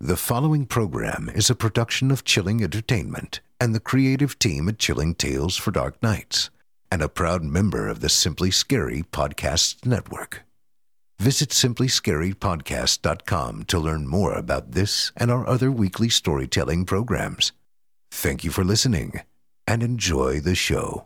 The following program is a production of Chilling Entertainment and the creative team at Chilling Tales for Dark Nights, and a proud member of the Simply Scary Podcasts Network. Visit simplyscarypodcast.com to learn more about this and our other weekly storytelling programs. Thank you for listening, and enjoy the show.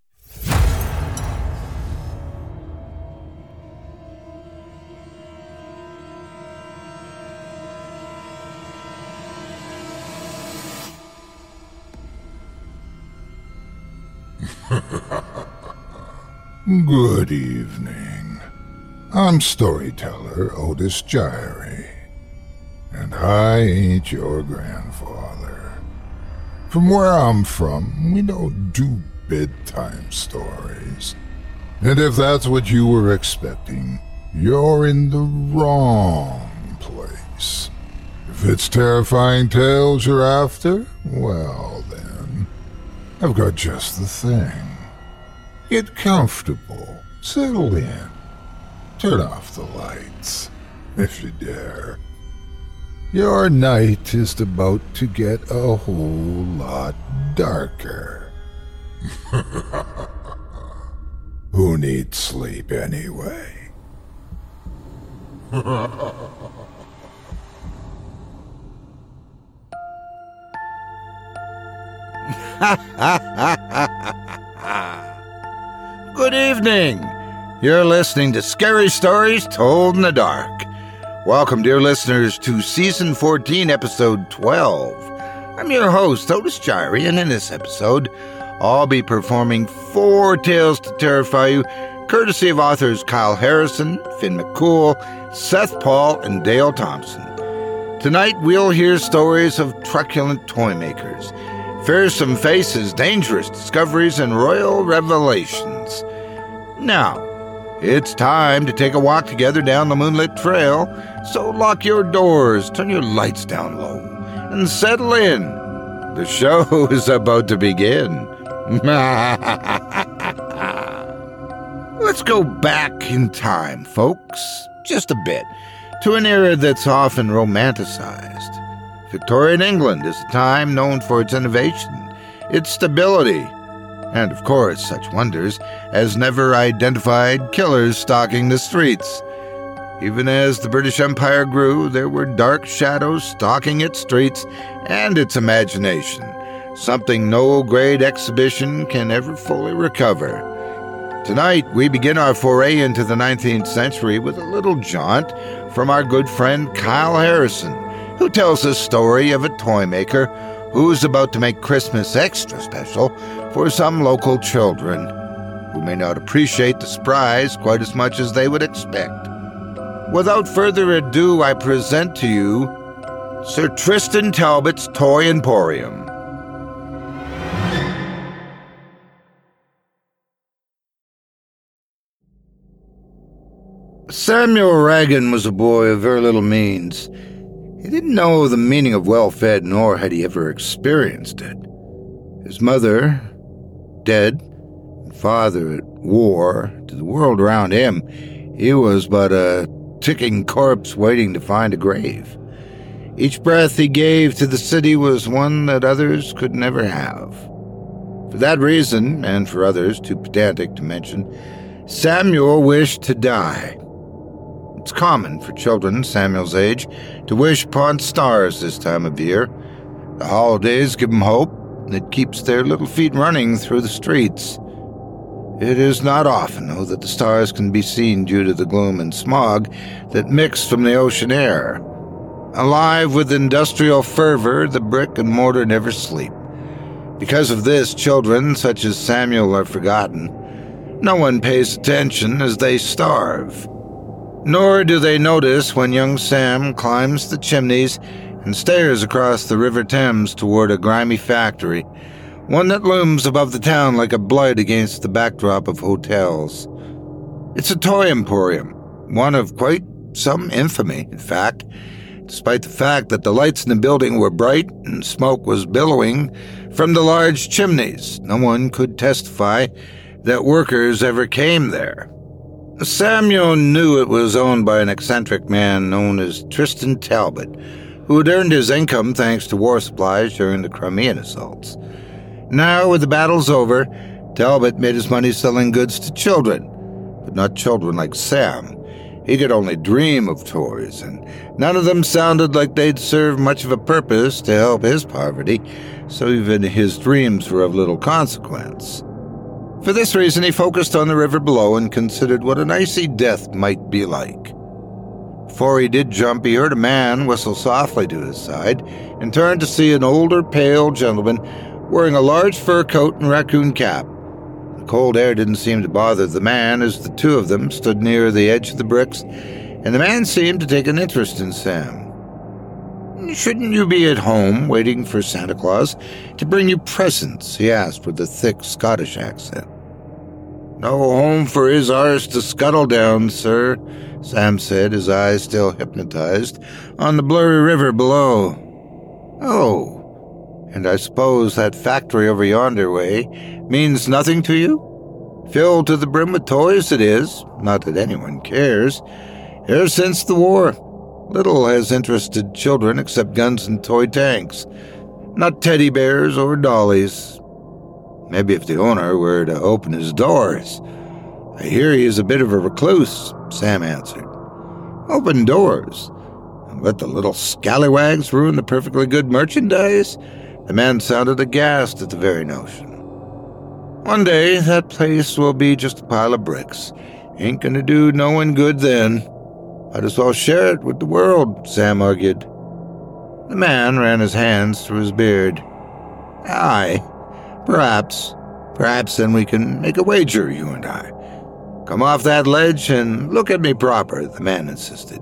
Good evening. I'm storyteller Otis Gyrie, and I ain't your grandfather. From where I'm from, we don't do bedtime stories. And if that's what you were expecting, you're in the wrong place. If it's terrifying tales you're after, well then, I've got just the thing. Get comfortable, settle in, turn off the lights, if you dare. Your night is about to get a whole lot darker. Who needs sleep anyway? Good evening. You're listening to Scary Stories Told in the Dark. Welcome, dear listeners, to Season 14, Episode 12. I'm your host, Otis Gyrie, and in this episode, I'll be performing 4 tales to terrify you, courtesy of authors Kyle Harrison, Finn McCool, Seth Paul, and Dale Thompson. Tonight, we'll hear stories of truculent toy makers, fearsome faces, dangerous discoveries, and royal revelations. Now, it's time to take a walk together down the moonlit trail, so lock your doors, turn your lights down low, and settle in. The show is about to begin. Let's go back in time, folks, just a bit, to an era that's often romanticized. Victorian England is a time known for its innovation, its stability, and, of course, such wonders as never-identified killers stalking the streets. Even as the British Empire grew, there were dark shadows stalking its streets and its imagination, something no great exhibition can ever fully recover. Tonight, we begin our foray into the 19th century with a little jaunt from our good friend Kyle Harrison, who tells the story of a toy maker who's about to make Christmas extra special for some local children who may not appreciate the surprise quite as much as they would expect. Without further ado, I present to you Sir Tristan Talbot's Toy Emporium. Samuel Regan was a boy of very little means. He didn't know the meaning of well-fed, nor had he ever experienced it. His mother, dead, and father at war, to the world around him, he was but a ticking corpse waiting to find a grave. Each breath he gave to the city was one that others could never have. For that reason, and for others too pedantic to mention, Samuel wished to die. It's common for children Samuel's age to wish upon stars this time of year. The holidays give them hope that keeps their little feet running through the streets. It is not often, though, that the stars can be seen due to the gloom and smog that mix from the ocean air. Alive with industrial fervor, the brick and mortar never sleep. Because of this, children such as Samuel are forgotten. No one pays attention as they starve. Nor do they notice when young Sam climbs the chimneys and stares across the River Thames toward a grimy factory, one that looms above the town like a blight against the backdrop of hotels. It's a toy emporium, one of quite some infamy, in fact, despite the fact that the lights in the building were bright and smoke was billowing from the large chimneys. No one could testify that workers ever came there. Samuel knew it was owned by an eccentric man known as Tristan Talbot, who had earned his income thanks to war supplies during the Crimean assaults. Now, with the battles over, Talbot made his money selling goods to children, but not children like Sam. He could only dream of toys, and none of them sounded like they'd serve much of a purpose to help his poverty, so even his dreams were of little consequence. For this reason, he focused on the river below and considered what an icy death might be like. Before he did jump, he heard a man whistle softly to his side and turned to see an older, pale gentleman wearing a large fur coat and raccoon cap. The cold air didn't seem to bother the man as the two of them stood near the edge of the bricks, and the man seemed to take an interest in Sam. "Shouldn't you be at home waiting for Santa Claus to bring you presents?" he asked with a thick Scottish accent. "No home for his arse to scuttle down, sir," Sam said, his eyes still hypnotized on the blurry river below. "Oh, and I suppose that factory over yonder way means nothing to you? Filled to the brim with toys it is, not that anyone cares. Ever since the war, little has interested children except guns and toy tanks, not teddy bears or dollies. Maybe if the owner were to open his doors. I hear he is a bit of a recluse," Sam answered. "Open doors? And let the little scallywags ruin the perfectly good merchandise?" The man sounded aghast at the very notion. "One day, that place will be just a pile of bricks. Ain't gonna do no one good then. Might as well share it with the world," Sam argued. The man ran his hands through his beard. "Aye, perhaps then we can make a wager, you and I. Come off that ledge and look at me proper," the man insisted.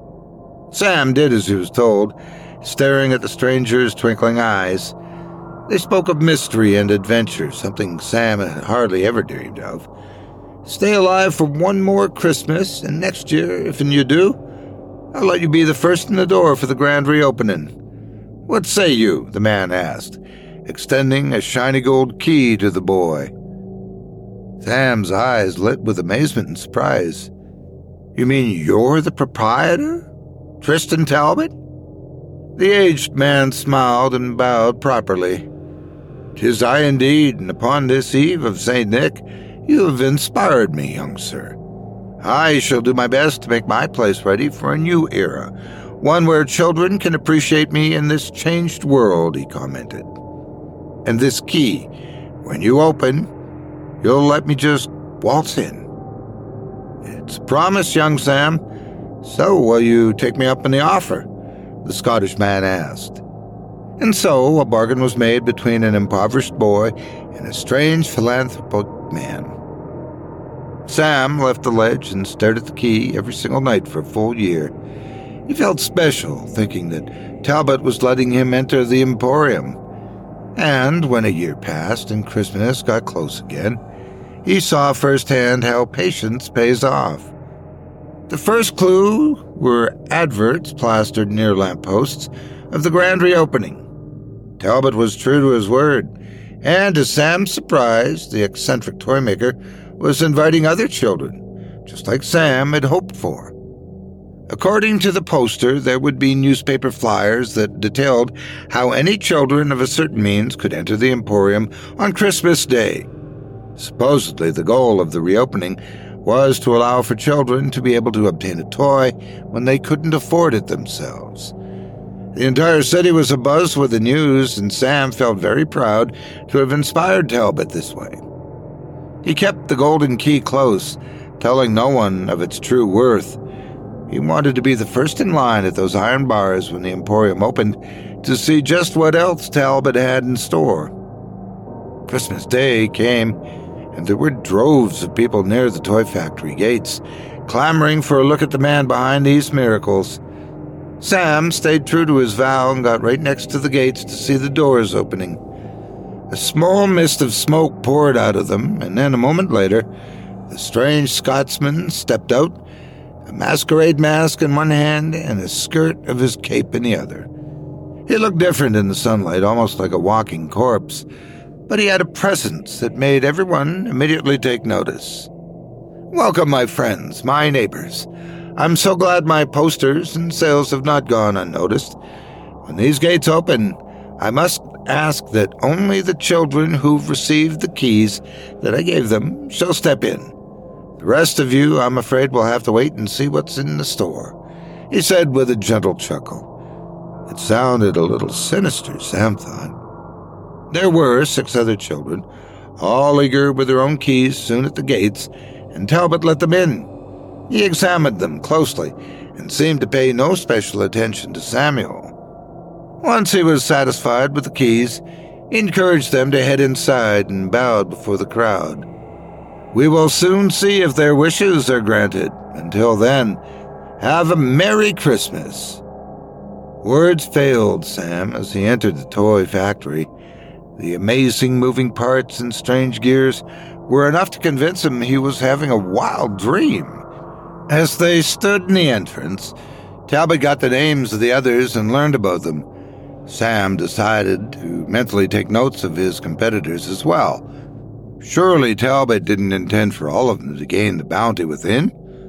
Sam did as he was told, staring at the stranger's twinkling eyes. They spoke of mystery and adventure, something Sam had hardly ever dreamed of. "Stay alive for one more Christmas, and next year, if you do, I'll let you be the first in the door for the grand reopening. What say you?" the man asked, extending a shiny gold key to the boy. Sam's eyes lit with amazement and surprise. "You mean you're the proprietor? Tristan Talbot?" The aged man smiled and bowed properly. "'Tis I indeed, and upon this eve of St. Nick, you have inspired me, young sir. I shall do my best to make my place ready for a new era, one where children can appreciate me in this changed world," he commented. "And this key, when you open, you'll let me just waltz in." "It's a promise, young Sam. So will you take me up on the offer?" the Scottish man asked. And so a bargain was made between an impoverished boy and a strange philanthropic man. Sam left the ledge and stared at the key every single night for a full year. He felt special, thinking that Talbot was letting him enter the Emporium. And when a year passed and Christmas got close again, he saw firsthand how patience pays off. The first clue were adverts plastered near lampposts of the grand reopening. Talbot was true to his word, and to Sam's surprise, the eccentric toymaker was inviting other children, just like Sam had hoped for. According to the poster, there would be newspaper flyers that detailed how any children of a certain means could enter the Emporium on Christmas Day. Supposedly, the goal of the reopening was to allow for children to be able to obtain a toy when they couldn't afford it themselves. The entire city was abuzz with the news, and Sam felt very proud to have inspired Talbot this way. He kept the golden key close, telling no one of its true worth. He wanted to be the first in line at those iron bars when the Emporium opened to see just what else Talbot had in store. Christmas Day came, and there were droves of people near the toy factory gates, clamoring for a look at the man behind these miracles. Sam stayed true to his vow and got right next to the gates to see the doors opening. A small mist of smoke poured out of them, and then a moment later, the strange Scotsman stepped out, a masquerade mask in one hand and a skirt of his cape in the other. He looked different in the sunlight, almost like a walking corpse, but he had a presence that made everyone immediately take notice. "Welcome, my friends, my neighbors. I'm so glad my posters and sales have not gone unnoticed. When these gates open, I must ask that only the children who've received the keys that I gave them shall step in. The rest of you, I'm afraid, will have to wait and see what's in the store," he said with a gentle chuckle. It sounded a little sinister, Sam thought. There were 6 other children, all eager with their own keys soon at the gates, and Talbot let them in. He examined them closely and seemed to pay no special attention to Samuel. Once he was satisfied with the keys, he encouraged them to head inside and bowed before the crowd. "We will soon see if their wishes are granted. Until then, have a Merry Christmas." Words failed Sam as he entered the toy factory. The amazing moving parts and strange gears were enough to convince him he was having a wild dream. As they stood in the entrance, Talbot got the names of the others and learned about them. Sam decided to mentally take notes of his competitors as well. Surely Talbot didn't intend for all of them to gain the bounty within.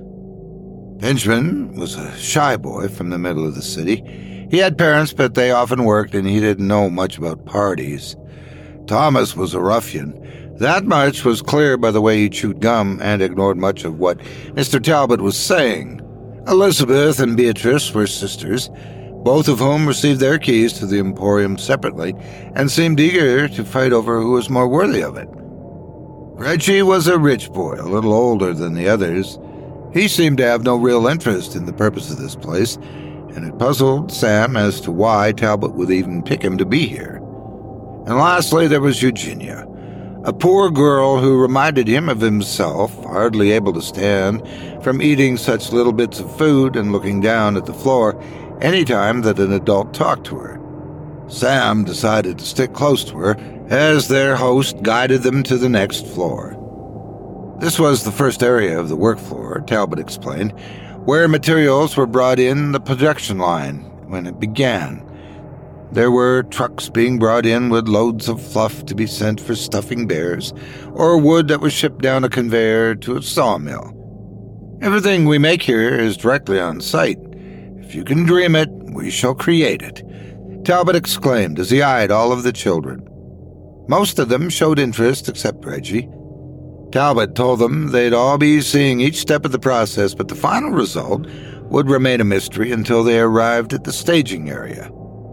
Benjamin was a shy boy from the middle of the city. He had parents, but they often worked, and he didn't know much about parties. Thomas was a ruffian. That much was clear by the way he chewed gum and ignored much of what Mr. Talbot was saying. Elizabeth and Beatrice were sisters, both of whom received their keys to the Emporium separately and seemed eager to fight over who was more worthy of it. Reggie was a rich boy, a little older than the others. He seemed to have no real interest in the purpose of this place, and it puzzled Sam as to why Talbot would even pick him to be here. And lastly, there was Eugenia, a poor girl who reminded him of himself, hardly able to stand from eating such little bits of food and looking down at the floor any time that an adult talked to her. Sam decided to stick close to her as their host guided them to the next floor. This was the first area of the work floor, Talbot explained, where materials were brought in the production line when it began. There were trucks being brought in with loads of fluff to be sent for stuffing bears, or wood that was shipped down a conveyor to a sawmill. Everything we make here is directly on site. If you can dream it, we shall create it, Talbot exclaimed as he eyed all of the children. Most of them showed interest except Reggie. Talbot told them they'd all be seeing each step of the process, but the final result would remain a mystery until they arrived at the staging area.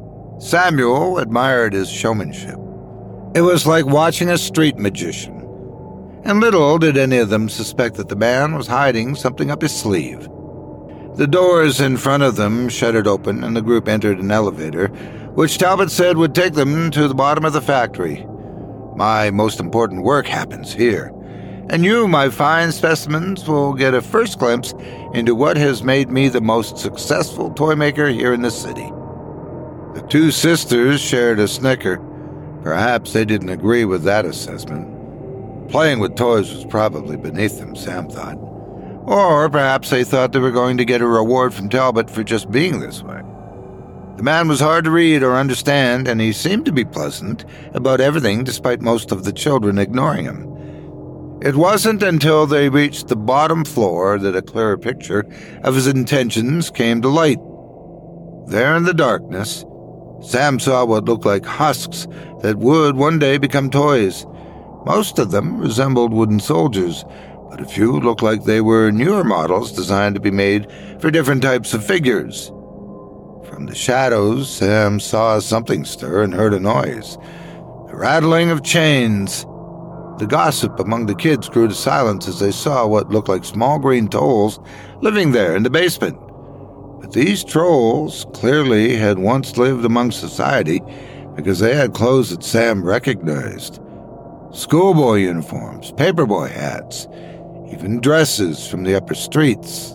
Samuel admired his showmanship. It was like watching a street magician. And little did any of them suspect that the man was hiding something up his sleeve. The doors in front of them shuddered open, and the group entered an elevator, which Talbot said would take them to the bottom of the factory. "My most important work happens here, and you, my fine specimens, will get a first glimpse into what has made me the most successful toy maker here in the city." The 2 sisters shared a snicker. Perhaps they didn't agree with that assessment. Playing with toys was probably beneath them, Sam thought. Or perhaps they thought they were going to get a reward from Talbot for just being this way. The man was hard to read or understand, and he seemed to be pleasant about everything despite most of the children ignoring him. It wasn't until they reached the bottom floor that a clearer picture of his intentions came to light. There in the darkness, Sam saw what looked like husks that would one day become toys. Most of them resembled wooden soldiers, but a few looked like they were newer models designed to be made for different types of figures. From the shadows, Sam saw something stir and heard a noise. The rattling of chains. The gossip among the kids grew to silence as they saw what looked like small green trolls living there in the basement. But these trolls clearly had once lived among society because they had clothes that Sam recognized. Schoolboy uniforms, paperboy hats, even dresses from the upper streets.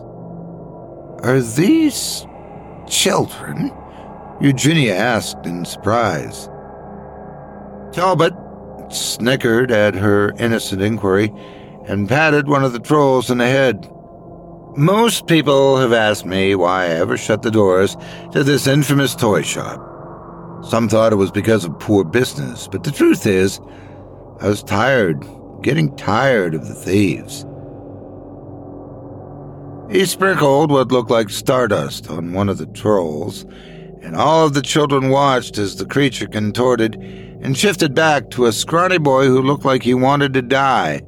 "Are these children?" Eugenia asked in surprise. Talbot snickered at her innocent inquiry and patted one of the trolls in the head. "Most people have asked me why I ever shut the doors to this infamous toy shop. Some thought it was because of poor business, but the truth is, I was getting tired of the thieves." He sprinkled what looked like stardust on one of the trolls and all of the children watched as the creature contorted and shifted back to a scrawny boy who looked like he wanted to die.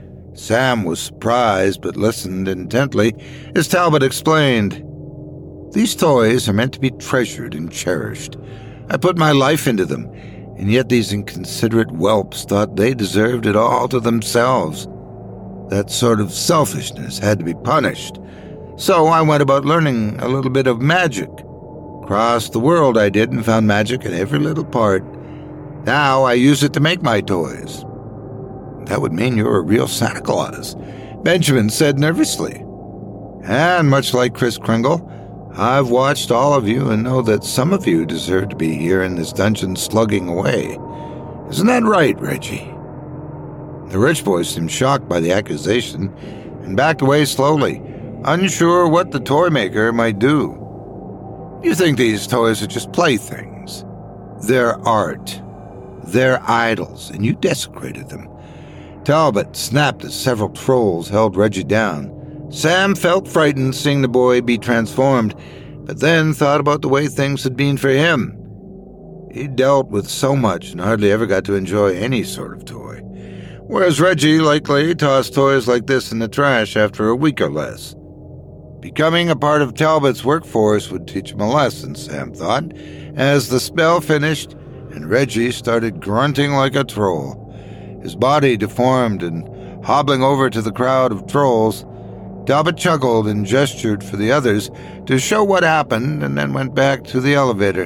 Sam was surprised, but listened intently as Talbot explained. These toys are meant to be treasured and cherished. I put my life into them, and yet these inconsiderate whelps thought they deserved it all to themselves. That sort of selfishness had to be punished. So I went about learning a little bit of magic. Across the world I did, and found magic in every little part. Now I use it to make my toys. That would mean you're a real Santa Claus, Benjamin said nervously. And much like Kris Kringle, I've watched all of you and know that some of you deserve to be here in this dungeon slugging away. Isn't that right, Reggie? The rich boy seemed shocked by the accusation and backed away slowly, unsure what the toy maker might do. You think these toys are just playthings. They're art. They're idols, and you desecrated them. Talbot snapped as several trolls held Reggie down. Sam felt frightened seeing the boy be transformed, but then thought about the way things had been for him. He dealt with so much and hardly ever got to enjoy any sort of toy, whereas Reggie likely tossed toys like this in the trash after a week or less. Becoming a part of Talbot's workforce would teach him a lesson, Sam thought, as the spell finished and Reggie started grunting like a troll. His body deformed and hobbling over to the crowd of trolls, Talbot chuckled and gestured for the others to show what happened and then went back to the elevator.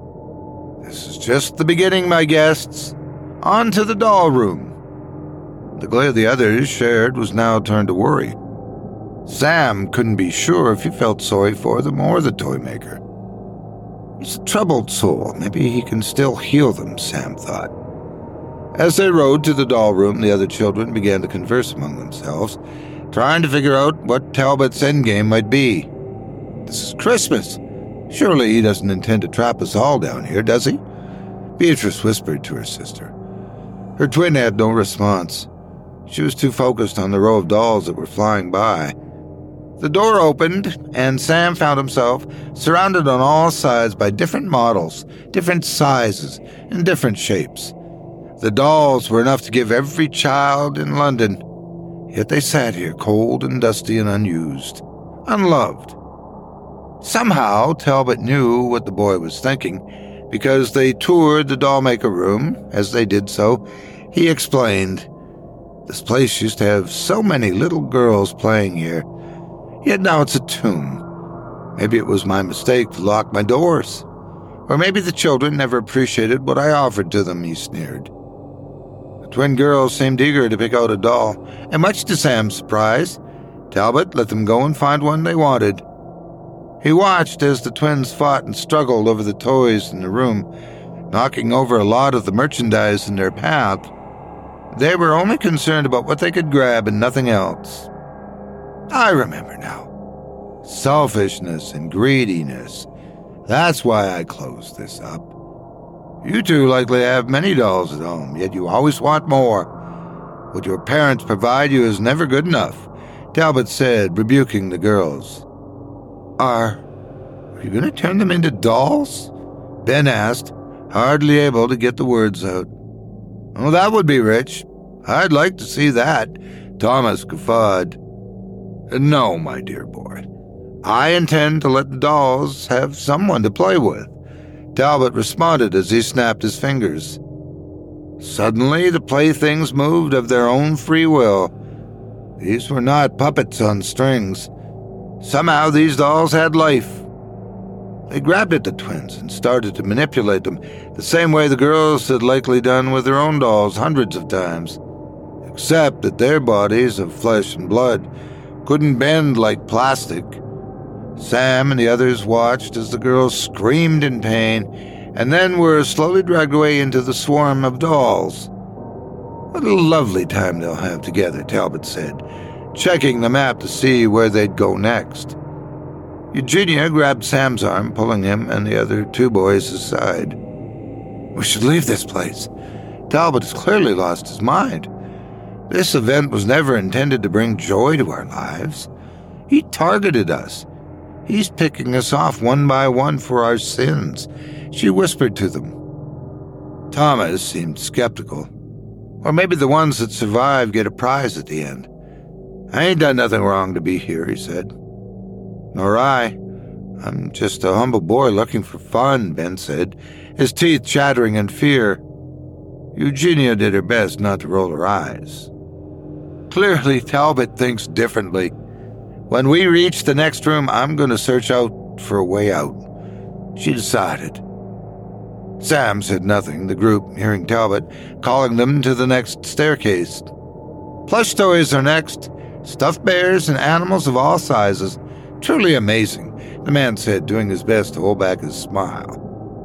This is just the beginning, my guests. On to the doll room. The glare the others shared was now turned to worry. Sam couldn't be sure if he felt sorry for them or the toy maker. He's a troubled soul. Maybe he can still heal them, Sam thought. As they rode to the doll room, the other children began to converse among themselves, trying to figure out what Talbot's endgame might be. This is Christmas. Surely he doesn't intend to trap us all down here, does he? Beatrice whispered to her sister. Her twin had no response. She was too focused on the row of dolls that were flying by. The door opened, and Sam found himself surrounded on all sides by different models, different sizes, and different shapes. The dolls were enough to give every child in London, yet they sat here cold and dusty and unused, unloved. Somehow, Talbot knew what the boy was thinking, because they toured the doll-maker room. As they did so, he explained, This place used to have so many little girls playing here, yet now it's a tomb. Maybe it was my mistake to lock my doors. Or maybe the children never appreciated what I offered to them, he sneered. The twin girls seemed eager to pick out a doll, and much to Sam's surprise, Talbot let them go and find one they wanted. He watched as the twins fought and struggled over the toys in the room, knocking over a lot of the merchandise in their path. They were only concerned about what they could grab and nothing else. I remember now. Selfishness and greediness. That's why I closed this up. You two likely have many dolls at home, yet you always want more. What your parents provide you is never good enough, Talbot said, rebuking the girls. Are you going to turn them into dolls? Ben asked, hardly able to get the words out. Oh, that would be rich. I'd like to see that, Thomas guffawed. No, my dear boy. I intend to let the dolls have someone to play with, Talbot responded as he snapped his fingers. Suddenly, the playthings moved of their own free will. These were not puppets on strings. Somehow these dolls had life. They grabbed at the twins and started to manipulate them the same way the girls had likely done with their own dolls hundreds of times, except that their bodies of flesh and blood couldn't bend like plastic. Sam and the others watched as the girls screamed in pain and then were slowly dragged away into the swarm of dolls. What a lovely time they'll have together, Talbot said, checking the map to see where they'd go next. Eugenia grabbed Sam's arm, pulling him and the other two boys aside. We should leave this place. Talbot has clearly lost his mind. This event was never intended to bring joy to our lives. He targeted us. He's picking us off one by one for our sins, she whispered to them. Thomas seemed skeptical. Or maybe the ones that survive get a prize at the end. I ain't done nothing wrong to be here, he said. Nor I. I'm just a humble boy looking for fun, Ben said, his teeth chattering in fear. Eugenia did her best not to roll her eyes. Clearly, Talbot thinks differently. When we reach the next room, I'm going to search out for a way out, she decided. Sam said nothing, the group, hearing Talbot, calling them to the next staircase. Plush toys are next, stuffed bears and animals of all sizes. Truly amazing, the man said, doing his best to hold back his smile.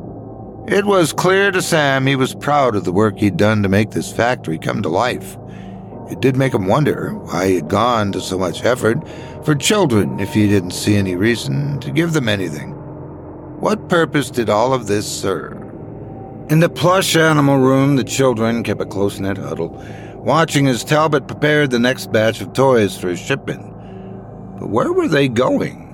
It was clear to Sam he was proud of the work he'd done to make this factory come to life. It did make him wonder why he had gone to so much effort for children if he didn't see any reason to give them anything. What purpose did all of this serve? In the plush animal room, the children kept a close-knit huddle, watching as Talbot prepared the next batch of toys for his shipment. But where were they going?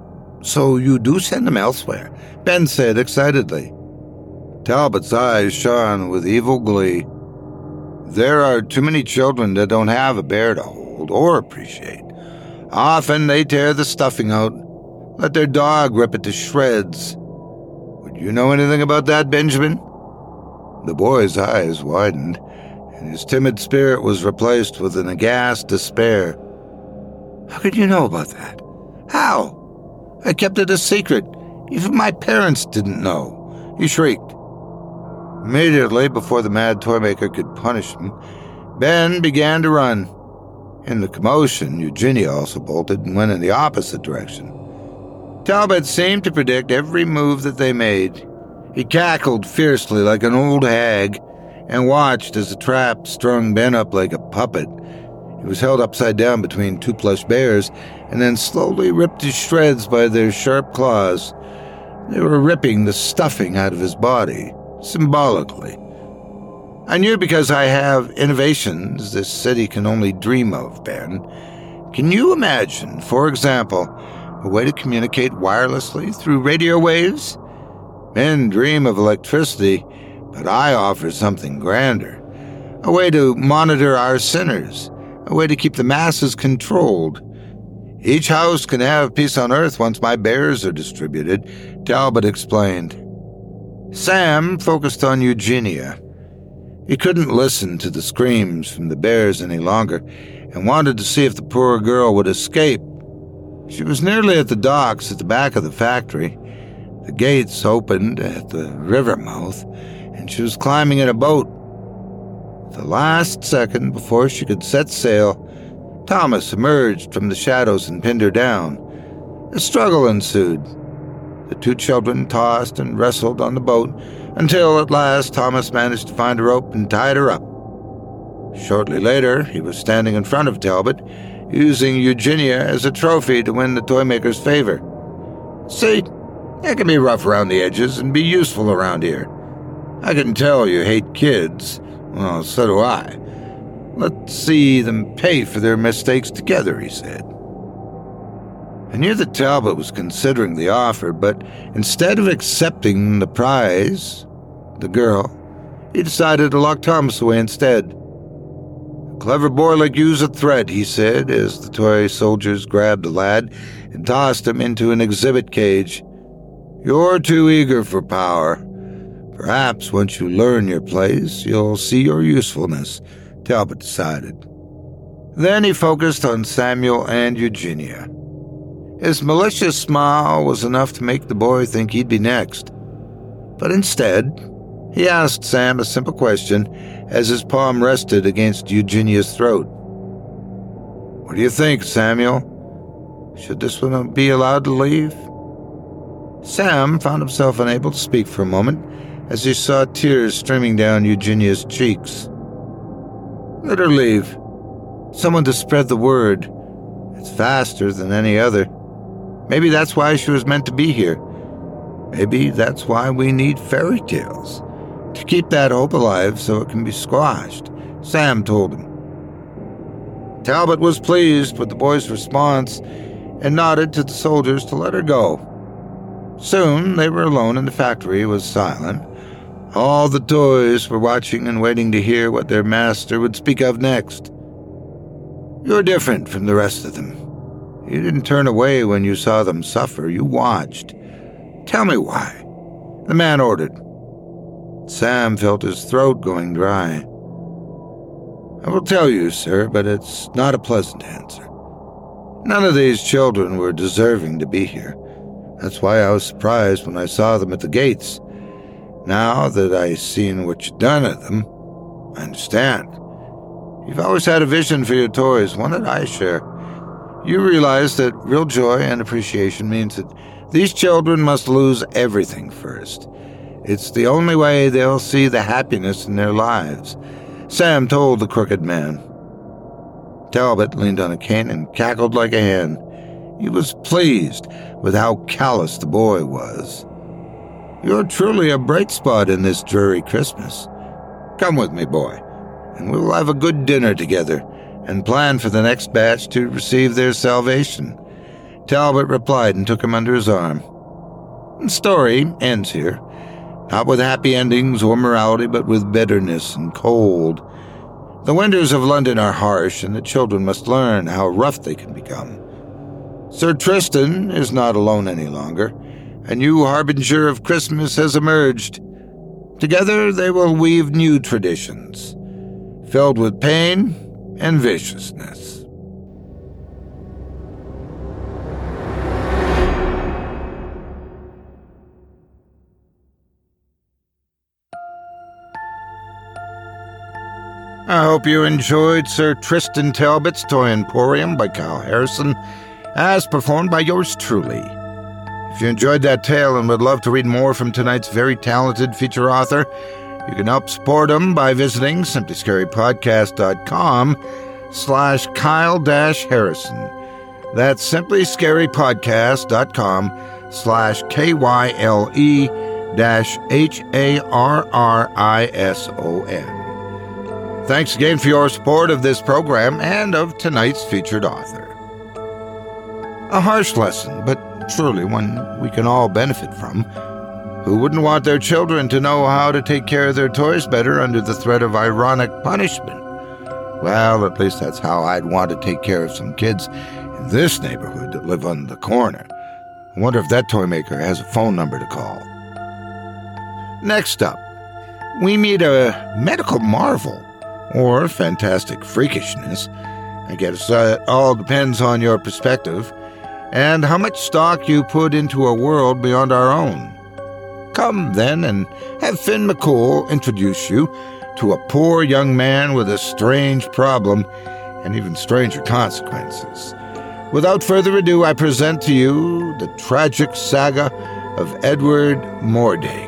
So you do send them elsewhere, Ben said excitedly. Talbot's eyes shone with evil glee. There are too many children that don't have a bear to hold or appreciate. Often they tear the stuffing out, let their dog rip it to shreds. Would you know anything about that, Benjamin? The boy's eyes widened, and his timid spirit was replaced with an aghast despair. How could you know about that? How? I kept it a secret. Even my parents didn't know, he shrieked. Immediately, before the mad toymaker could punish him, Ben began to run. In the commotion, Eugenia also bolted and went in the opposite direction. Talbot seemed to predict every move that they made. He cackled fiercely like an old hag and watched as the trap strung Ben up like a puppet. He was held upside down between two plush bears and then slowly ripped to shreds by their sharp claws. They were ripping the stuffing out of his body, symbolically. I knew because I have innovations this city can only dream of, Ben. Can you imagine, for example, a way to communicate wirelessly through radio waves? Men dream of electricity, but I offer something grander. A way to monitor our sinners. A way to keep the masses controlled. Each house can have peace on earth once my bears are distributed, Talbot explained. Sam focused on Eugenia. He couldn't listen to the screams from the bears any longer and wanted to see if the poor girl would escape. She was nearly at the docks at the back of the factory. The gates opened at the river mouth, and she was climbing in a boat. The last second before she could set sail, Thomas emerged from the shadows and pinned her down. A struggle ensued. The two children tossed and wrestled on the boat until at last Thomas managed to find a rope and tied her up. Shortly later, he was standing in front of Talbot, using Eugenia as a trophy to win the toymaker's favor. See, I can be rough around the edges and be useful around here. I can tell you hate kids. Well, so do I. Let's see them pay for their mistakes together, he said. I knew that Talbot was considering the offer, but instead of accepting the prize, the girl, he decided to lock Thomas away instead. A clever boy like you's a threat, he said, as the toy soldiers grabbed the lad and tossed him into an exhibit cage. You're too eager for power. Perhaps once you learn your place, you'll see your usefulness, Talbot decided. Then he focused on Samuel and Eugenia. His malicious smile was enough to make the boy think he'd be next. But instead, he asked Sam a simple question as his palm rested against Eugenia's throat. What do you think, Samuel? Should this one be allowed to leave? Sam found himself unable to speak for a moment as he saw tears streaming down Eugenia's cheeks. Let her leave. Someone to spread the word. It's faster than any other. Maybe that's why she was meant to be here. Maybe that's why we need fairy tales. To keep that hope alive so it can be squashed, Sam told him. Talbot was pleased with the boy's response and nodded to the soldiers to let her go. Soon they were alone and the factory was silent. All the toys were watching and waiting to hear what their master would speak of next. "You're different from the rest of them. You didn't turn away when you saw them suffer. You watched. Tell me why," the man ordered. Sam felt his throat going dry. "I will tell you, sir, but it's not a pleasant answer. None of these children were deserving to be here. That's why I was surprised when I saw them at the gates. Now that I've seen what you've done to them, I understand. You've always had a vision for your toys, one that I share. You realize that real joy and appreciation means that these children must lose everything first. It's the only way they'll see the happiness in their lives," Sam told the crooked man. Talbot leaned on a cane and cackled like a hen. He was pleased with how callous the boy was. "You're truly a bright spot in this dreary Christmas. Come with me, boy, and we'll have a good dinner together and plan for the next batch to receive their salvation," Talbot replied and took him under his arm. The story ends here, not with happy endings or morality, but with bitterness and cold. The winters of London are harsh, and the children must learn how rough they can become. Sir Tristan is not alone any longer. A new harbinger of Christmas has emerged. Together they will weave new traditions, filled with pain and viciousness. I hope you enjoyed Sir Tristan Talbot's Toy Emporium by Kyle Harrison, as performed by yours truly. If you enjoyed that tale and would love to read more from tonight's very talented feature author, you can help support him by visiting simplyscarypodcast.com/Kyle-Harrison. That's simplyscarypodcast.com/KYLE-HARRISON. Thanks again for your support of this program and of tonight's featured author. A harsh lesson, but surely one we can all benefit from. Who wouldn't want their children to know how to take care of their toys better under the threat of ironic punishment? Well, at least that's how I'd want to take care of some kids in this neighborhood that live on the corner. I wonder if that toy maker has a phone number to call. Next up, we meet a medical marvel, or fantastic freakishness. I guess it all depends on your perspective and how much stock you put into a world beyond our own. Come, then, and have Finn McCool introduce you to a poor young man with a strange problem and even stranger consequences. Without further ado, I present to you the tragic saga of Edward Mordache.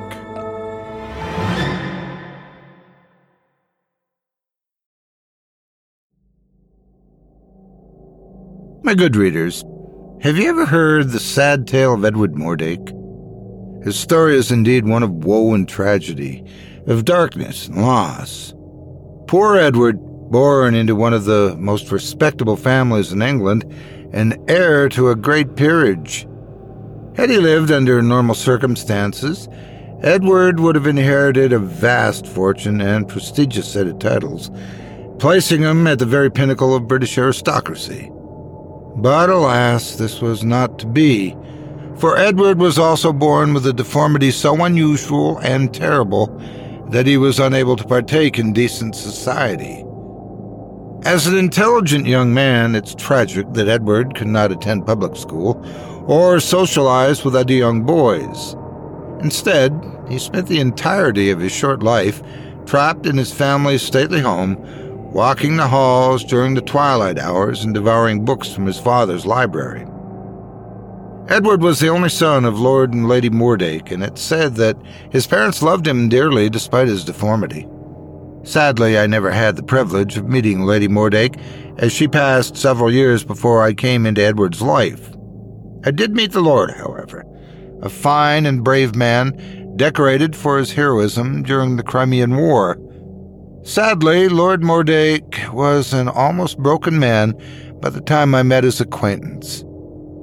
My good readers, have you ever heard the sad tale of Edward Mordache? His story is indeed one of woe and tragedy, of darkness and loss. Poor Edward, born into one of the most respectable families in England, and heir to a great peerage. Had he lived under normal circumstances, Edward would have inherited a vast fortune and prestigious set of titles, placing him at the very pinnacle of British aristocracy. But alas, this was not to be, for Edward was also born with a deformity so unusual and terrible that he was unable to partake in decent society. As an intelligent young man, it's tragic that Edward could not attend public school or socialize with other young boys. Instead, he spent the entirety of his short life trapped in his family's stately home, walking the halls during the twilight hours and devouring books from his father's library. Edward was the only son of Lord and Lady Mordache, and it's said that his parents loved him dearly despite his deformity. Sadly, I never had the privilege of meeting Lady Mordache, as she passed several years before I came into Edward's life. I did meet the Lord, however, a fine and brave man, decorated for his heroism during the Crimean War. Sadly, Lord Mordache was an almost broken man by the time I met his acquaintance.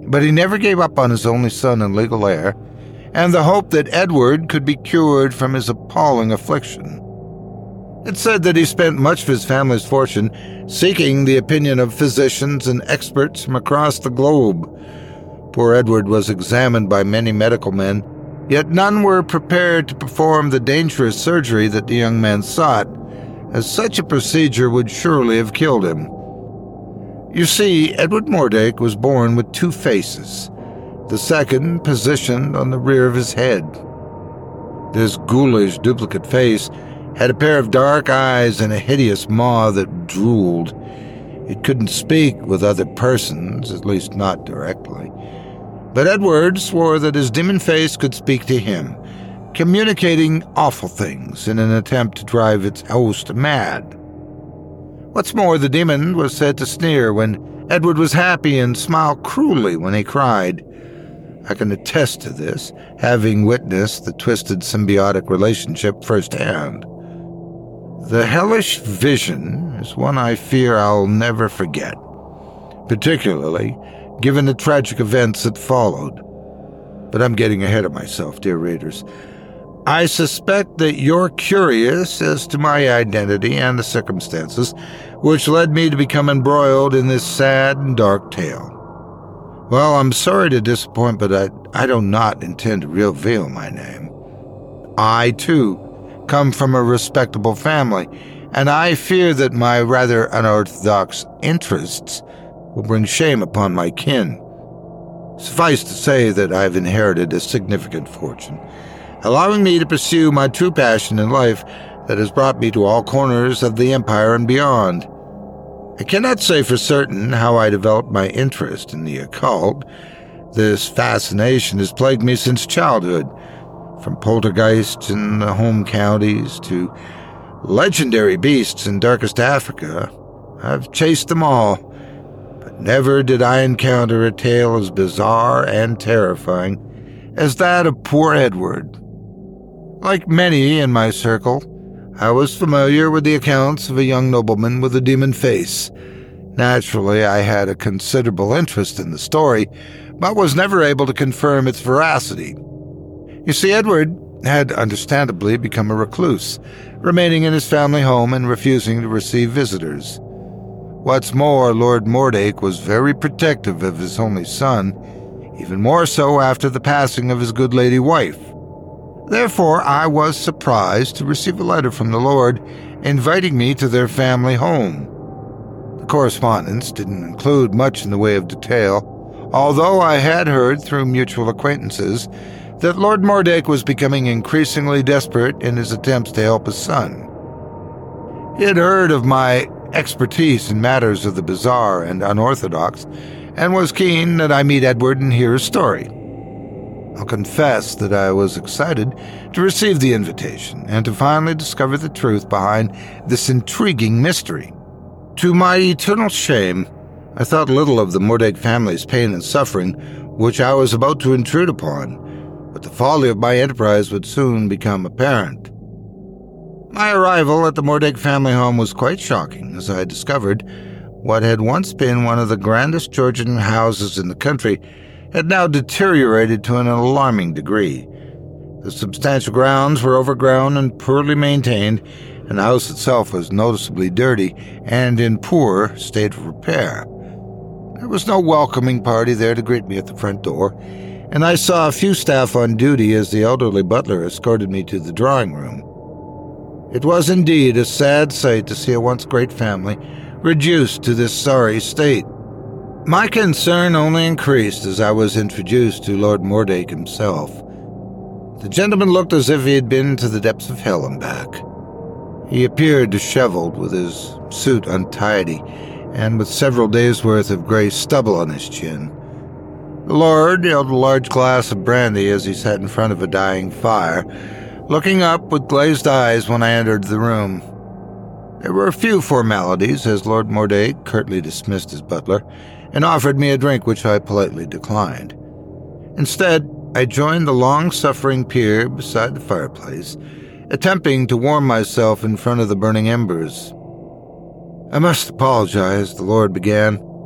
But he never gave up on his only son and legal heir, and the hope that Edward could be cured from his appalling affliction. It's said that he spent much of his family's fortune seeking the opinion of physicians and experts from across the globe. Poor Edward was examined by many medical men, yet none were prepared to perform the dangerous surgery that the young man sought, as such a procedure would surely have killed him. You see, Edward Mordache was born with two faces, the second positioned on the rear of his head. This ghoulish duplicate face had a pair of dark eyes and a hideous maw that drooled. It couldn't speak with other persons, at least not directly. But Edward swore that his demon face could speak to him, communicating awful things in an attempt to drive its host mad. What's more, the demon was said to sneer when Edward was happy and smile cruelly when he cried. I can attest to this, having witnessed the twisted symbiotic relationship firsthand. The hellish vision is one I fear I'll never forget, particularly given the tragic events that followed. But I'm getting ahead of myself, dear readers. I suspect that you're curious as to my identity and the circumstances which led me to become embroiled in this sad and dark tale. Well, I'm sorry to disappoint, but I do not intend to reveal my name. I, too, come from a respectable family, and I fear that my rather unorthodox interests will bring shame upon my kin. Suffice to say that I've inherited a significant fortune, allowing me to pursue my true passion in life that has brought me to all corners of the empire and beyond. I cannot say for certain how I developed my interest in the occult. This fascination has plagued me since childhood, from poltergeists in the home counties to legendary beasts in darkest Africa. I've chased them all, but never did I encounter a tale as bizarre and terrifying as that of poor Edward. Like many in my circle, I was familiar with the accounts of a young nobleman with a demon face. Naturally, I had a considerable interest in the story, but was never able to confirm its veracity. You see, Edward had understandably become a recluse, remaining in his family home and refusing to receive visitors. What's more, Lord Mordache was very protective of his only son, even more so after the passing of his good lady wife. Therefore, I was surprised to receive a letter from the Lord inviting me to their family home. The correspondence didn't include much in the way of detail, although I had heard through mutual acquaintances that Lord Mordache was becoming increasingly desperate in his attempts to help his son. He had heard of my expertise in matters of the bizarre and unorthodox, and was keen that I meet Edward and hear his story. I'll confess that I was excited to receive the invitation and to finally discover the truth behind this intriguing mystery. To my eternal shame, I thought little of the Mordache family's pain and suffering, which I was about to intrude upon, but the folly of my enterprise would soon become apparent. My arrival at the Mordache family home was quite shocking, as I discovered what had once been one of the grandest Georgian houses in the country had now deteriorated to an alarming degree. The substantial grounds were overgrown and poorly maintained, and the house itself was noticeably dirty and in poor state of repair. There was no welcoming party there to greet me at the front door, and I saw a few staff on duty as the elderly butler escorted me to the drawing room. It was indeed a sad sight to see a once great family reduced to this sorry state. My concern only increased as I was introduced to Lord Mordache himself. The gentleman looked as if he had been to the depths of hell and back. He appeared disheveled, with his suit untidy, and with several days' worth of gray stubble on his chin. The lord held a large glass of brandy as he sat in front of a dying fire, looking up with glazed eyes when I entered the room. There were a few formalities, as Lord Mordache curtly dismissed his butler and offered me a drink which I politely declined. Instead, I joined the long-suffering peer beside the fireplace, attempting to warm myself in front of the burning embers. "I must apologize," the Lord began.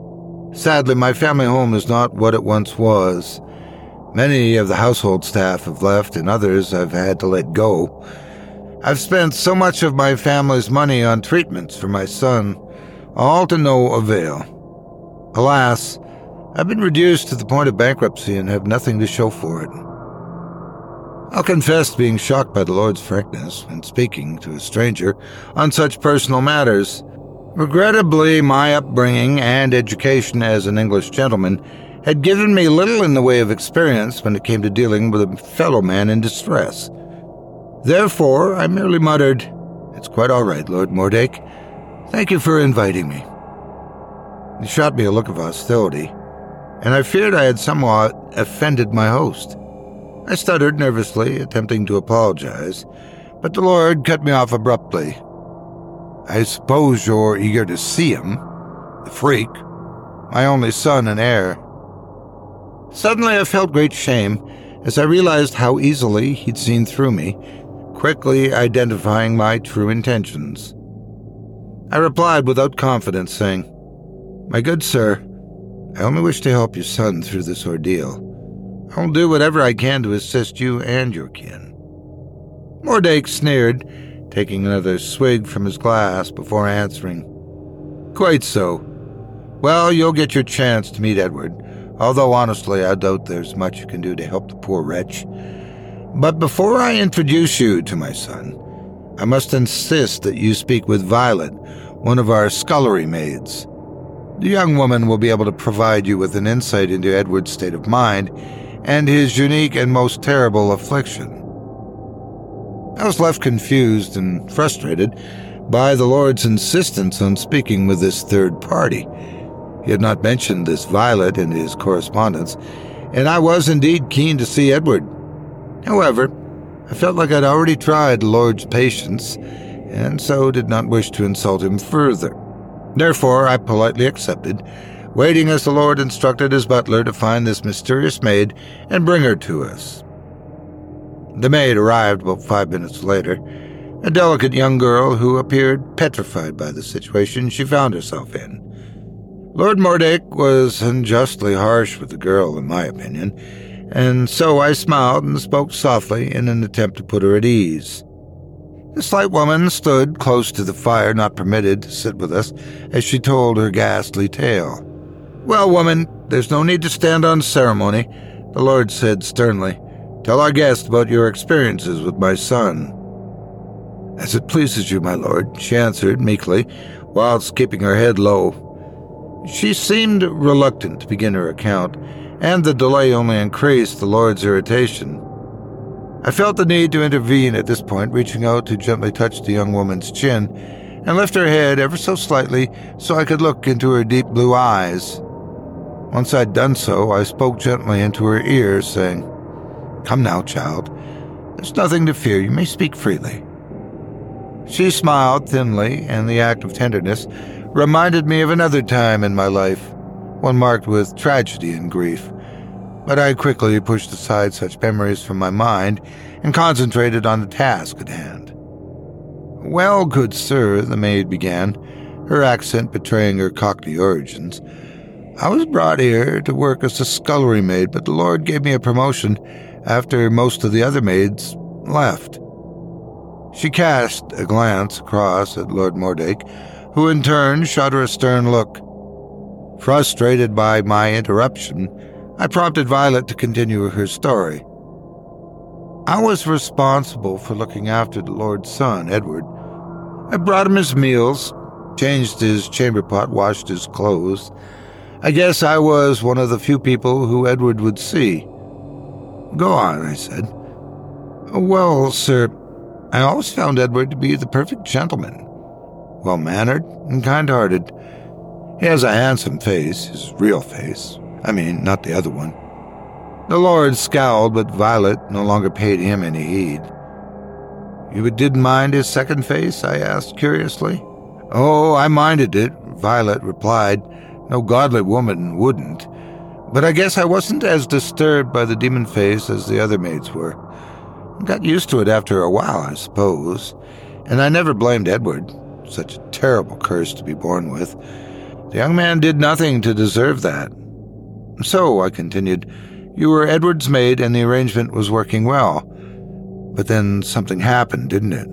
Sadly, my family home is not what it once was. Many of the household staff have left, and others I've had to let go. I've spent so much of my family's money on treatments for my son, all to no avail. Alas, I've been reduced to the point of bankruptcy and have nothing to show for it. I'll confess to being shocked by the Lord's frankness when speaking to a stranger on such personal matters. Regrettably, my upbringing and education as an English gentleman had given me little in the way of experience when it came to dealing with a fellow man in distress. Therefore, I merely muttered, "It's quite all right, Lord Mordache. Thank you for inviting me." He shot me a look of hostility, and I feared I had somewhat offended my host. I stuttered nervously, attempting to apologize, but the Lord cut me off abruptly. "I suppose you're eager to see him, the freak, my only son and heir." Suddenly I felt great shame as I realized how easily he'd seen through me, quickly identifying my true intentions. I replied without confidence, saying, "My good sir, I only wish to help your son through this ordeal. I will do whatever I can to assist you and your kin." Mordache sneered, taking another swig from his glass before answering, "Quite so. Well, you'll get your chance to meet Edward, although honestly I doubt there's much you can do to help the poor wretch. But before I introduce you to my son, I must insist that you speak with Violet, one of our scullery maids. The young woman will be able to provide you with an insight into Edward's state of mind and his unique and most terrible affliction." I was left confused and frustrated by the Lord's insistence on speaking with this third party. He had not mentioned this Violet in his correspondence, and I was indeed keen to see Edward. However, I felt like I'd already tried the Lord's patience, and so did not wish to insult him further. Therefore, I politely accepted, waiting as the Lord instructed his butler to find this mysterious maid and bring her to us. The maid arrived about 5 minutes later, a delicate young girl who appeared petrified by the situation she found herself in. Lord Mordache was unjustly harsh with the girl, in my opinion, and so I smiled and spoke softly in an attempt to put her at ease. The slight woman stood close to the fire, not permitted to sit with us, as she told her ghastly tale. "Well, woman, there's no need to stand on ceremony," the Lord said sternly. "Tell our guest about your experiences with my son." "As it pleases you, my lord," she answered meekly, whilst keeping her head low. She seemed reluctant to begin her account, and the delay only increased the Lord's irritation. I felt the need to intervene at this point, reaching out to gently touch the young woman's chin and lift her head ever so slightly so I could look into her deep blue eyes. Once I'd done so, I spoke gently into her ear, saying, "Come now, child. There's nothing to fear. You may speak freely." She smiled thinly, and the act of tenderness reminded me of another time in my life, one marked with tragedy and grief. But I quickly pushed aside such memories from my mind and concentrated on the task at hand. "Well, good sir," the maid began, her accent betraying her Cockney origins, "I was brought here to work as a scullery maid, but the Lord gave me a promotion after most of the other maids left." She cast a glance across at Lord Mordache, who in turn shot her a stern look. Frustrated by my interruption, I prompted Violet to continue her story. "I was responsible for looking after the Lord's son, Edward. I brought him his meals, changed his chamber pot, washed his clothes. I guess I was one of the few people who Edward would see." "Go on," I said. "Well, sir, I always found Edward to be the perfect gentleman, well-mannered and kind-hearted. He has a handsome face, his real face. I mean, not the other one." The Lord scowled, but Violet no longer paid him any heed. "You didn't mind his second face?" I asked curiously. "Oh, I minded it," Violet replied. "No godly woman wouldn't. But I guess I wasn't as disturbed by the demon face as the other maids were. I got used to it after a while, I suppose, and I never blamed Edward, such a terrible curse to be born with. The young man did nothing to deserve that. So, I continued, you were Edward's maid and the arrangement was working well. But then something happened, didn't it?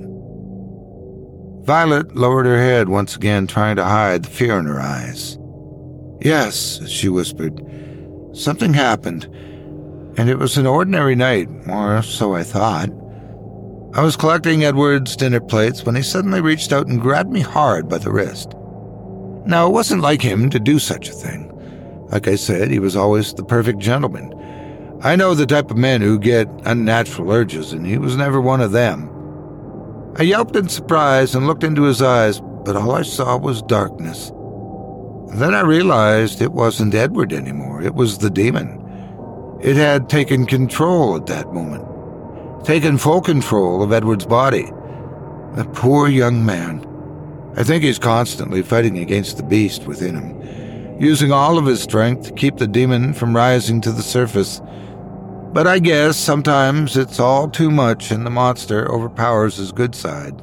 Violet lowered her head once again, trying to hide the fear in her eyes. Yes, she whispered. Something happened, and it was an ordinary night, or so I thought. I was collecting Edward's dinner plates when he suddenly reached out and grabbed me hard by the wrist. Now, it wasn't like him to do such a thing. Like I said, he was always the perfect gentleman. I know the type of men who get unnatural urges, and he was never one of them. I yelped in surprise and looked into his eyes, but all I saw was darkness. And then I realized it wasn't Edward anymore. It was the demon. It had taken control at that moment. Taken full control of Edward's body. The poor young man. I think he's constantly fighting against the beast within him, using all of his strength to keep the demon from rising to the surface. But I guess sometimes it's all too much and the monster overpowers his good side.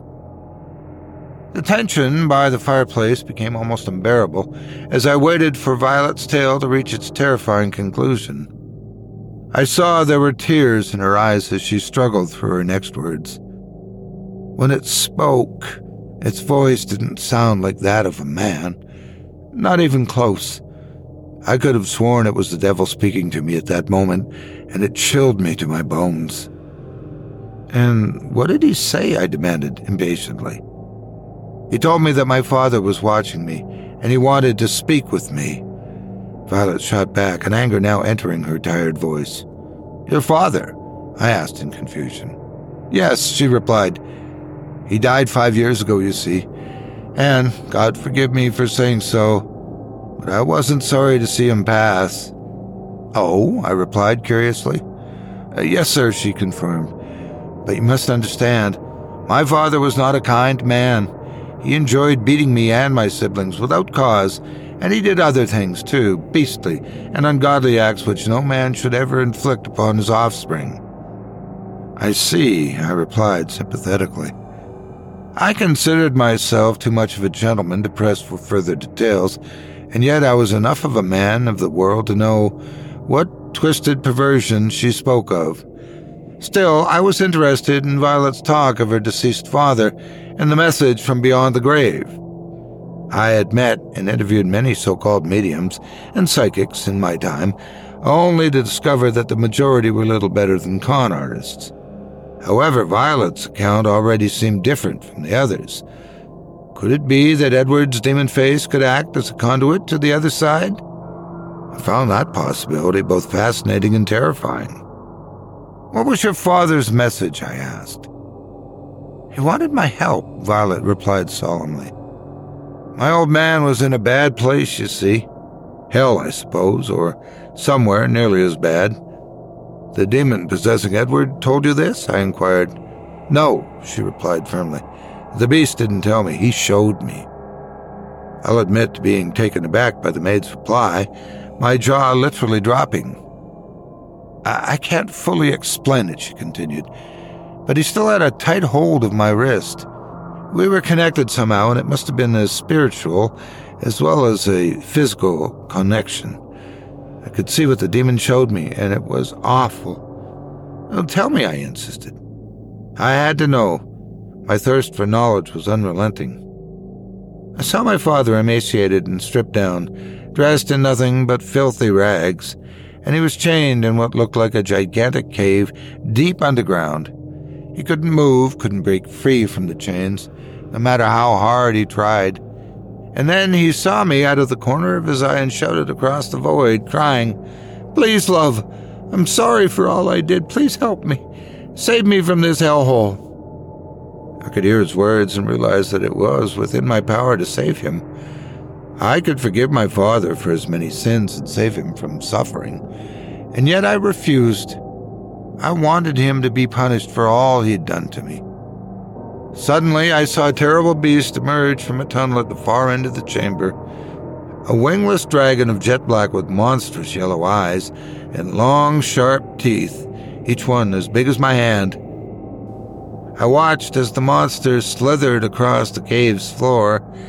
The tension by the fireplace became almost unbearable as I waited for Violet's tale to reach its terrifying conclusion. I saw there were tears in her eyes as she struggled through her next words. When it spoke, its voice didn't sound like that of a man. Not even close. I could have sworn it was the devil speaking to me at that moment, and it chilled me to my bones. And what did he say? I demanded impatiently. He told me that my father was watching me, and he wanted to speak with me. Violet shot back, an anger now entering her tired voice. Your father? I asked in confusion. Yes, she replied. He died 5 years ago, you see. And, God forgive me for saying so, but I wasn't sorry to see him pass. Oh, I replied curiously. Yes, sir, she confirmed. But you must understand, my father was not a kind man. He enjoyed beating me and my siblings without cause, and he did other things too, beastly and ungodly acts which no man should ever inflict upon his offspring. I see, I replied sympathetically. I considered myself too much of a gentleman to press for further details, and yet I was enough of a man of the world to know what twisted perversion she spoke of. Still, I was interested in Violet's talk of her deceased father and the message from beyond the grave. I had met and interviewed many so-called mediums and psychics in my time, only to discover that the majority were little better than con artists. However, Violet's account already seemed different from the others. Could it be that Edward's demon face could act as a conduit to the other side? I found that possibility both fascinating and terrifying. What was your father's message? I asked. He wanted my help, Violet replied solemnly. My old man was in a bad place, you see. Hell, I suppose, or somewhere nearly as bad. The demon possessing Edward told you this? I inquired. No, she replied firmly. The beast didn't tell me, he showed me. I'll admit to being taken aback by the maid's reply, my jaw literally dropping. I can't fully explain it, she continued, but he still had a tight hold of my wrist. We were connected somehow, and it must have been a spiritual as well as a physical connection. I could see what the demon showed me, and it was awful. Well, tell me, I insisted. I had to know. My thirst for knowledge was unrelenting. I saw my father emaciated and stripped down, dressed in nothing but filthy rags, and he was chained in what looked like a gigantic cave deep underground. He couldn't move, couldn't break free from the chains, no matter how hard he tried. And then he saw me out of the corner of his eye and shouted across the void, crying, Please, love, I'm sorry for all I did. Please help me. Save me from this hellhole. I could hear his words and realize that it was within my power to save him. I could forgive my father for his many sins and save him from suffering, and yet I refused. I wanted him to be punished for all he'd done to me. Suddenly, I saw a terrible beast emerge from a tunnel at the far end of the chamber, a wingless dragon of jet black with monstrous yellow eyes and long, sharp teeth, each one as big as my hand. I watched as the monster slithered across the cave's floor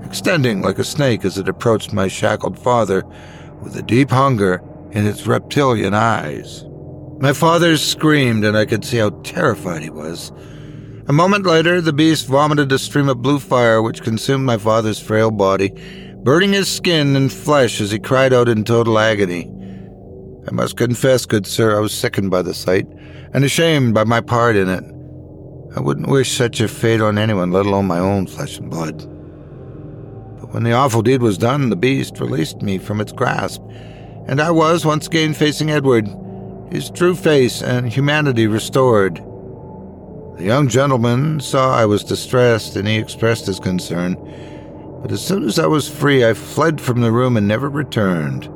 extending like a snake as it approached my shackled father with a deep hunger in its reptilian eyes. My father screamed, and I could see how terrified he was. A moment later, the beast vomited a stream of blue fire which consumed my father's frail body, burning his skin and flesh as he cried out in total agony. I must confess, good sir, I was sickened by the sight, and ashamed by my part in it. I wouldn't wish such a fate on anyone, let alone my own flesh and blood. But when the awful deed was done, the beast released me from its grasp, and I was once again facing Edward, his true face and humanity restored. The young gentleman saw I was distressed, and he expressed his concern, but as soon as I was free, I fled from the room and never returned.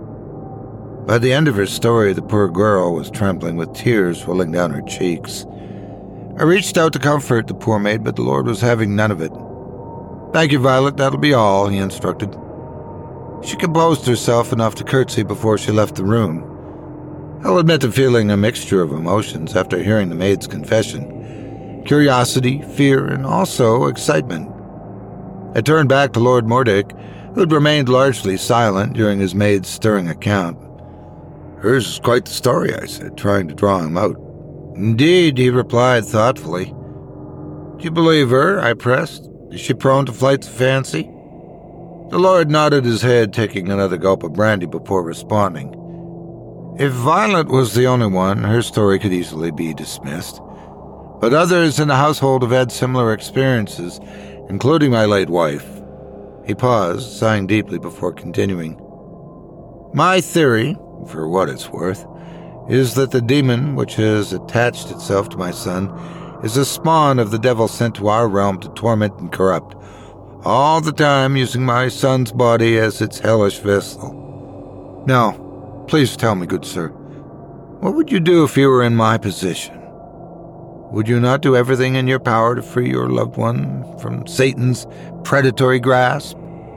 By the end of her story, the poor girl was trembling with tears rolling down her cheeks. I reached out to comfort the poor maid, but the Lord was having none of it. "Thank you, Violet, that'll be all," he instructed. She composed herself enough to curtsy before she left the room. I'll admit to feeling a mixture of emotions after hearing the maid's confession. Curiosity, fear, and also excitement. I turned back to Lord Mordick, who had remained largely silent during his maid's stirring account. "Hers is quite the story," I said, trying to draw him out. "Indeed," he replied thoughtfully. "Do you believe her?" I pressed. "Is she prone to flights of fancy?" The Lord nodded his head, taking another gulp of brandy before responding. If Violet was the only one, her story could easily be dismissed. But others in the household have had similar experiences, including my late wife. He paused, sighing deeply before continuing. "My theory, for what it's worth, is that the demon which has attached itself to my son is a spawn of the devil sent to our realm to torment and corrupt, all the time using my son's body as its hellish vessel. Now, please tell me, good sir, what would you do if you were in my position? Would you not do everything in your power to free your loved one from Satan's predatory grasp?"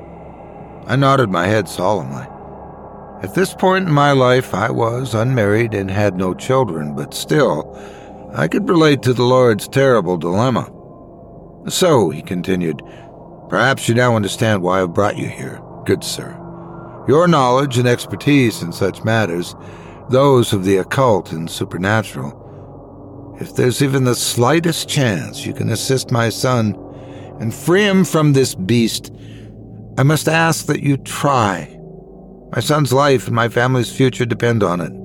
I nodded my head solemnly. At this point in my life, I was unmarried and had no children, but still, I could relate to the Lord's terrible dilemma. "So," he continued, "perhaps you now understand why I've brought you here, good sir. Your knowledge and expertise in such matters, those of the occult and supernatural. If there's even the slightest chance you can assist my son and free him from this beast, I must ask that you try. My son's life and my family's future depend on it."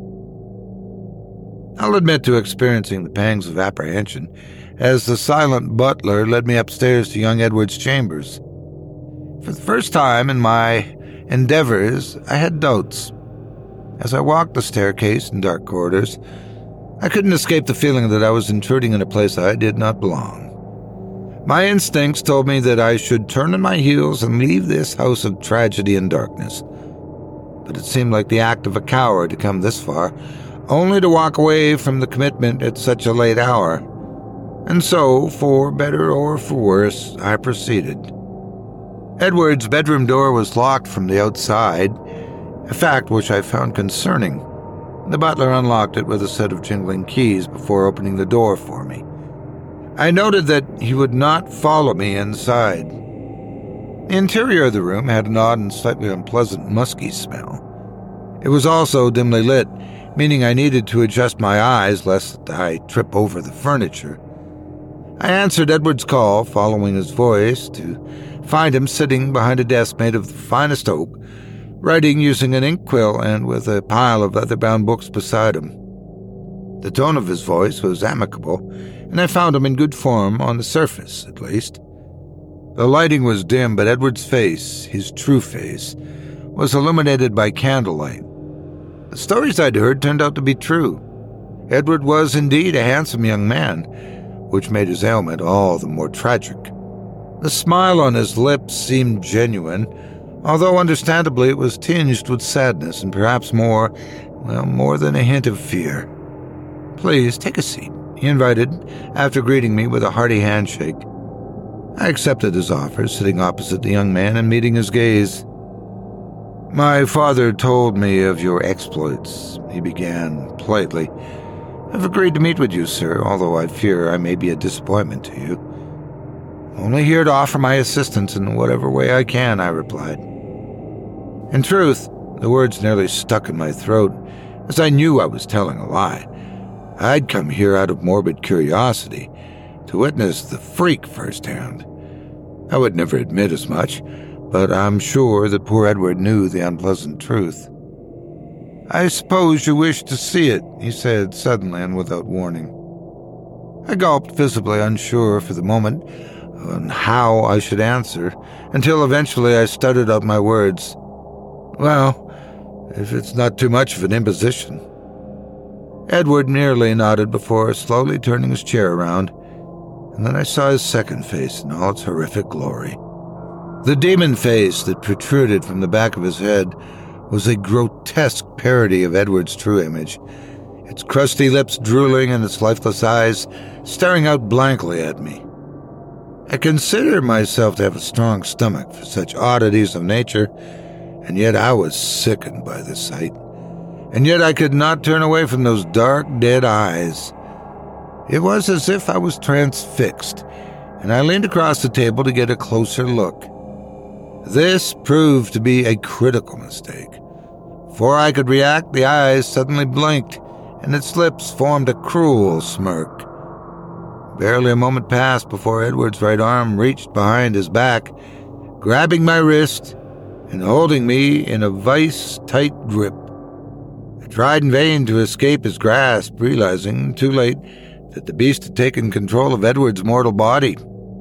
I'll admit to experiencing the pangs of apprehension as the silent butler led me upstairs to young Edward's chambers. For the first time in my endeavors, I had doubts. As I walked the staircase and dark corridors, I couldn't escape the feeling that I was intruding in a place I did not belong. My instincts told me that I should turn on my heels and leave this house of tragedy and darkness. But it seemed like the act of a coward to come this far, only to walk away from the commitment at such a late hour. And so, for better or for worse, I proceeded. Edward's bedroom door was locked from the outside, a fact which I found concerning. The butler unlocked it with a set of jingling keys before opening the door for me. I noted that he would not follow me inside. The interior of the room had an odd and slightly unpleasant musky smell. It was also dimly lit, meaning I needed to adjust my eyes lest I trip over the furniture. I answered Edward's call, following his voice, to find him sitting behind a desk made of the finest oak, writing using an inkwell and with a pile of leather-bound books beside him. The tone of his voice was amicable, and I found him in good form on the surface, at least. The lighting was dim, but Edward's face, his true face, was illuminated by candlelight. The stories I'd heard turned out to be true. Edward was indeed a handsome young man, which made his ailment all the more tragic. The smile on his lips seemed genuine, although understandably it was tinged with sadness and perhaps more than a hint of fear. "Please, take a seat," he invited, after greeting me with a hearty handshake. I accepted his offer, sitting opposite the young man and meeting his gaze. "My father told me of your exploits," he began politely. "I've agreed to meet with you, sir, although I fear I may be a disappointment to you." "Only here to offer my assistance in whatever way I can," I replied. In truth, the words nearly stuck in my throat, as I knew I was telling a lie. I'd come here out of morbid curiosity, to witness the freak firsthand. I would never admit as much, but I'm sure that poor Edward knew the unpleasant truth. "I suppose you wish to see it," he said suddenly and without warning. I gulped, visibly unsure for the moment on how I should answer, until eventually I stuttered out my words. "Well, if it's not too much of an imposition." Edward merely nodded before slowly turning his chair around, and then I saw his second face in all its horrific glory. The demon face that protruded from the back of his head was a grotesque parody of Edward's true image, its crusty lips drooling and its lifeless eyes staring out blankly at me. I consider myself to have a strong stomach for such oddities of nature, and yet I was sickened by the sight. And yet I could not turn away from those dark, dead eyes. It was as if I was transfixed, and I leaned across the table to get a closer look. This proved to be a critical mistake. Before I could react, the eyes suddenly blinked, and its lips formed a cruel smirk. Barely a moment passed before Edward's right arm reached behind his back, grabbing my wrist and holding me in a vice-tight grip. I tried in vain to escape his grasp, realizing, too late, that the beast had taken control of Edward's mortal body.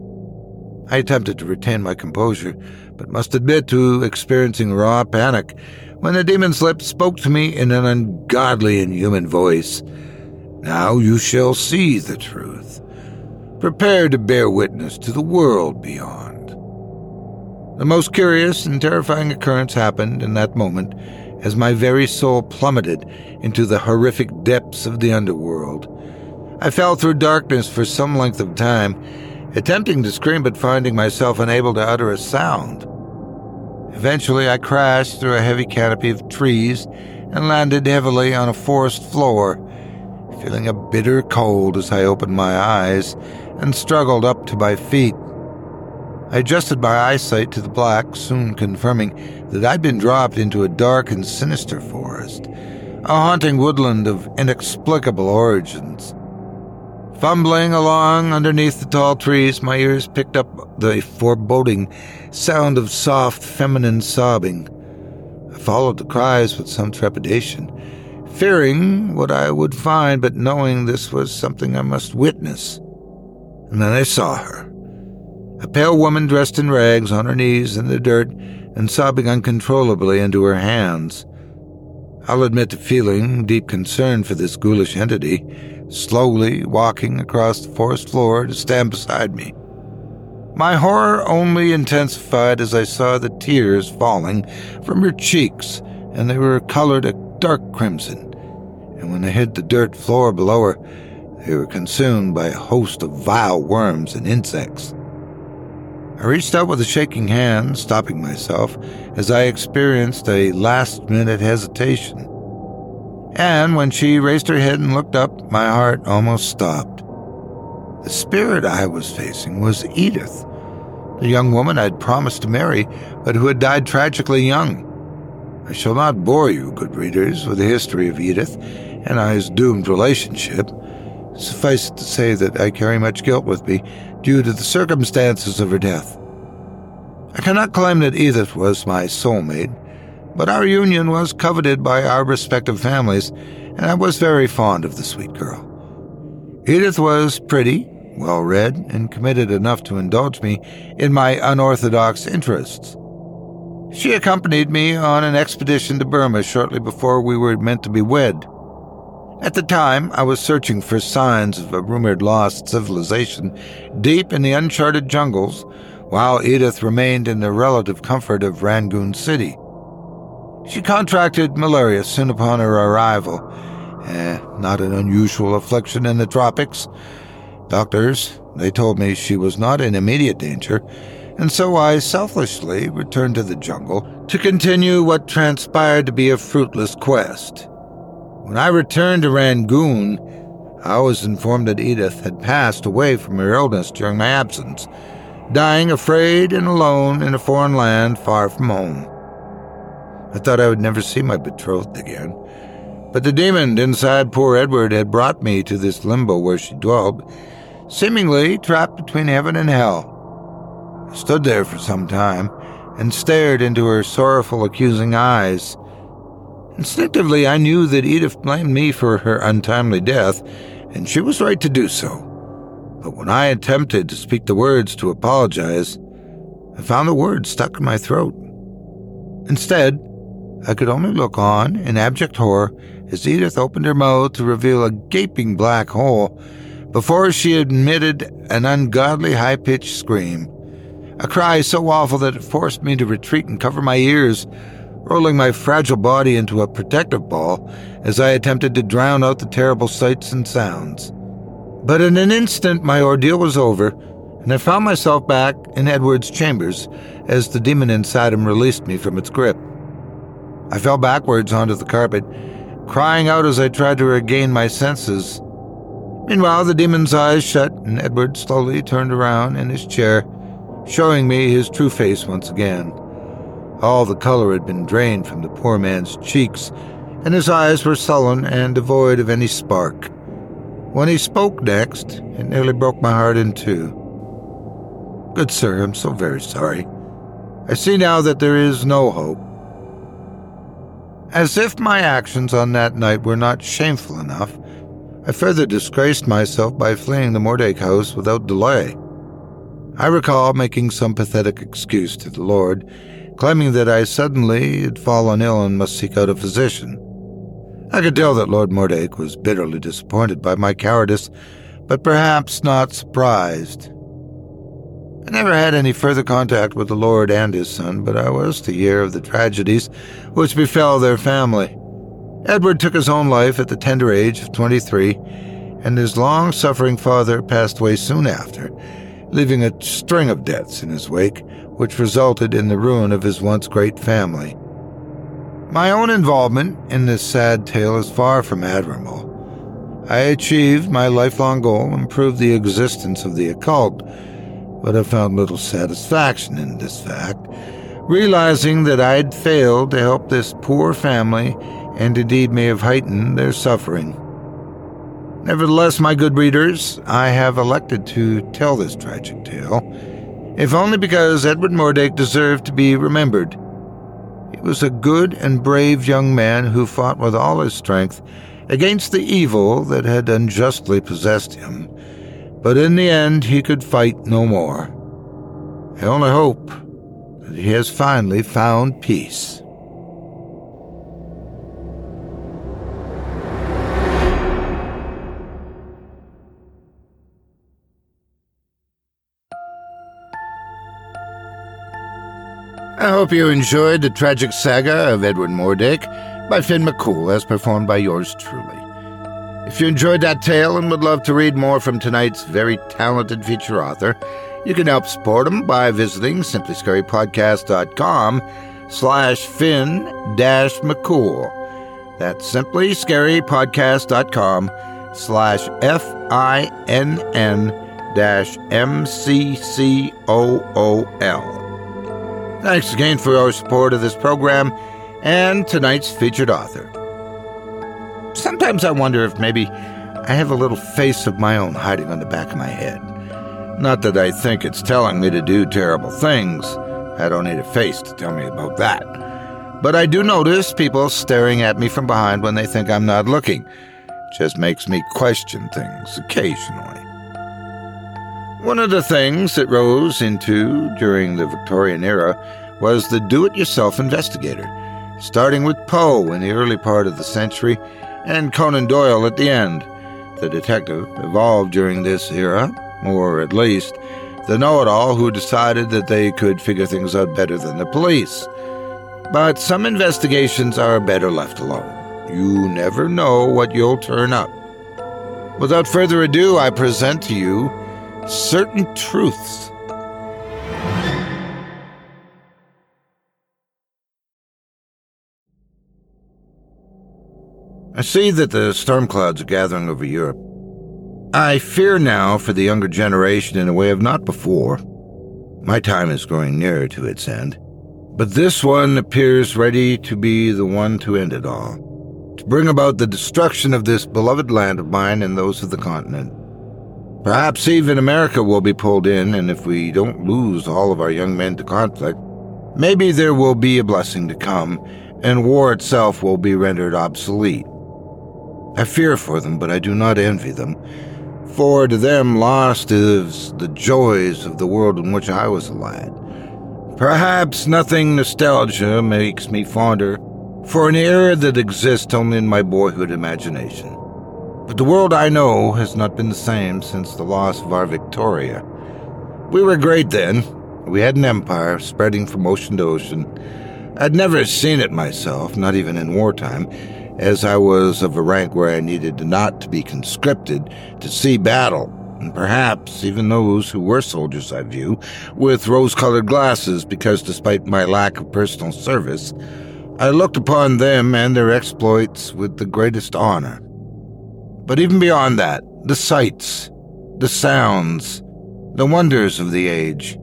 I attempted to retain my composure, but must admit to experiencing raw panic when the demon's lips spoke to me in an ungodly, inhuman voice. "Now you shall see the truth. Prepare to bear witness to the world beyond." The most curious and terrifying occurrence happened in that moment, as my very soul plummeted into the horrific depths of the underworld. I fell through darkness for some length of time, attempting to scream but finding myself unable to utter a sound. Eventually I crashed through a heavy canopy of trees and landed heavily on a forest floor, feeling a bitter cold as I opened my eyes and struggled up to my feet. I adjusted my eyesight to the black, soon confirming that I'd been dropped into a dark and sinister forest, a haunting woodland of inexplicable origins. Fumbling along underneath the tall trees, my ears picked up the foreboding sound of soft, feminine sobbing. I followed the cries with some trepidation, fearing what I would find, but knowing this was something I must witness. And then I saw her. A pale woman dressed in rags, on her knees in the dirt, and sobbing uncontrollably into her hands. I'll admit to feeling deep concern for this ghoulish entity, slowly walking across the forest floor to stand beside me. My horror only intensified as I saw the tears falling from her cheeks, and they were colored a dark crimson, and when they hit the dirt floor below her, they were consumed by a host of vile worms and insects. I reached out with a shaking hand, stopping myself as I experienced a last-minute hesitation. And when she raised her head and looked up, my heart almost stopped. The spirit I was facing was Edith, the young woman I'd promised to marry, but who had died tragically young. I shall not bore you, good readers, with the history of Edith and I's doomed relationship. Suffice it to say that I carry much guilt with me due to the circumstances of her death. I cannot claim that Edith was my soulmate, but our union was coveted by our respective families, and I was very fond of the sweet girl. Edith was pretty, well-read, and committed enough to indulge me in my unorthodox interests. She accompanied me on an expedition to Burma shortly before we were meant to be wed. At the time, I was searching for signs of a rumored lost civilization deep in the uncharted jungles, while Edith remained in the relative comfort of Rangoon City. She contracted malaria soon upon her arrival, not an unusual affliction in the tropics. Doctors, they told me she was not in immediate danger, and so I selfishly returned to the jungle to continue what transpired to be a fruitless quest. When I returned to Rangoon, I was informed that Edith had passed away from her illness during my absence, dying afraid and alone in a foreign land far from home. I thought I would never see my betrothed again, but the demon inside poor Edward had brought me to this limbo where she dwelt, seemingly trapped between heaven and hell. I stood there for some time and stared into her sorrowful, accusing eyes. Instinctively, I knew that Edith blamed me for her untimely death, and she was right to do so. But when I attempted to speak the words to apologize, I found the words stuck in my throat. Instead, I could only look on in abject horror as Edith opened her mouth to reveal a gaping black hole before she emitted an ungodly high-pitched scream, a cry so awful that it forced me to retreat and cover my ears, rolling my fragile body into a protective ball as I attempted to drown out the terrible sights and sounds. But in an instant my ordeal was over, and I found myself back in Edward's chambers as the demon inside him released me from its grip. I fell backwards onto the carpet, crying out as I tried to regain my senses. Meanwhile, the demon's eyes shut, and Edward slowly turned around in his chair, showing me his true face once again. All the color had been drained from the poor man's cheeks, and his eyes were sullen and devoid of any spark. When he spoke next, it nearly broke my heart in two. "Good sir, I'm so very sorry. I see now that there is no hope." As if my actions on that night were not shameful enough, I further disgraced myself by fleeing the Mordache house without delay. I recall making some pathetic excuse to the Lord, claiming that I suddenly had fallen ill and must seek out a physician. I could tell that Lord Mordache was bitterly disappointed by my cowardice, but perhaps not surprised. I never had any further contact with the Lord and his son, but I was to hear of the tragedies which befell their family. Edward took his own life at the tender age of 23, and his long-suffering father passed away soon after, leaving a string of deaths in his wake, which resulted in the ruin of his once great family. My own involvement in this sad tale is far from admirable. I achieved my lifelong goal and proved the existence of the occult, but I found little satisfaction in this fact, realizing that I'd failed to help this poor family and indeed may have heightened their suffering. Nevertheless, my good readers, I have elected to tell this tragic tale, if only because Edward Mordache deserved to be remembered. He was a good and brave young man who fought with all his strength against the evil that had unjustly possessed him, but in the end he could fight no more. I only hope that he has finally found peace. I hope you enjoyed the tragic saga of Edward Mordache by Finn McCool, as performed by yours truly. If you enjoyed that tale and would love to read more from tonight's very talented feature author, you can help support him by visiting simplyscarypodcast.com/Finn-McCool. That's simplyscarypodcast.com/FINN-MCCOOL. Thanks again for your support of this program and tonight's featured author. Sometimes I wonder if maybe I have a little face of my own hiding on the back of my head. Not that I think it's telling me to do terrible things. I don't need a face to tell me about that. But I do notice people staring at me from behind when they think I'm not looking. Just makes me question things occasionally. One of the things that rose into during the Victorian era was the do-it-yourself investigator, starting with Poe in the early part of the century and Conan Doyle at the end. The detective evolved during this era, or at least the know-it-all who decided that they could figure things out better than the police. But some investigations are better left alone. You never know what you'll turn up. Without further ado, I present to you Certain Truths. I see that the storm clouds are gathering over Europe. I fear now for the younger generation in a way of not before. My time is growing nearer to its end, but this one appears ready to be the one to end it all, to bring about the destruction of this beloved land of mine and those of the continent. Perhaps even America will be pulled in, and if we don't lose all of our young men to conflict, maybe there will be a blessing to come, and war itself will be rendered obsolete. I fear for them, but I do not envy them, for to them lost is the joys of the world in which I was a lad. Perhaps nothing nostalgia makes me fonder for an era that exists only in my boyhood imagination. But the world I know has not been the same since the loss of our Victoria. We were great then. We had an empire spreading from ocean to ocean. I'd never seen it myself, not even in wartime, as I was of a rank where I needed not to be conscripted to see battle, and perhaps even those who were soldiers I view with rose-colored glasses because despite my lack of personal service, I looked upon them and their exploits with the greatest honor. But even beyond that, the sights, the sounds, the wonders of the age.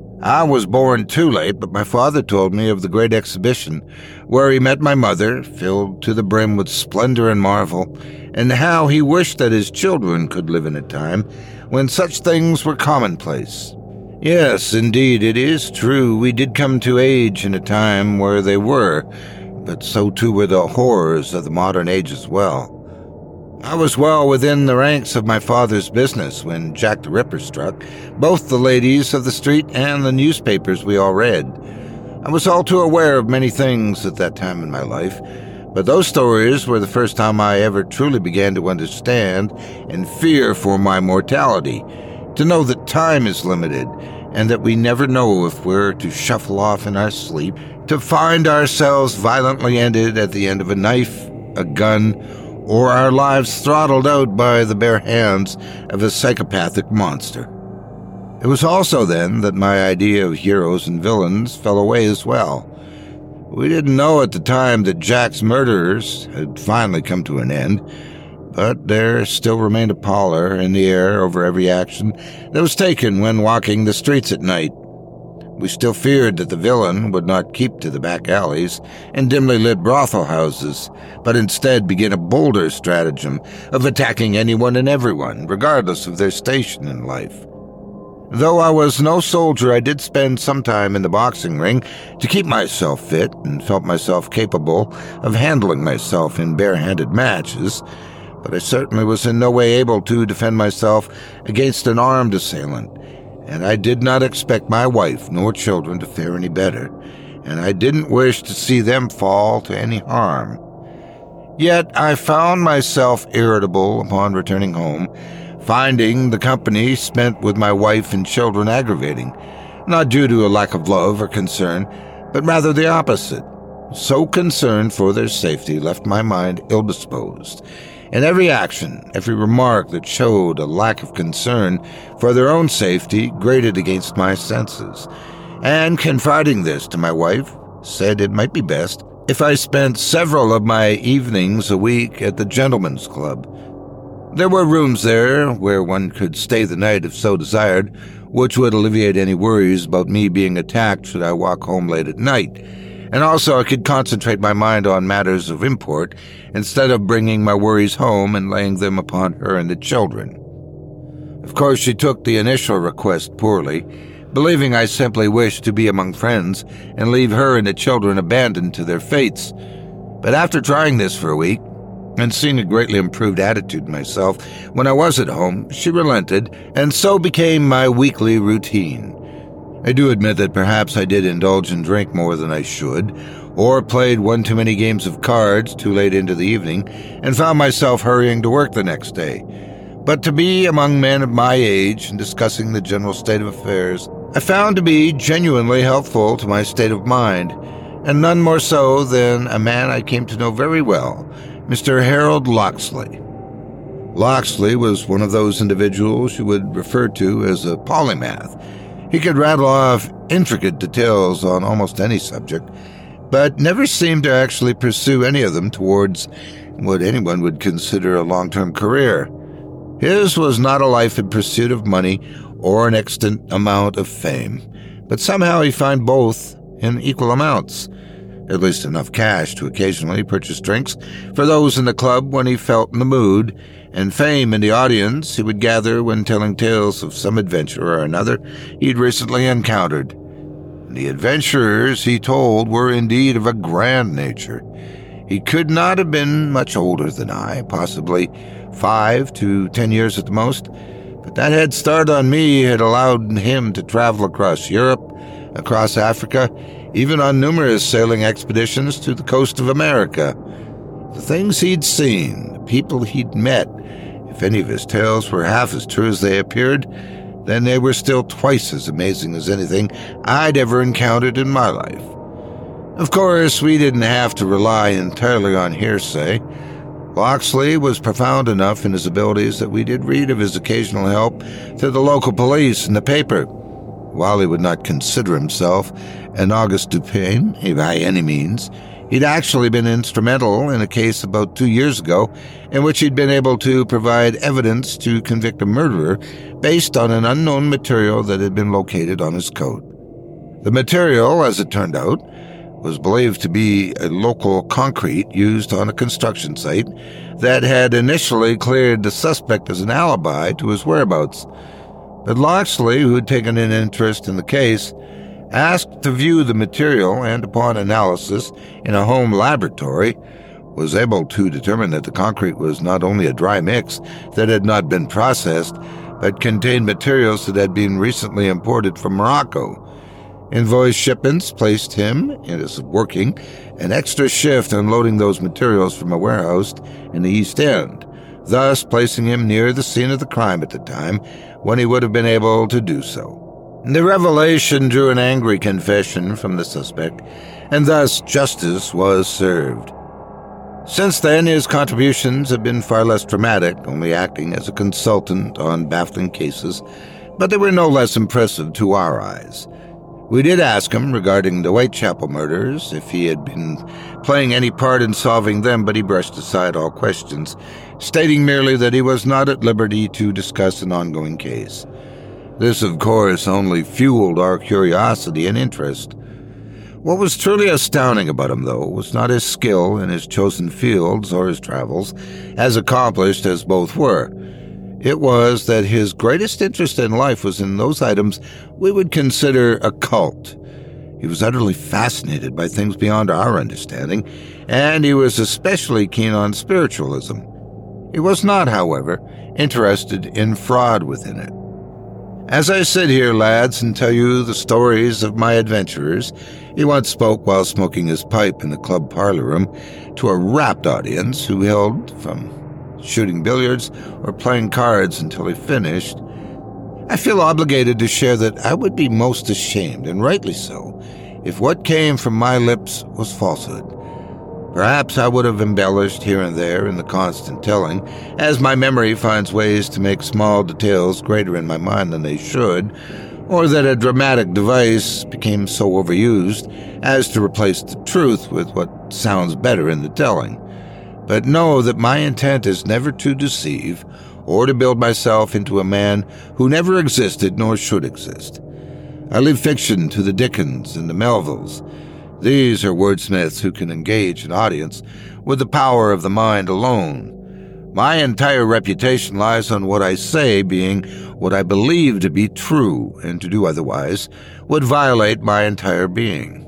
I was born too late, but my father told me of the great exhibition where he met my mother, filled to the brim with splendor and marvel, and how he wished that his children could live in a time when such things were commonplace. Yes, indeed, it is true, we did come to age in a time where they were, but so too were the horrors of the modern age as well. I was well within the ranks of my father's business when Jack the Ripper struck, both the ladies of the street and the newspapers we all read. I was all too aware of many things at that time in my life, but those stories were the first time I ever truly began to understand and fear for my mortality, to know that time is limited, and that we never know if we're to shuffle off in our sleep, to find ourselves violently ended at the end of a knife, a gun, or our lives throttled out by the bare hands of a psychopathic monster. It was also then that my idea of heroes and villains fell away as well. We didn't know at the time that Jack's murderers had finally come to an end, but there still remained a pallor in the air over every action that was taken when walking the streets at night. We still feared that the villain would not keep to the back alleys and dimly lit brothel houses, but instead begin a bolder stratagem of attacking anyone and everyone, regardless of their station in life. Though I was no soldier, I did spend some time in the boxing ring to keep myself fit and felt myself capable of handling myself in bare-handed matches, but I certainly was in no way able to defend myself against an armed assailant, and I did not expect my wife nor children to fare any better, and I didn't wish to see them fall to any harm. Yet I found myself irritable upon returning home, finding the company spent with my wife and children aggravating, not due to a lack of love or concern, but rather the opposite. So concern for their safety left my mind ill-disposed, and every action, every remark that showed a lack of concern for their own safety grated against my senses, and confiding this to my wife, said it might be best if I spent several of my evenings a week at the Gentlemen's Club. There were rooms there where one could stay the night if so desired, which would alleviate any worries about me being attacked should I walk home late at night, and also I could concentrate my mind on matters of import instead of bringing my worries home and laying them upon her and the children. Of course, she took the initial request poorly, believing I simply wished to be among friends and leave her and the children abandoned to their fates. But after trying this for a week, and seeing a greatly improved attitude myself when I was at home, she relented, and so became my weekly routine. I do admit that perhaps I did indulge in drink more than I should, or played one too many games of cards too late into the evening, and found myself hurrying to work the next day. But to be among men of my age and discussing the general state of affairs, I found to be genuinely helpful to my state of mind, and none more so than a man I came to know very well, Mr. Harold Locksley. Locksley was one of those individuals you would refer to as a polymath. He could rattle off intricate details on almost any subject, but never seemed to actually pursue any of them towards what anyone would consider a long-term career. His was not a life in pursuit of money or an extant amount of fame, but somehow he'd find both in equal amounts, at least enough cash to occasionally purchase drinks for those in the club when he felt in the mood, and fame in the audience he would gather when telling tales of some adventure or another he'd recently encountered. And the adventurers he told were indeed of a grand nature. He could not have been much older than I, possibly 5 to 10 years at the most, but that head start on me had allowed him to travel across Europe, across Africa, even on numerous sailing expeditions to the coast of America. The things he'd seen, the people he'd met, if any of his tales were half as true as they appeared, then they were still twice as amazing as anything I'd ever encountered in my life. Of course, we didn't have to rely entirely on hearsay. Locksley was profound enough in his abilities that we did read of his occasional help to the local police in the paper. While he would not consider himself an Auguste Dupin by any means, he'd actually been instrumental in a case about 2 years ago in which he'd been able to provide evidence to convict a murderer based on an unknown material that had been located on his coat. The material, as it turned out, was believed to be a local concrete used on a construction site that had initially cleared the suspect as an alibi to his whereabouts. But Locksley, who had taken an interest in the case, asked to view the material and, upon analysis in a home laboratory, was able to determine that the concrete was not only a dry mix that had not been processed, but contained materials that had been recently imported from Morocco. Invoice shipments placed him, as working, an extra shift unloading those materials from a warehouse in the East End, thus placing him near the scene of the crime at the time when he would have been able to do so. The revelation drew an angry confession from the suspect, and thus justice was served. Since then, his contributions have been far less dramatic, only acting as a consultant on baffling cases, but they were no less impressive to our eyes. We did ask him regarding the Whitechapel murders, if he had been playing any part in solving them, but he brushed aside all questions, stating merely that he was not at liberty to discuss an ongoing case. This, of course, only fueled our curiosity and interest. What was truly astounding about him, though, was not his skill in his chosen fields or his travels, as accomplished as both were. It was that his greatest interest in life was in those items we would consider occult. He was utterly fascinated by things beyond our understanding, and he was especially keen on spiritualism. He was not, however, interested in fraud within it. As I sit here, lads, and tell you the stories of my adventurers, he once spoke while smoking his pipe in the club parlor room to a rapt audience who held from shooting billiards or playing cards until he finished. I feel obligated to share that I would be most ashamed, and rightly so, if what came from my lips was falsehood. Perhaps I would have embellished here and there in the constant telling, as my memory finds ways to make small details greater in my mind than they should, or that a dramatic device became so overused as to replace the truth with what sounds better in the telling. But know that my intent is never to deceive or to build myself into a man who never existed nor should exist. I leave fiction to the Dickens and the Melvilles. These are wordsmiths who can engage an audience with the power of the mind alone. My entire reputation lies on what I say being what I believe to be true, and to do otherwise would violate my entire being.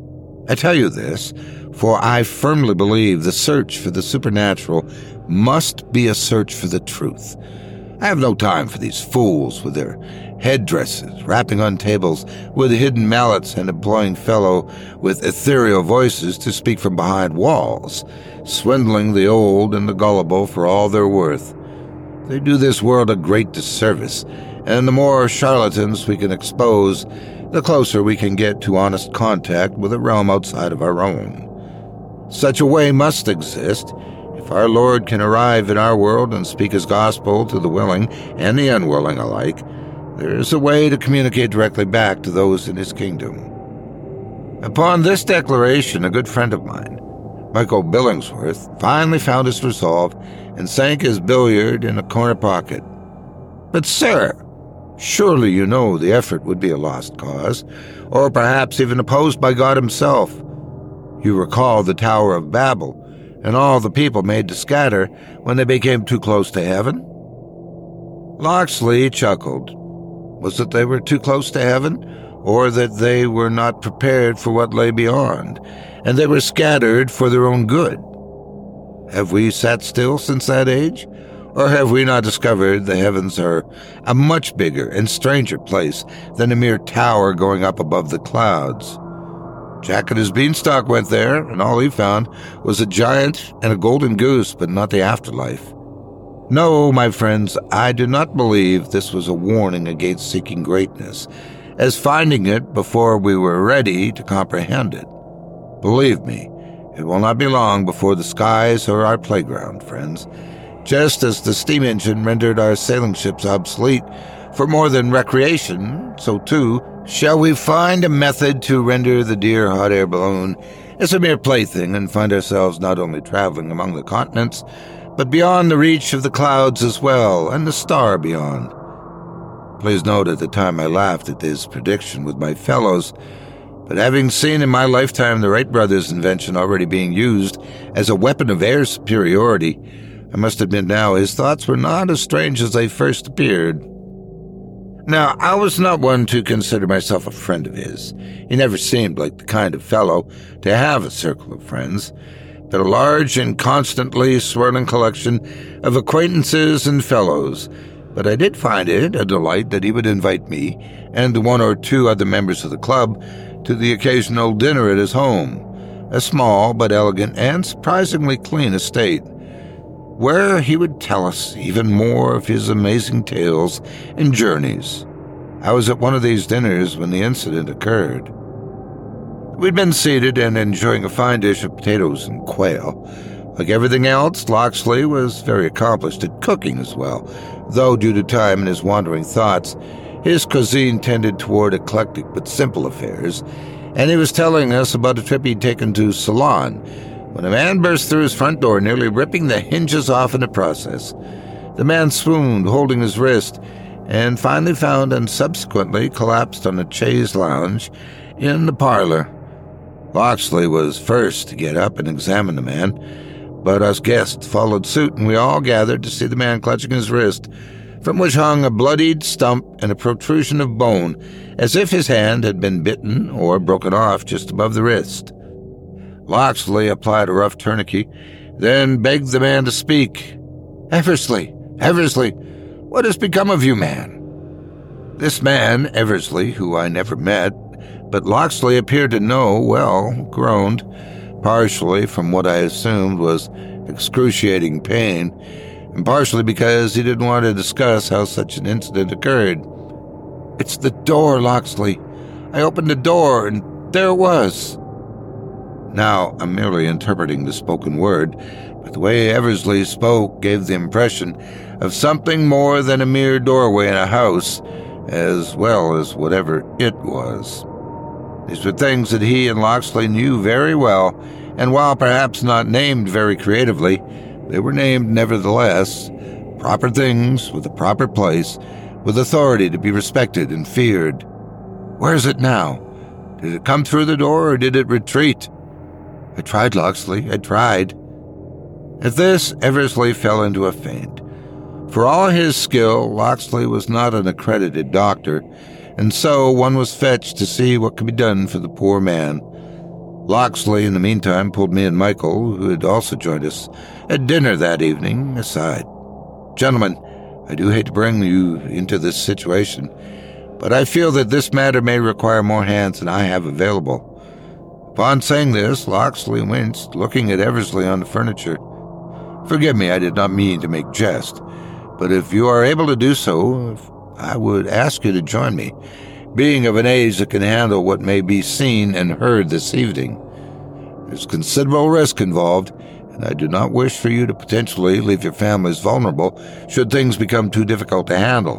I tell you this, for I firmly believe the search for the supernatural must be a search for the truth. I have no time for these fools with their headdresses, rapping on tables with hidden mallets and employing fellow with ethereal voices to speak from behind walls, swindling the old and the gullible for all they're worth. They do this world a great disservice, and the more charlatans we can expose, the closer we can get to honest contact with a realm outside of our own. Such a way must exist. If our Lord can arrive in our world and speak his gospel to the willing and the unwilling alike, there is a way to communicate directly back to those in his kingdom. Upon this declaration, a good friend of mine, Michael Billingsworth, finally found his resolve and sank his billiard in a corner pocket. "But, sir," Surely you know the effort would be a lost cause, or perhaps even opposed by God himself. You recall the Tower of Babel, and all the people made to scatter when they became too close to heaven? Locksley chuckled. Was it they were too close to heaven, or that they were not prepared for what lay beyond, and they were scattered for their own good? Have we sat still since that age? Or have we not discovered the heavens are a much bigger and stranger place than a mere tower going up above the clouds? Jack and his beanstalk went there, and all he found was a giant and a golden goose, but not the afterlife. No, my friends, I do not believe this was a warning against seeking greatness, as finding it before we were ready to comprehend it. Believe me, it will not be long before the skies are our playground, friends. Just as the steam engine rendered our sailing ships obsolete for more than recreation, so too shall we find a method to render the dear hot air balloon as a mere plaything and find ourselves not only traveling among the continents, but beyond the reach of the clouds as well, and the star beyond. Please note at the time I laughed at this prediction with my fellows, but having seen in my lifetime the Wright brothers' invention already being used as a weapon of air superiority, I must admit now his thoughts were not as strange as they first appeared. Now, I was not one to consider myself a friend of his. He never seemed like the kind of fellow to have a circle of friends, but a large and constantly swirling collection of acquaintances and fellows. But I did find it a delight that he would invite me and one or two other members of the club to the occasional dinner at his home, a small but elegant and surprisingly clean estate, where he would tell us even more of his amazing tales and journeys. I was at one of these dinners when the incident occurred. We'd been seated and enjoying a fine dish of potatoes and quail. Like everything else, Locksley was very accomplished at cooking as well, though due to time and his wandering thoughts, his cuisine tended toward eclectic but simple affairs, and he was telling us about a trip he'd taken to Ceylon, when a man burst through his front door, nearly ripping the hinges off in the process. The man swooned, holding his wrist, and finally found and subsequently collapsed on a chaise lounge in the parlor. Locksley was first to get up and examine the man, but us guests followed suit, and we all gathered to see the man clutching his wrist, from which hung a bloodied stump and a protrusion of bone, as if his hand had been bitten or broken off just above the wrist. Locksley applied a rough tourniquet, then begged the man to speak. Eversley, what has become of you, man?" This man, Eversley, who I never met, but Locksley appeared to know well, groaned, partially from what I assumed was excruciating pain, and partially because he didn't want to discuss how such an incident occurred. "It's the door, Locksley. I opened the door, and there it was." Now, I'm merely interpreting the spoken word, but the way Eversley spoke gave the impression of something more than a mere doorway in a house, as well as whatever it was. These were things that he and Locksley knew very well, and while perhaps not named very creatively, they were named nevertheless. Proper things, with a proper place, with authority to be respected and feared. Where is it now? Did it come through the door, or did it retreat? "I tried, Locksley, I tried." At this, Eversley fell into a faint. For all his skill, Locksley was not an accredited doctor, and so one was fetched to see what could be done for the poor man. Locksley, in the meantime, pulled me and Michael, who had also joined us at dinner that evening, aside. "Gentlemen, I do hate to bring you into this situation, but I feel that this matter may require more hands than I have available." Upon saying this, Locksley winced, looking at Eversley on the furniture. "Forgive me, I did not mean to make jest, but if you are able to do so, I would ask you to join me, being of an age that can handle what may be seen and heard this evening. There's considerable risk involved, and I do not wish for you to potentially leave your families vulnerable should things become too difficult to handle."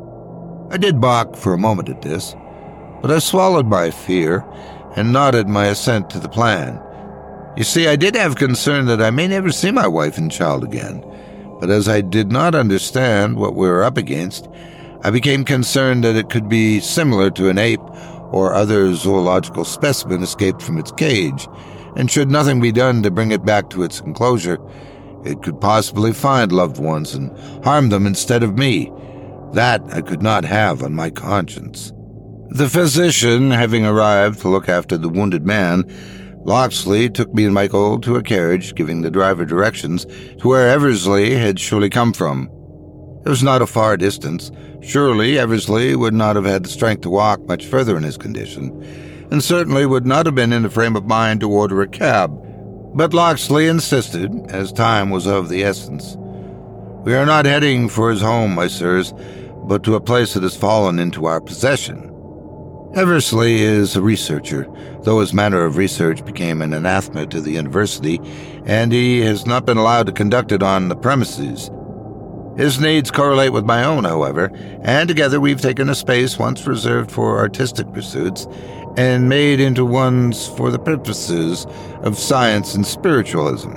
I did balk for a moment at this, but I swallowed my fear and nodded my assent to the plan. You see, I did have concern that I may never see my wife and child again, but as I did not understand what we were up against, I became concerned that it could be similar to an ape or other zoological specimen escaped from its cage, and should nothing be done to bring it back to its enclosure, it could possibly find loved ones and harm them instead of me. That I could not have on my conscience. The physician having arrived to look after the wounded man, Locksley took me and Michael to a carriage, giving the driver directions to where Eversley had surely come from. It was not a far distance. Surely Eversley would not have had the strength to walk much further in his condition, and certainly would not have been in the frame of mind to order a cab. But Locksley insisted, as time was of the essence. "We are not heading for his home, my sirs, but to a place that has fallen into our possession." Eversley is a researcher, though his manner of research became an anathema to the university, and he has not been allowed to conduct it on the premises. His needs correlate with my own, however, and together we've taken a space once reserved for artistic pursuits and made into ones for the purposes of science and spiritualism.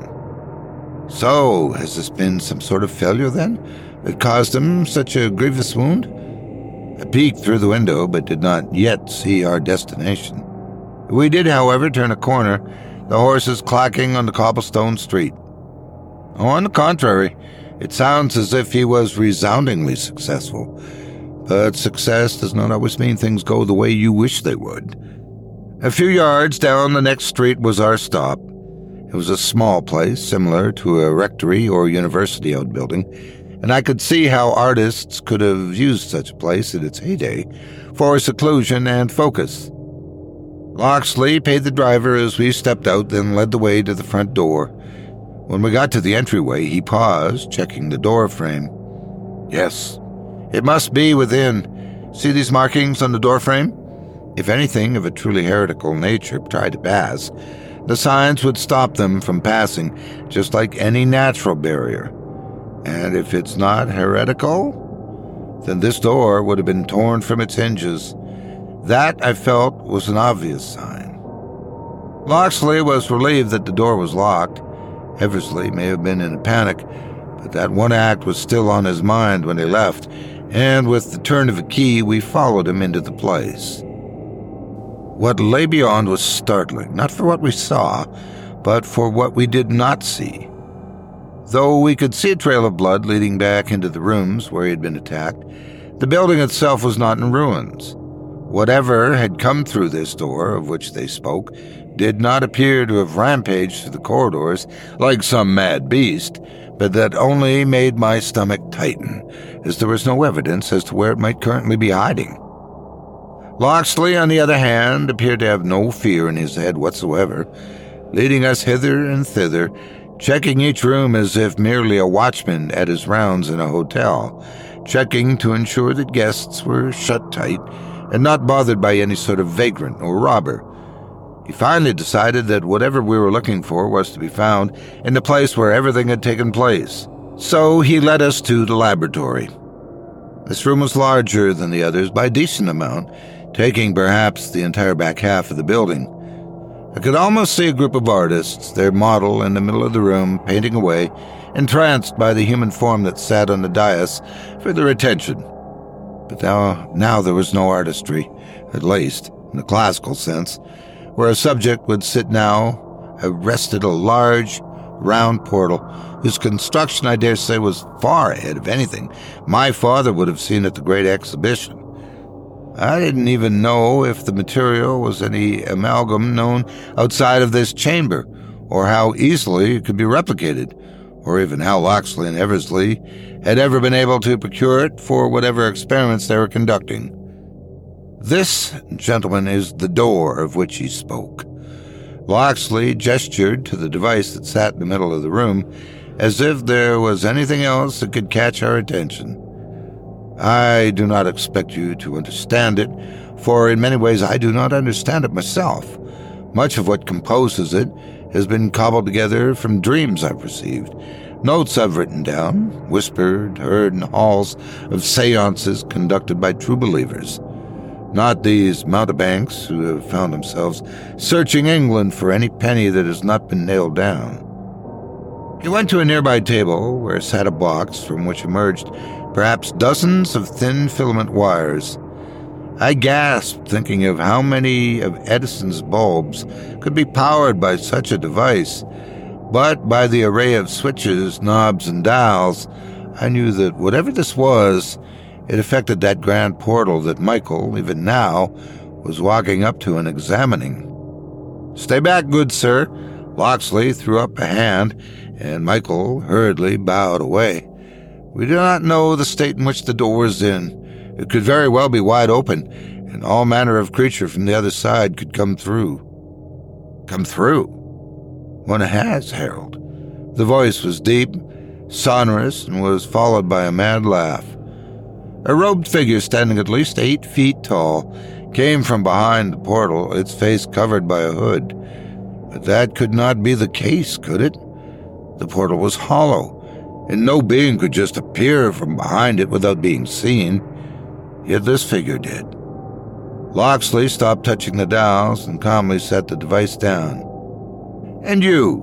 So, has this been some sort of failure, then, that caused him such a grievous wound? I peeked through the window, but did not yet see our destination. We did, however, turn a corner, the horses clacking on the cobblestone street. On the contrary, it sounds as if he was resoundingly successful. But success does not always mean things go the way you wish they would. A few yards down the next street was our stop. It was a small place, similar to a rectory or university outbuilding, and I could see how artists could have used such a place in its heyday for seclusion and focus. Locksley paid the driver as we stepped out, then led the way to the front door. When we got to the entryway, he paused, checking the door frame. "Yes, it must be within. See these markings on the door frame? If anything of a truly heretical nature tried to pass, the signs would stop them from passing, just like any natural barrier. And if it's not heretical, then this door would have been torn from its hinges. That, I felt, was an obvious sign." Locksley was relieved that the door was locked. Eversley may have been in a panic, but that one act was still on his mind when he left, and with the turn of a key, we followed him into the place. What lay beyond was startling, not for what we saw, but for what we did not see. Though we could see a trail of blood leading back into the rooms where he had been attacked, the building itself was not in ruins. Whatever had come through this door, of which they spoke, did not appear to have rampaged through the corridors like some mad beast, but that only made my stomach tighten, as there was no evidence as to where it might currently be hiding. Locksley, on the other hand, appeared to have no fear in his head whatsoever, leading us hither and thither, checking each room as if merely a watchman at his rounds in a hotel, checking to ensure that guests were shut tight and not bothered by any sort of vagrant or robber. He finally decided that whatever we were looking for was to be found in the place where everything had taken place. So he led us to the laboratory. This room was larger than the others by a decent amount, taking perhaps the entire back half of the building. I could almost see a group of artists, their model in the middle of the room, painting away, entranced by the human form that sat on the dais for their attention. But now there was no artistry, at least, in the classical sense, where a subject would sit now, rested a large, round portal, whose construction, I dare say, was far ahead of anything my father would have seen at the Great Exhibition. I didn't even know if the material was any amalgam known outside of this chamber, or how easily it could be replicated, or even how Locksley and Eversley had ever been able to procure it for whatever experiments they were conducting. This, gentlemen, is the door of which he spoke. Locksley gestured to the device that sat in the middle of the room, as if there was anything else that could catch our attention. I do not expect you to understand it, for in many ways I do not understand it myself. Much of what composes it has been cobbled together from dreams I've received, notes I've written down, whispered, heard in halls of seances conducted by true believers. Not these mountebanks who have found themselves searching England for any penny that has not been nailed down. He went to a nearby table where sat a box from which emerged perhaps dozens of thin filament wires. I gasped, thinking of how many of Edison's bulbs could be powered by such a device, but by the array of switches, knobs, and dials, I knew that whatever this was, it affected that grand portal that Michael, even now, was walking up to and examining. "Stay back, good sir." Locksley threw up a hand, and Michael hurriedly bowed away. "We do not know the state in which the door is in. It could very well be wide open, and all manner of creature from the other side could come through." "Come through?" "One has, Harold." The voice was deep, sonorous, and was followed by a mad laugh. A robed figure standing at least 8 feet tall came from behind the portal, its face covered by a hood. But that could not be the case, could it? The portal was hollow, and no being could just appear from behind it without being seen. Yet this figure did. Locksley stopped touching the dials and calmly set the device down. "And you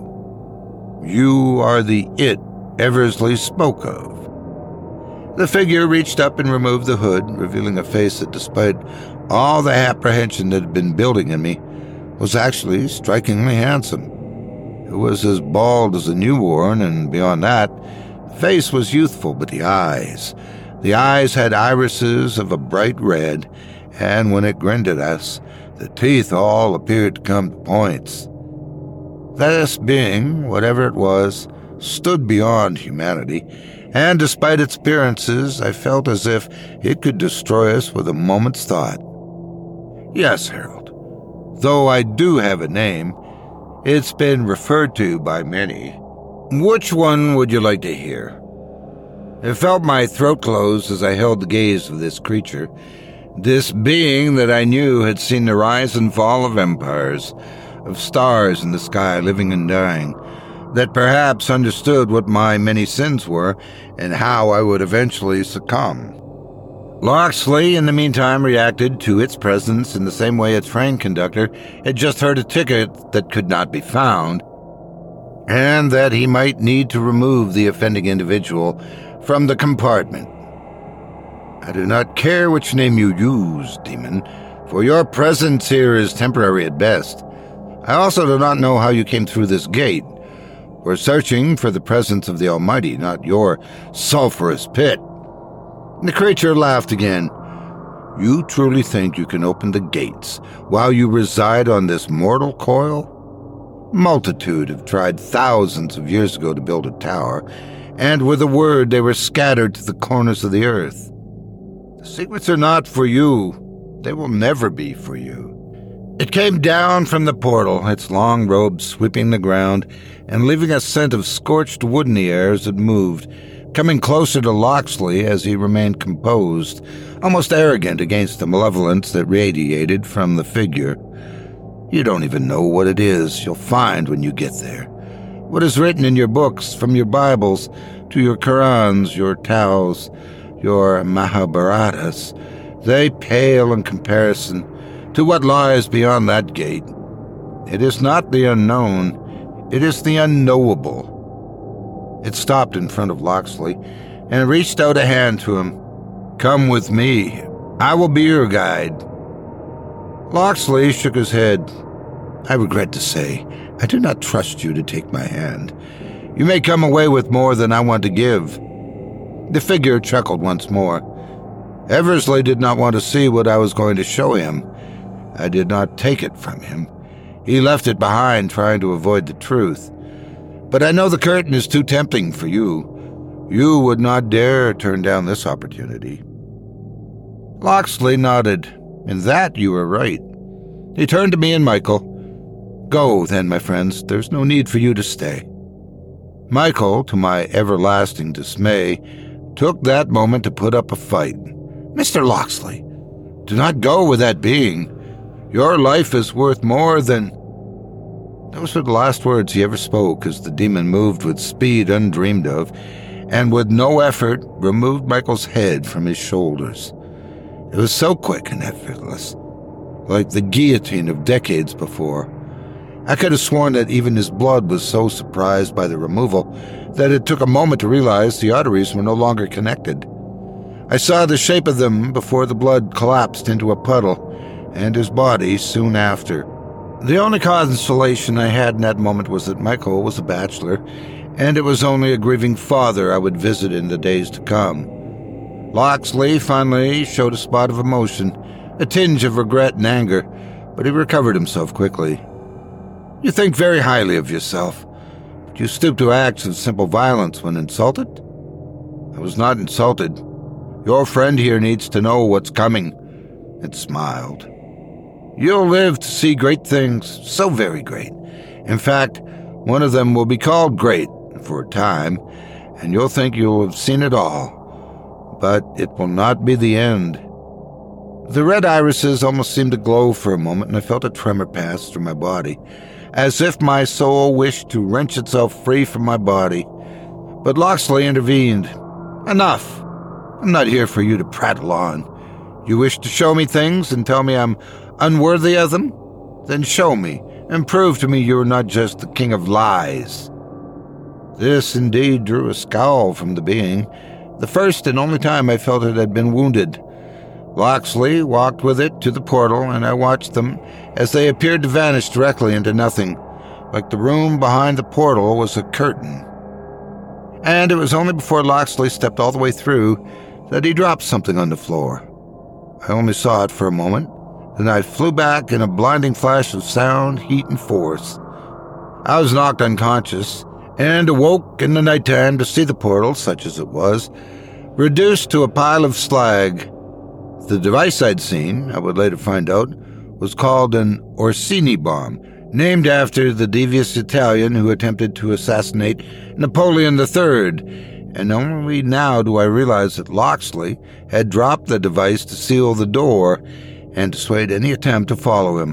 are the it Eversley spoke of." The figure reached up and removed the hood, revealing a face that, despite all the apprehension that had been building in me, was actually strikingly handsome. It was as bald as a newborn, and beyond that, the face was youthful, but the eyes had irises of a bright red, and when it grinned at us, the teeth all appeared to come to points. This being, whatever it was, stood beyond humanity, and despite its appearances, I felt as if it could destroy us with a moment's thought. "Yes, Harold. Though I do have a name, it's been referred to by many. Which one would you like to hear?" I felt my throat close as I held the gaze of this creature, this being that I knew had seen the rise and fall of empires, of stars in the sky living and dying, that perhaps understood what my many sins were and how I would eventually succumb. Locksley, in the meantime, reacted to its presence in the same way a train conductor had just heard a ticket that could not be found, and that he might need to remove the offending individual from the compartment. "I do not care which name you use, demon, for your presence here is temporary at best. I also do not know how you came through this gate. We're searching for the presence of the Almighty, not your sulphurous pit." The creature laughed again. "You truly think you can open the gates while you reside on this mortal coil? Multitude have tried thousands of years ago to build a tower, and with a word they were scattered to the corners of the earth. The secrets are not for you. They will never be for you." It came down from the portal, its long robe sweeping the ground and leaving a scent of scorched wood in the air as it moved, coming closer to Locksley as he remained composed, almost arrogant against the malevolence that radiated from the figure. "You don't even know what it is you'll find when you get there. What is written in your books, from your Bibles to your Qurans, your Taos, your Mahabharatas, they pale in comparison to what lies beyond that gate. It is not the unknown, it is the unknowable." It stopped in front of Locksley and reached out a hand to him. "Come with me. I will be your guide." Locksley shook his head. "I regret to say, I do not trust you to take my hand. You may come away with more than I want to give." The figure chuckled once more. Eversley did not want to see what I was going to show him. I did not take it from him. He left it behind, trying to avoid the truth. "But I know the curtain is too tempting for you. You would not dare turn down this opportunity." Locksley nodded. "In that you are right." He turned to me and Michael. "Go, then, my friends. There's no need for you to stay." Michael, to my everlasting dismay, took that moment to put up a fight. "Mr. Locksley, do not go with that being. Your life is worth more than—" Those were the last words he ever spoke as the demon moved with speed undreamed of, and with no effort removed Michael's head from his shoulders. It was so quick and effortless, like the guillotine of decades before. I could have sworn that even his blood was so surprised by the removal that it took a moment to realize the arteries were no longer connected. I saw the shape of them before the blood collapsed into a puddle, and his body soon after. The only consolation I had in that moment was that Michael was a bachelor, and it was only a grieving father I would visit in the days to come. Locksley finally showed a spot of emotion, a tinge of regret and anger, but he recovered himself quickly. You think very highly of yourself, but you stoop to acts of simple violence when insulted? I was not insulted. Your friend here needs to know what's coming, and smiled. You'll live to see great things, so very great. In fact, one of them will be called great for a time, and you'll think you'll have seen it all. But it will not be the end. The red irises almost seemed to glow for a moment, and I felt a tremor pass through my body, as if my soul wished to wrench itself free from my body. But Locksley intervened. Enough! I'm not here for you to prattle on. You wish to show me things and tell me I'm unworthy of them? Then show me, and prove to me you're not just the king of lies. This indeed drew a scowl from the being, the first and only time I felt it had been wounded. Locksley walked with it to the portal, and I watched them as they appeared to vanish directly into nothing, like the room behind the portal was a curtain. And it was only before Locksley stepped all the way through that he dropped something on the floor. I only saw it for a moment, then I flew back in a blinding flash of sound, heat, and force. I was knocked unconscious, and awoke in the nighttime to see the portal, such as it was, reduced to a pile of slag. The device I'd seen, I would later find out, was called an Orsini bomb, named after the devious Italian who attempted to assassinate Napoleon III, and only now do I realize that Locksley had dropped the device to seal the door and dissuade any attempt to follow him.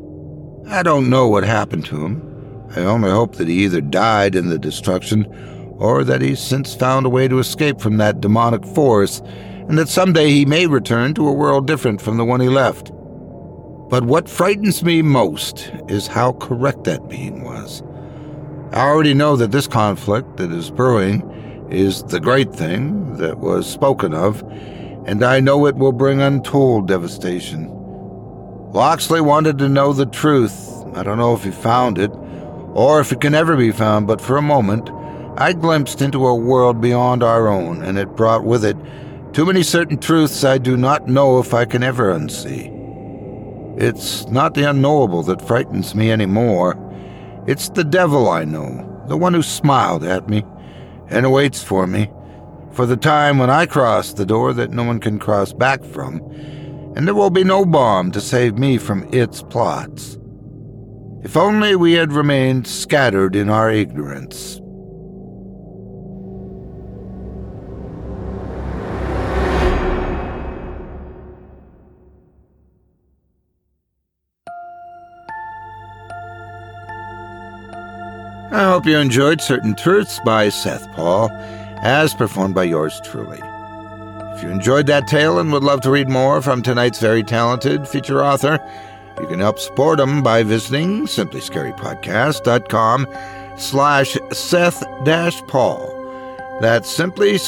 I don't know what happened to him. I only hope that he either died in the destruction or that he's since found a way to escape from that demonic force, and that someday he may return to a world different from the one he left. But what frightens me most is how correct that being was. I already know that this conflict that is brewing is the great thing that was spoken of, and I know it will bring untold devastation. Locksley wanted to know the truth. I don't know if he found it, or if it can ever be found, but for a moment, I glimpsed into a world beyond our own, and it brought with it too many certain truths I do not know if I can ever unsee. It's not the unknowable that frightens me anymore. It's the devil I know, the one who smiled at me and awaits for me, for the time when I cross the door that no one can cross back from, and there will be no bomb to save me from its plots. If only we had remained scattered in our ignorance. I hope you enjoyed Certain Truths by Seth Paul, as performed by yours truly. If you enjoyed that tale and would love to read more from tonight's very talented feature author, you can help support him by visiting simplyscarypodcast.com/Seth-Paul. That's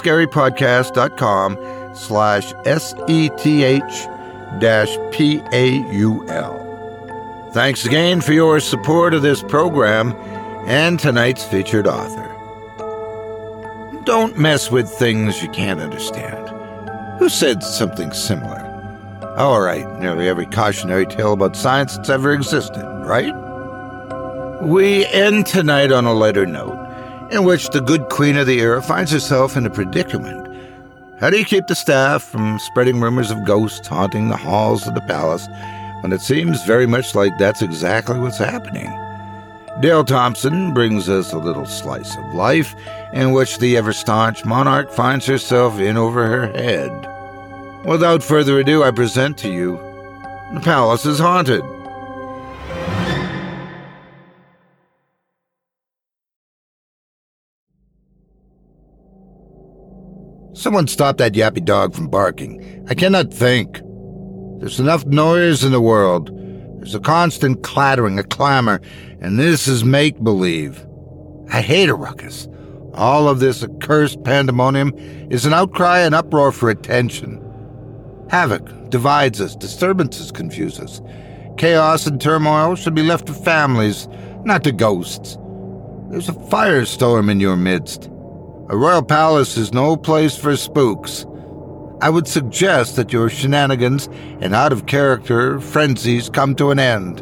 simplyscarypodcast.com/SETH-PAUL. Thanks again for your support of this program and tonight's featured author. Don't mess with things you can't understand. Who said something similar? All right, nearly every cautionary tale about science that's ever existed, right? We end tonight on a lighter note, in which the good queen of the era finds herself in a predicament. How do you keep the staff from spreading rumors of ghosts haunting the halls of the palace when it seems very much like that's exactly what's happening? Dale Thompson brings us a little slice of life in which the ever-staunch monarch finds herself in over her head. Without further ado, I present to you The Palace is Haunted. Someone stop that yappy dog from barking. I cannot think. There's enough noise in the world. There's a constant clattering, a clamor, and this is make-believe. I hate a ruckus. All of this accursed pandemonium is an outcry and uproar for attention. Havoc divides us, disturbances confuse us. Chaos and turmoil should be left to families, not to ghosts. There's a firestorm in your midst. A royal palace is no place for spooks. I would suggest that your shenanigans and out-of-character frenzies come to an end.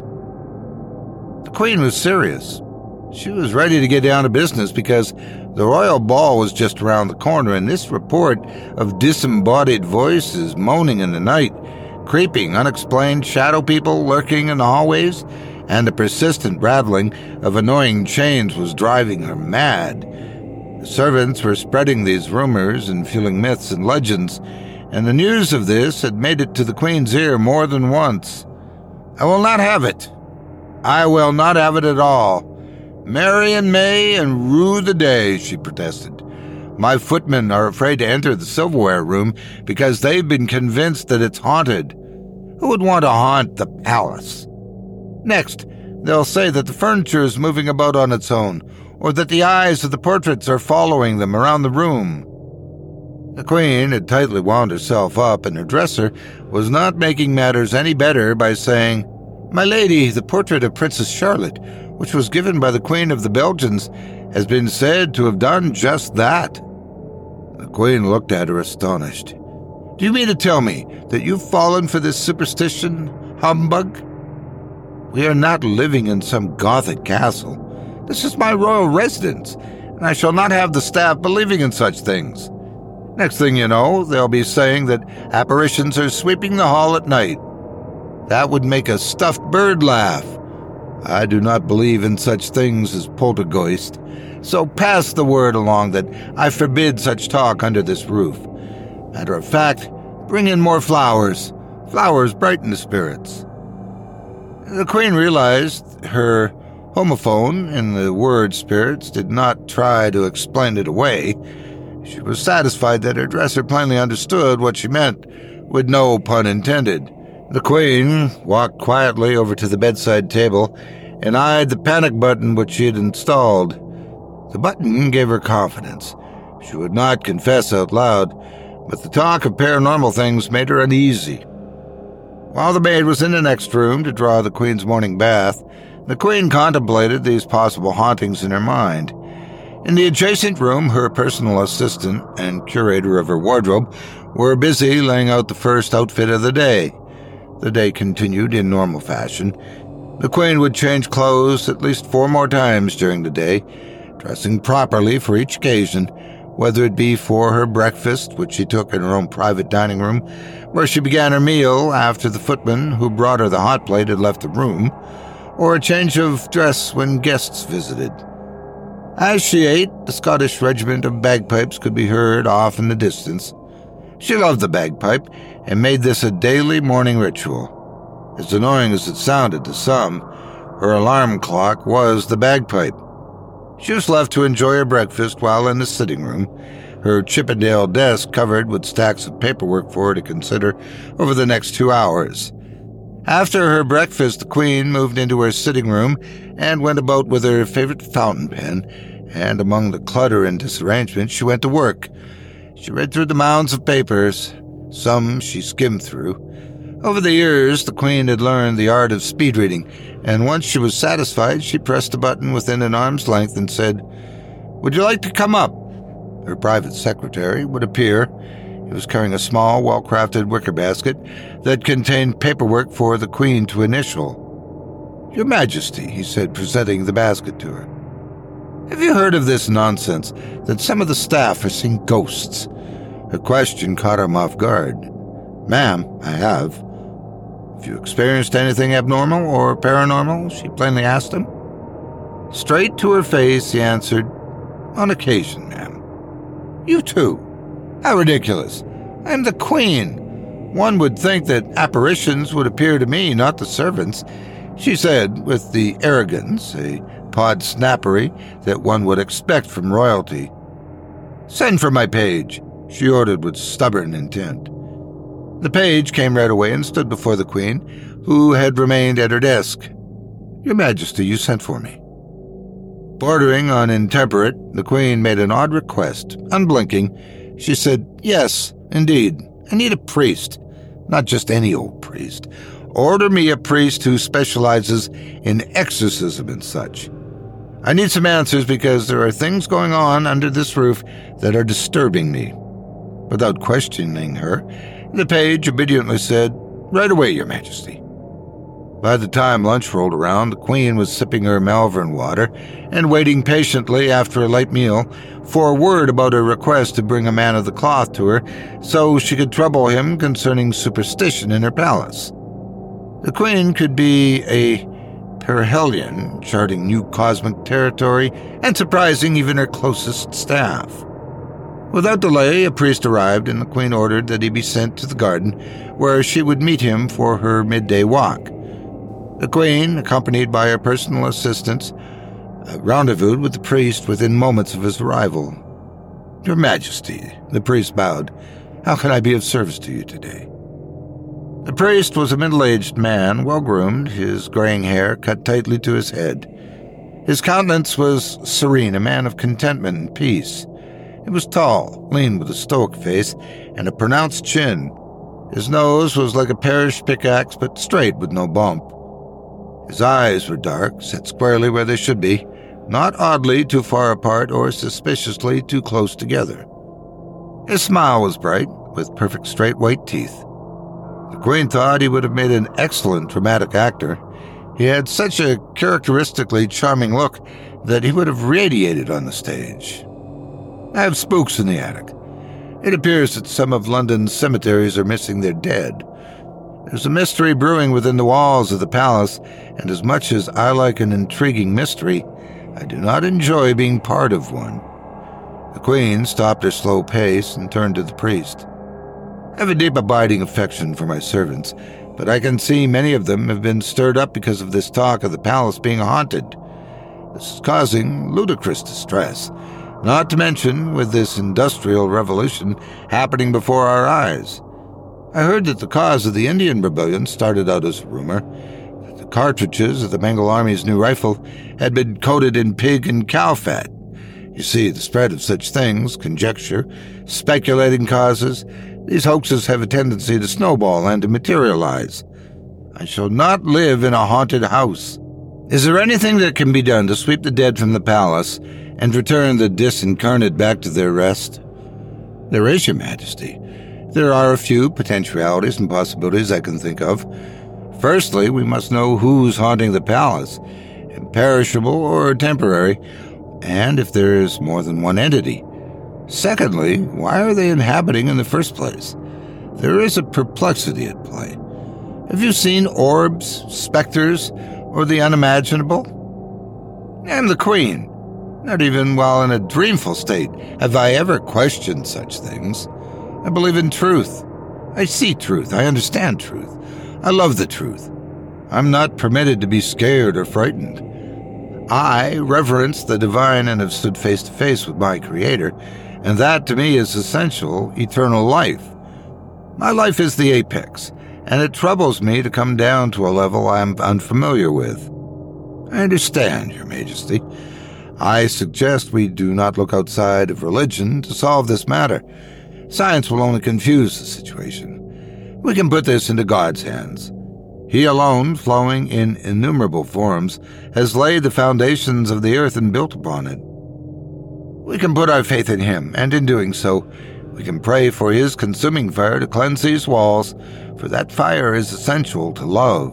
The Queen was serious. She was ready to get down to business because the royal ball was just around the corner, and this report of disembodied voices moaning in the night, creeping, unexplained shadow people lurking in the hallways, and the persistent rattling of annoying chains was driving her mad. The servants were spreading these rumors and fueling myths and legends, and the news of this had made it to the Queen's ear more than once. I will not have it. I will not have it at all. Marry in May and rue the day, she protested. My footmen are afraid to enter the silverware room because they've been convinced that it's haunted. Who would want to haunt the palace? Next, they'll say that the furniture is moving about on its own, or that the eyes of the portraits are following them around the room. The Queen had tightly wound herself up, and her dresser was not making matters any better by saying, "My lady, the portrait of Princess Charlotte, which was given by the Queen of the Belgians, has been said to have done just that." The Queen looked at her astonished. "Do you mean to tell me that you've fallen for this superstition, humbug? We are not living in some Gothic castle. This is my royal residence, and I shall not have the staff believing in such things. Next thing you know, they'll be saying that apparitions are sweeping the hall at night. That would make a stuffed bird laugh. I do not believe in such things as poltergeist, so pass the word along that I forbid such talk under this roof. Matter of fact, bring in more flowers. Flowers brighten the spirits." The Queen realized her homophone in the word spirits did not try to explain it away. She was satisfied that her dresser plainly understood what she meant, with no pun intended. The Queen walked quietly over to the bedside table and eyed the panic button which she had installed. The button gave her confidence. She would not confess out loud, but the talk of paranormal things made her uneasy. While the maid was in the next room to draw the Queen's morning bath, the Queen contemplated these possible hauntings in her mind. In the adjacent room, her personal assistant and curator of her wardrobe were busy laying out the first outfit of the day. The day continued in normal fashion. The Queen would change clothes at least 4 more times during the day, dressing properly for each occasion, whether it be for her breakfast, which she took in her own private dining room, where she began her meal after the footman who brought her the hot plate had left the room, or a change of dress when guests visited. As she ate, the Scottish regiment of bagpipes could be heard off in the distance. She loved the bagpipe and made this a daily morning ritual. As annoying as it sounded to some, her alarm clock was the bagpipe. She was left to enjoy her breakfast while in the sitting room, her Chippendale desk covered with stacks of paperwork for her to consider over the next 2 hours. After her breakfast, the Queen moved into her sitting room and went about with her favorite fountain pen, and among the clutter and disarrangement, she went to work. She read through the mounds of papers. Some she skimmed through. Over the years, the Queen had learned the art of speed reading, and once she was satisfied, she pressed a button within an arm's length and said, "Would you like to come up?" Her private secretary would appear. He was carrying a small, well-crafted wicker basket that contained paperwork for the Queen to initial. "Your Majesty," he said, presenting the basket to her. "Have you heard of this nonsense that some of the staff are seeing ghosts?" Her question caught him off guard. "Ma'am, I have." "Have you experienced anything abnormal or paranormal?" she plainly asked him. Straight to her face, he answered, "On occasion, ma'am." "You too? How ridiculous. I am the Queen. One would think that apparitions would appear to me, not the servants," she said with the arrogance, a podsnappery that one would expect from royalty. "Send for my page," she ordered with stubborn intent. The page came right away and stood before the Queen, who had remained at her desk. "Your Majesty, you sent for me." Bordering on intemperate, the Queen made an odd request. Unblinking, she said, "Yes, indeed, I need a priest. Not just any old priest. Order me a priest who specializes in exorcism and such. I need some answers because there are things going on under this roof that are disturbing me." Without questioning her, the page obediently said, "Right away, Your Majesty." By the time lunch rolled around, the Queen was sipping her Malvern water and waiting patiently after a light meal for a word about her request to bring a man of the cloth to her so she could trouble him concerning superstition in her palace. The Queen could be a perihelion, charting new cosmic territory and surprising even her closest staff. Without delay, a priest arrived, and the Queen ordered that he be sent to the garden, where she would meet him for her midday walk. The Queen, accompanied by her personal assistants, rendezvoused with the priest within moments of his arrival. "Your Majesty," the priest bowed, "how can I be of service to you today?" The priest was a middle-aged man, well-groomed, his graying hair cut tightly to his head. His countenance was serene, a man of contentment and peace. He was tall, lean with a stoic face, and a pronounced chin. His nose was like a parish pickaxe, but straight with no bump. His eyes were dark, set squarely where they should be, not oddly too far apart or suspiciously too close together. His smile was bright, with perfect straight white teeth. The Queen thought he would have made an excellent dramatic actor. He had such a characteristically charming look that he would have radiated on the stage. "I have spooks in the attic. It appears that some of London's cemeteries are missing their dead. There's a mystery brewing within the walls of the palace, and as much as I like an intriguing mystery, I do not enjoy being part of one." The Queen stopped her slow pace and turned to the priest. "I have a deep abiding affection for my servants, but I can see many of them have been stirred up because of this talk of the palace being haunted. This is causing ludicrous distress, not to mention with this industrial revolution happening before our eyes. I heard that the cause of the Indian rebellion started out as a rumor, that the cartridges of the Bengal Army's new rifle had been coated in pig and cow fat. You see, the spread of such things, conjecture, speculating causes, these hoaxes have a tendency to snowball and to materialize. I shall not live in a haunted house. Is there anything that can be done to sweep the dead from the palace and return the disincarnate back to their rest?" "There is, Your Majesty. There are a few potentialities and possibilities I can think of. Firstly, we must know who's haunting the palace, imperishable or temporary, and if there is more than one entity. Secondly, why are they inhabiting in the first place? There is a perplexity at play. Have you seen orbs, specters, or the unimaginable?" "I am the Queen. Not even while in a dreamful state have I ever questioned such things. I believe in truth. I see truth. I understand truth. I love the truth. I'm not permitted to be scared or frightened. I reverence the divine and have stood face to face with my Creator, and that to me is essential, eternal life. My life is the apex, and it troubles me to come down to a level I am unfamiliar with." "I understand, Your Majesty. I suggest we do not look outside of religion to solve this matter. Science will only confuse the situation. We can put this into God's hands. He alone, flowing in innumerable forms, has laid the foundations of the earth and built upon it. We can put our faith in Him, and in doing so, we can pray for His consuming fire to cleanse these walls, for that fire is essential to love."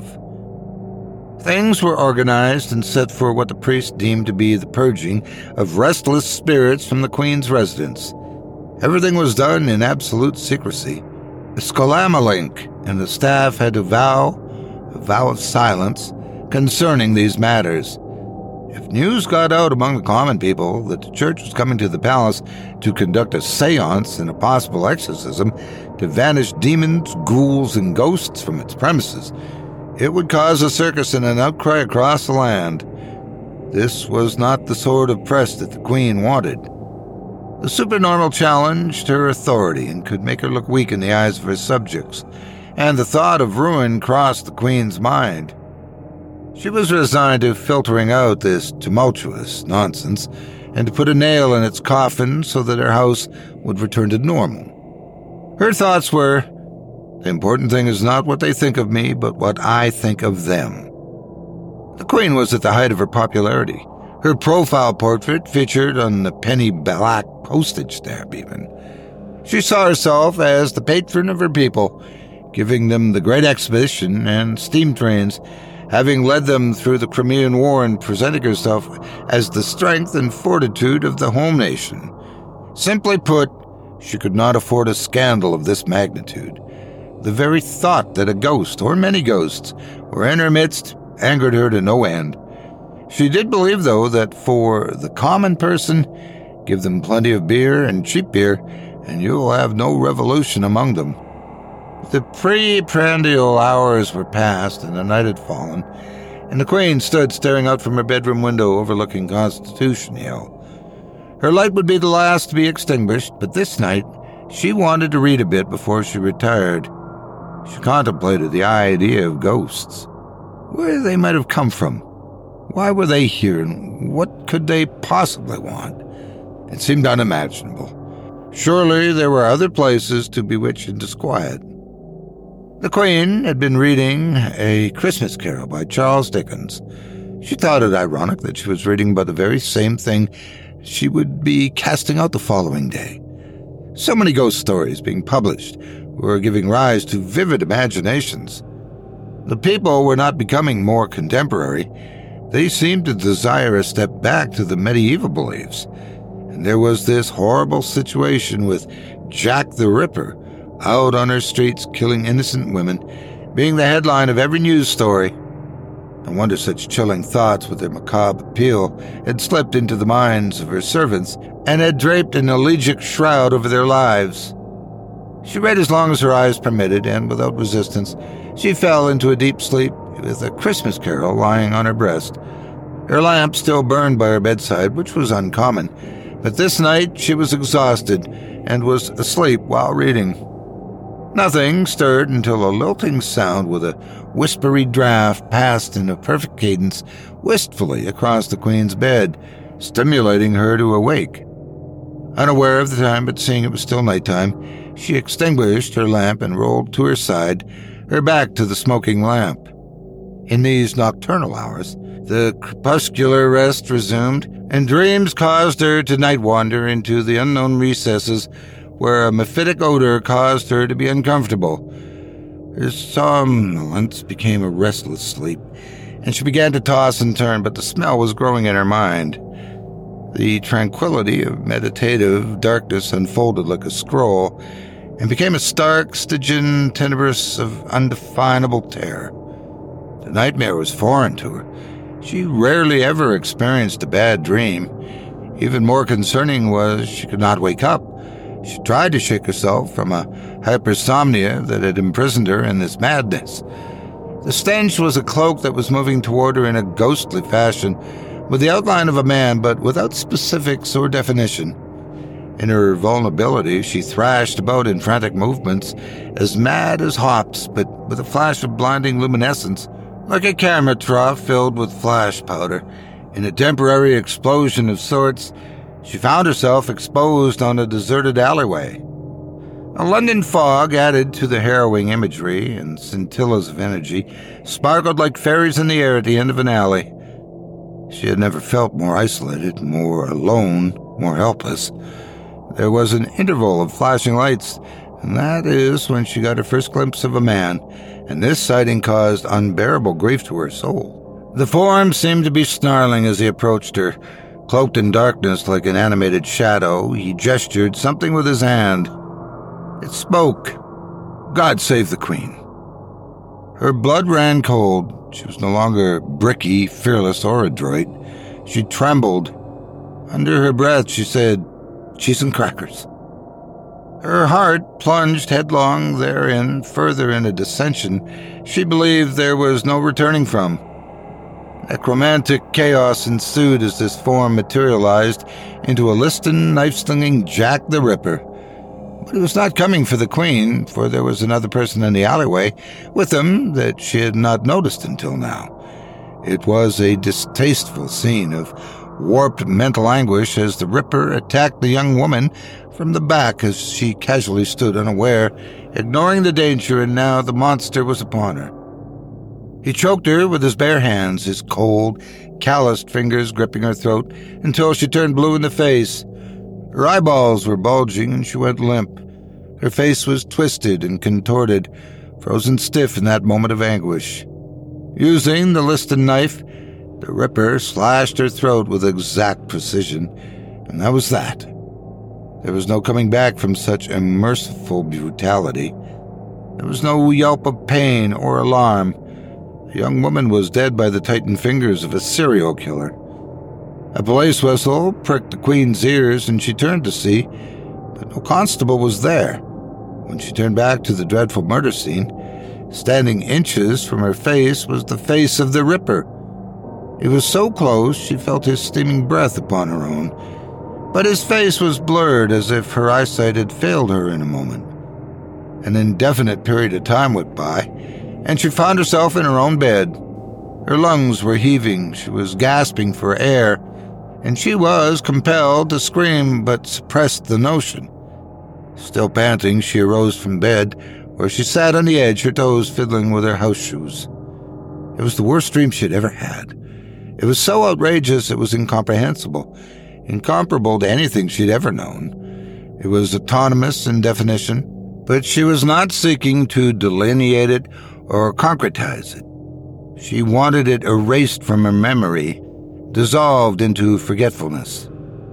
Things were organized and set for what the priest deemed to be the purging of restless spirits from the Queen's residence. Everything was done in absolute secrecy. The Scolamalink and the staff had to vow a vow of silence concerning these matters. If news got out among the common people that the church was coming to the palace to conduct a seance and a possible exorcism to banish demons, ghouls, and ghosts from its premises, it would cause a circus and an outcry across the land. This was not the sort of press that the Queen wanted. The supernormal challenged her authority and could make her look weak in the eyes of her subjects, and the thought of ruin crossed the Queen's mind. She was resigned to filtering out this tumultuous nonsense and to put a nail in its coffin so that her house would return to normal. Her thoughts were, the important thing is not what they think of me, but what I think of them. The Queen was at the height of her popularity. Her profile portrait featured on the penny black postage stamp even. She saw herself as the patron of her people, giving them the Great Exhibition and steam trains, having led them through the Crimean War and presenting herself as the strength and fortitude of the home nation. Simply put, she could not afford a scandal of this magnitude. The very thought that a ghost, or many ghosts, were in her midst angered her to no end. She did believe, though, that for the common person, give them plenty of beer and cheap beer, and you'll have no revolution among them. The pre-prandial hours were past, and the night had fallen, and the Queen stood staring out from her bedroom window overlooking Constitution Hill. Her light would be the last to be extinguished, but this night she wanted to read a bit before she retired. She contemplated the idea of ghosts, where they might have come from. Why were they here, and what could they possibly want? It seemed unimaginable. Surely there were other places to bewitch and disquiet. The Queen had been reading A Christmas Carol by Charles Dickens. She thought it ironic that she was reading about the very same thing she would be casting out the following day. So many ghost stories being published were giving rise to vivid imaginations. The people were not becoming more contemporary. They seemed to desire a step back to the medieval beliefs. And there was this horrible situation with Jack the Ripper out on her streets killing innocent women, being the headline of every news story. No wonder such chilling thoughts with their macabre appeal had slipped into the minds of her servants and had draped an elegiac shroud over their lives. She read as long as her eyes permitted, and without resistance, she fell into a deep sleep with A Christmas Carol lying on her breast. Her lamp still burned by her bedside, which was uncommon, but this night she was exhausted and was asleep while reading. Nothing stirred until a lilting sound with a whispery draft passed in a perfect cadence wistfully across the Queen's bed, stimulating her to awake. Unaware of the time, but seeing it was still nighttime, she extinguished her lamp and rolled to her side, her back to the smoking lamp. In these nocturnal hours, the crepuscular rest resumed, and dreams caused her to night-wander into the unknown recesses where a mephitic odor caused her to be uncomfortable. Her somnolence became a restless sleep, and she began to toss and turn, but the smell was growing in her mind. The tranquility of meditative darkness unfolded like a scroll, and became a stark, Stygian tenebrous of undefinable terror. The nightmare was foreign to her. She rarely ever experienced a bad dream. Even more concerning was she could not wake up. She tried to shake herself from a hypersomnia that had imprisoned her in this madness. The stench was a cloak that was moving toward her in a ghostly fashion, with the outline of a man, but without specifics or definition. In her vulnerability, she thrashed about in frantic movements, as mad as hops, but with a flash of blinding luminescence, like a camera trough filled with flash powder. In a temporary explosion of sorts, she found herself exposed on a deserted alleyway. A London fog, added to the harrowing imagery and scintillas of energy, sparkled like fairies in the air at the end of an alley. She had never felt more isolated, more alone, more helpless. There was an interval of flashing lights, and that is when she got her first glimpse of a man, and this sighting caused unbearable grief to her soul. The form seemed to be snarling as he approached her. Cloaked in darkness like an animated shadow, he gestured something with his hand. It spoke. God save the Queen. Her blood ran cold. She was no longer bricky, fearless, or adroit. She trembled. Under her breath, she said, "Cheese and crackers." Her heart plunged headlong therein, further in a dissension she believed there was no returning from. Necromantic chaos ensued as this form materialized into a Liston, knife-slinging Jack the Ripper. But he was not coming for the Queen, for there was another person in the alleyway with him that she had not noticed until now. It was a distasteful scene of warped mental anguish as the Ripper attacked the young woman from the back as she casually stood unaware, ignoring the danger, and now the monster was upon her. He choked her with his bare hands, his cold, calloused fingers gripping her throat until she turned blue in the face. Her eyeballs were bulging and she went limp. Her face was twisted and contorted, frozen stiff in that moment of anguish. Using the Liston knife, the Ripper slashed her throat with exact precision, and that was that. There was no coming back from such unmerciful brutality. There was no yelp of pain or alarm. The young woman was dead by the tightened fingers of a serial killer. A police whistle pricked the Queen's ears, and she turned to see, but no constable was there. When she turned back to the dreadful murder scene, standing inches from her face was the face of the Ripper. It was so close she felt his steaming breath upon her own, but his face was blurred as if her eyesight had failed her in a moment. An indefinite period of time went by, and she found herself in her own bed. Her lungs were heaving, she was gasping for air, and she was compelled to scream but suppressed the notion. Still panting, she arose from bed, where she sat on the edge, her toes fiddling with her house shoes. It was the worst dream she had ever had. It was so outrageous it was incomprehensible, incomparable to anything she'd ever known. It was autonomous in definition, but she was not seeking to delineate it or concretize it. She wanted it erased from her memory, dissolved into forgetfulness.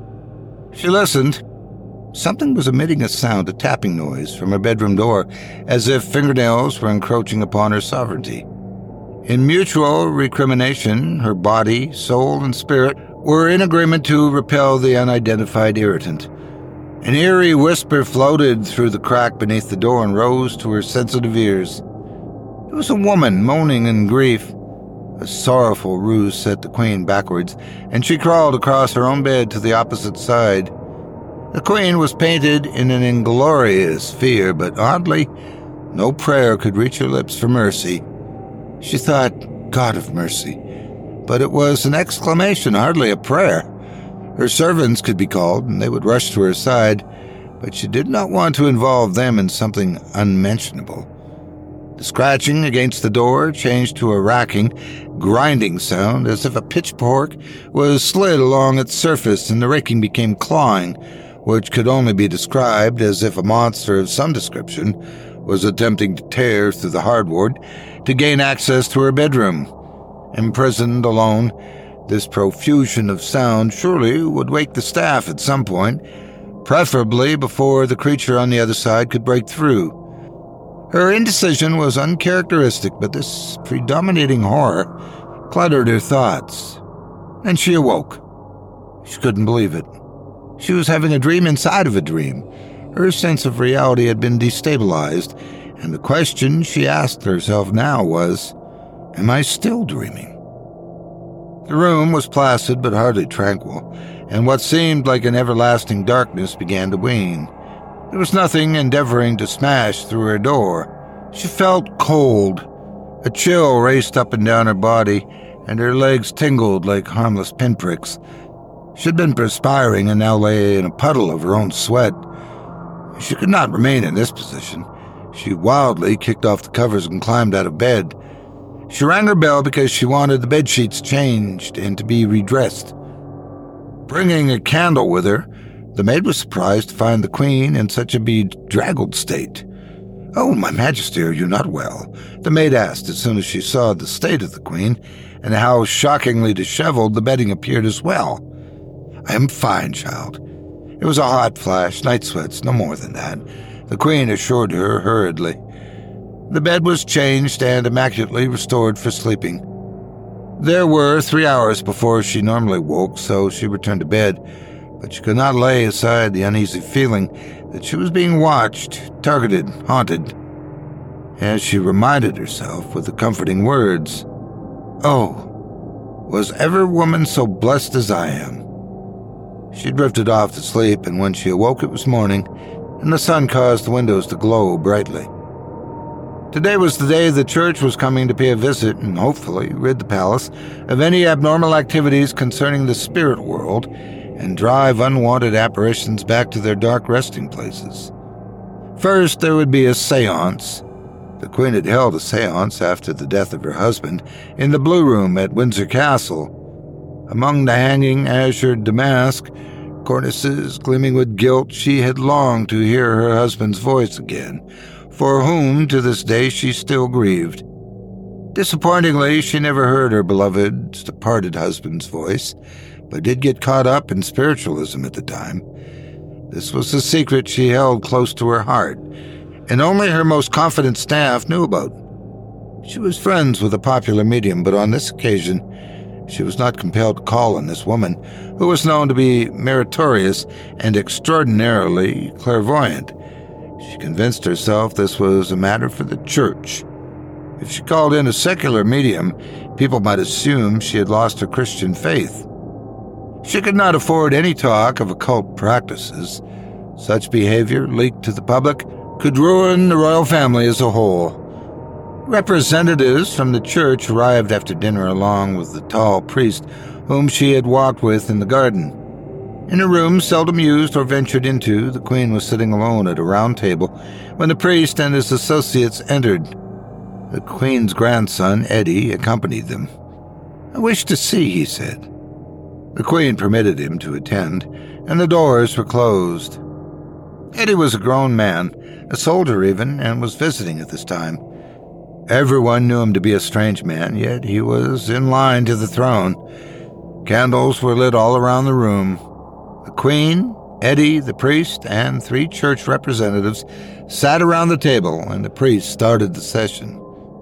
She listened. Something was emitting a sound, a tapping noise, from her bedroom door, as if fingernails were encroaching upon her sovereignty. In mutual recrimination, her body, soul, and spirit were in agreement to repel the unidentified irritant. An eerie whisper floated through the crack beneath the door and rose to her sensitive ears. It was a woman moaning in grief. A sorrowful ruse set the Queen backwards, and she crawled across her own bed to the opposite side. The Queen was painted in an inglorious fear, but oddly, no prayer could reach her lips for mercy. She thought, God of mercy, but it was an exclamation, hardly a prayer. Her servants could be called, and they would rush to her side, but she did not want to involve them in something unmentionable. The scratching against the door changed to a racking, grinding sound, as if a pitchfork was slid along its surface, and the raking became clawing, which could only be described as if a monster of some description was attempting to tear through the hardwood to gain access to her bedroom. Imprisoned alone, this profusion of sound surely would wake the staff at some point, preferably before the creature on the other side could break through. Her indecision was uncharacteristic, but this predominating horror cluttered her thoughts. And she awoke. She couldn't believe it. She was having a dream inside of a dream. Her sense of reality had been destabilized, and the question she asked herself now was, am I still dreaming? The room was placid but hardly tranquil, and what seemed like an everlasting darkness began to wane. There was nothing endeavoring to smash through her door. She felt cold. A chill raced up and down her body, and her legs tingled like harmless pinpricks. She had been perspiring and now lay in a puddle of her own sweat. She could not remain in this position. She wildly kicked off the covers and climbed out of bed. She rang her bell because she wanted the bedsheets changed and to be redressed. Bringing a candle with her, the maid was surprised to find the Queen in such a bedraggled state. "Oh, my Majesty, are you not well?" the maid asked as soon as she saw the state of the Queen, and how shockingly disheveled the bedding appeared as well. "I am fine, child." It was a hot flash, night sweats, no more than that, the Queen assured her hurriedly. The bed was changed and immaculately restored for sleeping. There were 3 hours before she normally woke, so she returned to bed, but she could not lay aside the uneasy feeling that she was being watched, targeted, haunted. As she reminded herself with the comforting words, "Oh, was ever woman so blessed as I am?" She drifted off to sleep, and when she awoke it was morning, and the sun caused the windows to glow brightly. Today was the day the church was coming to pay a visit and hopefully rid the palace of any abnormal activities concerning the spirit world and drive unwanted apparitions back to their dark resting places. First, there would be a seance. The Queen had held a seance after the death of her husband in the Blue Room at Windsor Castle. Among the hanging azured damask cornices gleaming with gilt, she had longed to hear her husband's voice again, for whom to this day she still grieved. Disappointingly, she never heard her beloved's departed husband's voice, but did get caught up in spiritualism at the time. This was a secret she held close to her heart, and only her most confident staff knew about. She was friends with a popular medium, but on this occasion, she was not compelled to call on this woman, who was known to be meritorious and extraordinarily clairvoyant. She convinced herself this was a matter for the church. If she called in a secular medium, people might assume she had lost her Christian faith. She could not afford any talk of occult practices. Such behavior, leaked to the public, could ruin the royal family as a whole. Representatives from the church arrived after dinner along with the tall priest whom she had walked with in the garden. In a room seldom used or ventured into, the Queen was sitting alone at a round table when the priest and his associates entered. The Queen's grandson, Eddie, accompanied them. "I wish to see," he said. The Queen permitted him to attend, and the doors were closed. Eddie was a grown man, a soldier even, and was visiting at this time. Everyone knew him to be a strange man, yet he was in line to the throne. Candles were lit all around the room. The Queen, Eddie, the priest, and 3 church representatives sat around the table, and the priest started the session.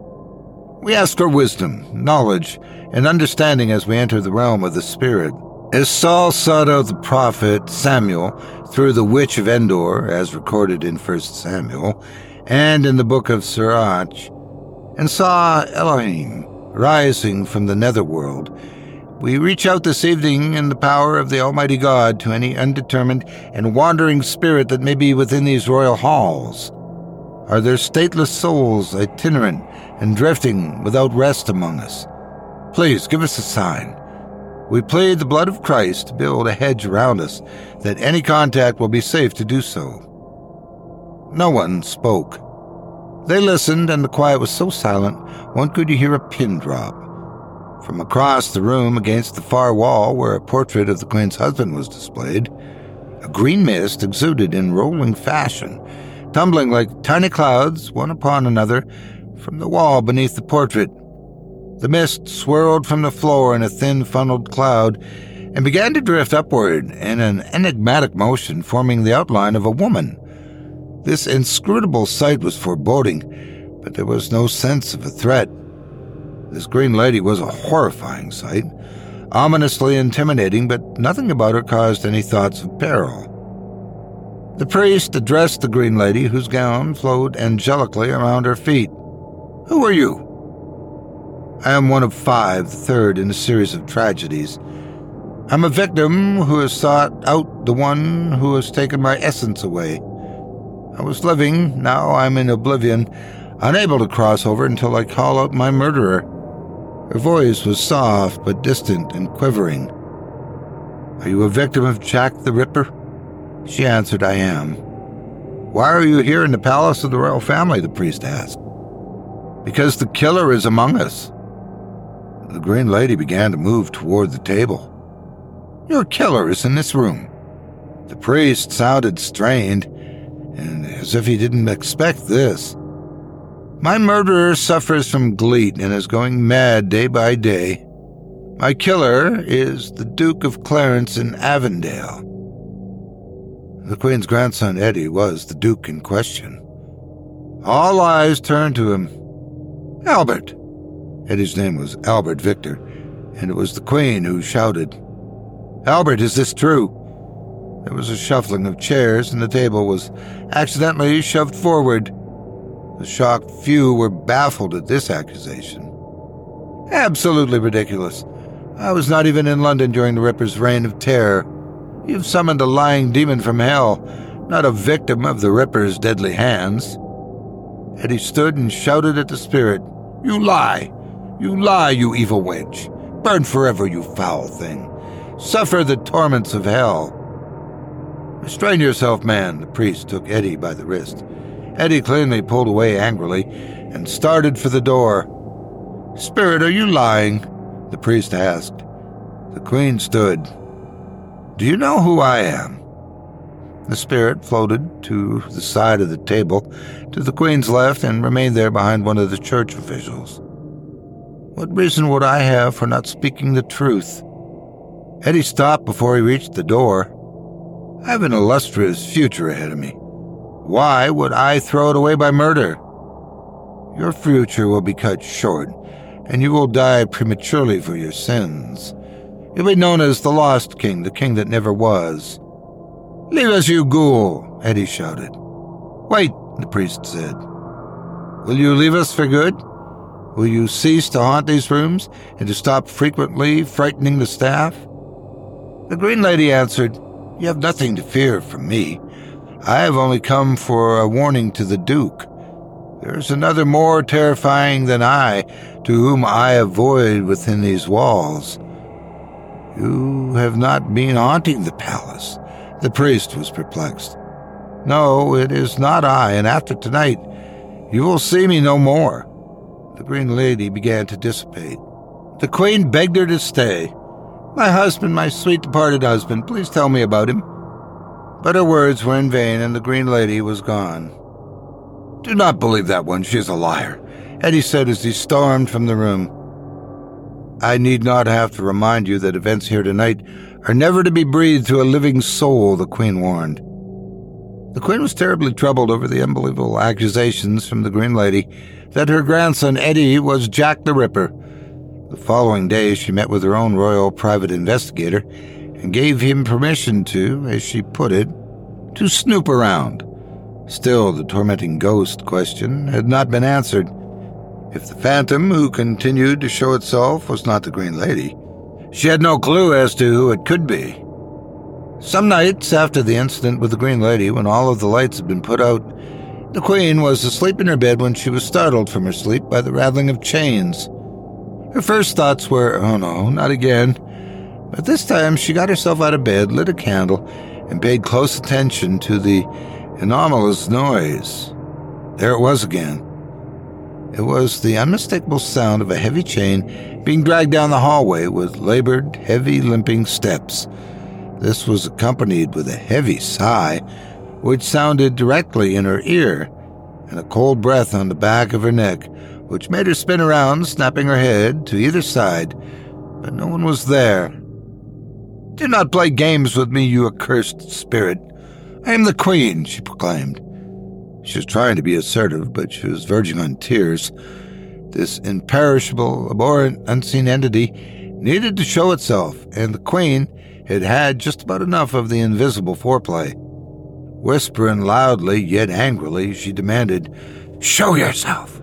We ask for wisdom, knowledge, and understanding as we enter the realm of the spirit. As Saul sought out the prophet Samuel through the witch of Endor, as recorded in 1 Samuel, and in the book of Sirach, and saw Elohim rising from the netherworld, we reach out this evening in the power of the Almighty God to any undetermined and wandering spirit that may be within these royal halls. Are there stateless souls itinerant and drifting without rest among us? Please give us a sign. We plead the blood of Christ to build a hedge around us, that any contact will be safe to do so. No one spoke. They listened, and the quiet was so silent one could hear a pin drop. From across the room against the far wall where a portrait of the Queen's husband was displayed, a green mist exuded in rolling fashion, tumbling like tiny clouds, one upon another, from the wall beneath the portrait. The mist swirled from the floor in a thin funneled cloud and began to drift upward in an enigmatic motion, forming the outline of a woman. This inscrutable sight was foreboding, but there was no sense of a threat. This green lady was a horrifying sight, ominously intimidating, but nothing about her caused any thoughts of peril. The priest addressed the green lady, whose gown flowed angelically around her feet. "Who are you?" "I am one of 5, the third in a series of tragedies. I'm a victim who has sought out the one who has taken my essence away. I was living, now I'm in oblivion, unable to cross over until I call out my murderer." Her voice was soft but distant and quivering. "Are you a victim of Jack the Ripper?" She answered, "I am." "Why are you here in the palace of the royal family?" the priest asked. "Because the killer is among us." The green lady began to move toward the table. "Your killer is in this room." The priest sounded strained, and as if he didn't expect this. "My murderer suffers from gleet and is going mad day by day. My killer is the Duke of Clarence in Avondale." The Queen's grandson, Eddie, was the Duke in question. All eyes turned to him. "Albert!" Eddie's name was Albert Victor, and it was the Queen who shouted, "Albert, is this true?" There was a shuffling of chairs, and the table was accidentally shoved forward. The shocked few were baffled at this accusation. "Absolutely ridiculous. I was not even in London during the Ripper's reign of terror. You've summoned a lying demon from hell, not a victim of the Ripper's deadly hands." Eddie stood and shouted at the spirit, "You lie! You lie, you evil wench! Burn forever, you foul thing! Suffer the torments of hell!" "Restrain yourself, man," the priest took Eddie by the wrist. Eddie cleanly pulled away angrily and started for the door. "Spirit, are you lying?" the priest asked. The queen stood. "Do you know who I am?" The spirit floated to the side of the table to the queen's left and remained there behind one of the church officials. "What reason would I have for not speaking the truth?" Eddie stopped before he reached the door. "I have an illustrious future ahead of me. Why would I throw it away by murder? Your future will be cut short, and you will die prematurely for your sins. You'll be known as the Lost King, the king that never was." "Leave us, you ghoul!" Eddie shouted. "Wait," the priest said. "Will you leave us for good? Will you cease to haunt these rooms and to stop frequently frightening the staff?" The Green Lady answered, "You have nothing to fear from me. I have only come for a warning to the Duke. There is another more terrifying than I, to whom I avoid within these walls. You have not been haunting the palace." The priest was perplexed. "No, it is not I, and after tonight, you will see me no more." The Green Lady began to dissipate. The queen begged her to stay. "My husband, my sweet departed husband, please tell me about him." But her words were in vain, and the Green Lady was gone. "Do not believe that one, she is a liar," Eddie said as he stormed from the room. "I need not have to remind you that events here tonight are never to be breathed to a living soul," the queen warned. The queen was terribly troubled over the unbelievable accusations from the Green Lady that her grandson Eddie was Jack the Ripper. The following day she met with her own royal private investigator and gave him permission to, as she put it, to snoop around. Still, the tormenting ghost question had not been answered. If the phantom who continued to show itself was not the Green Lady, she had no clue as to who it could be. Some nights after the incident with the Green Lady, when all of the lights had been put out, the queen was asleep in her bed when she was startled from her sleep by the rattling of chains. Her first thoughts were, "Oh no, not again." But this time she got herself out of bed, lit a candle, and paid close attention to the anomalous noise. There it was again. It was the unmistakable sound of a heavy chain being dragged down the hallway with labored, heavy, limping steps. This was accompanied with a heavy sigh, which sounded directly in her ear, and a cold breath on the back of her neck, which made her spin around, snapping her head to either side, but no one was there. "Do not play games with me, you accursed spirit. I am the queen," she proclaimed. She was trying to be assertive, but she was verging on tears. This imperishable, abhorrent, unseen entity needed to show itself, and the queen had had just about enough of the invisible foreplay. Whispering loudly, yet angrily, she demanded, "Show yourself!"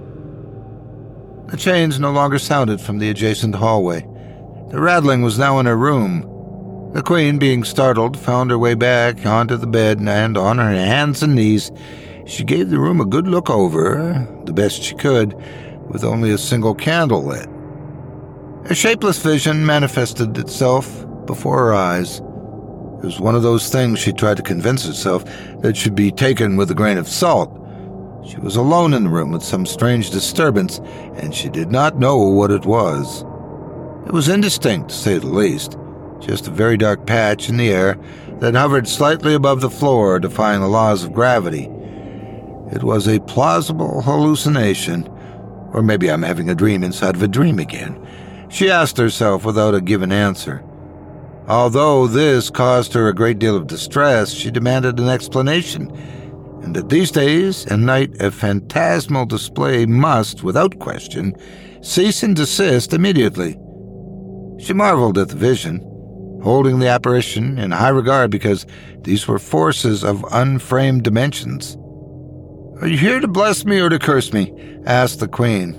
The chains no longer sounded from the adjacent hallway. The rattling was now in her room. The queen, being startled, found her way back onto the bed, and on her hands and knees, she gave the room a good look over, the best she could, with only a single candle lit. A shapeless vision manifested itself before her eyes. It was one of those things she tried to convince herself that should be taken with a grain of salt. She was alone in the room with some strange disturbance, and she did not know what it was. It was indistinct, to say the least, just a very dark patch in the air that hovered slightly above the floor, defying the laws of gravity. It was a plausible hallucination, or maybe I'm having a dream inside of a dream again, she asked herself without a given answer. Although this caused her a great deal of distress, she demanded an explanation, and that these days and night a phantasmal display must, without question, cease and desist immediately. She marveled at the vision, holding the apparition in high regard because these were forces of unframed dimensions. "Are you here to bless me or to curse me?" asked the queen.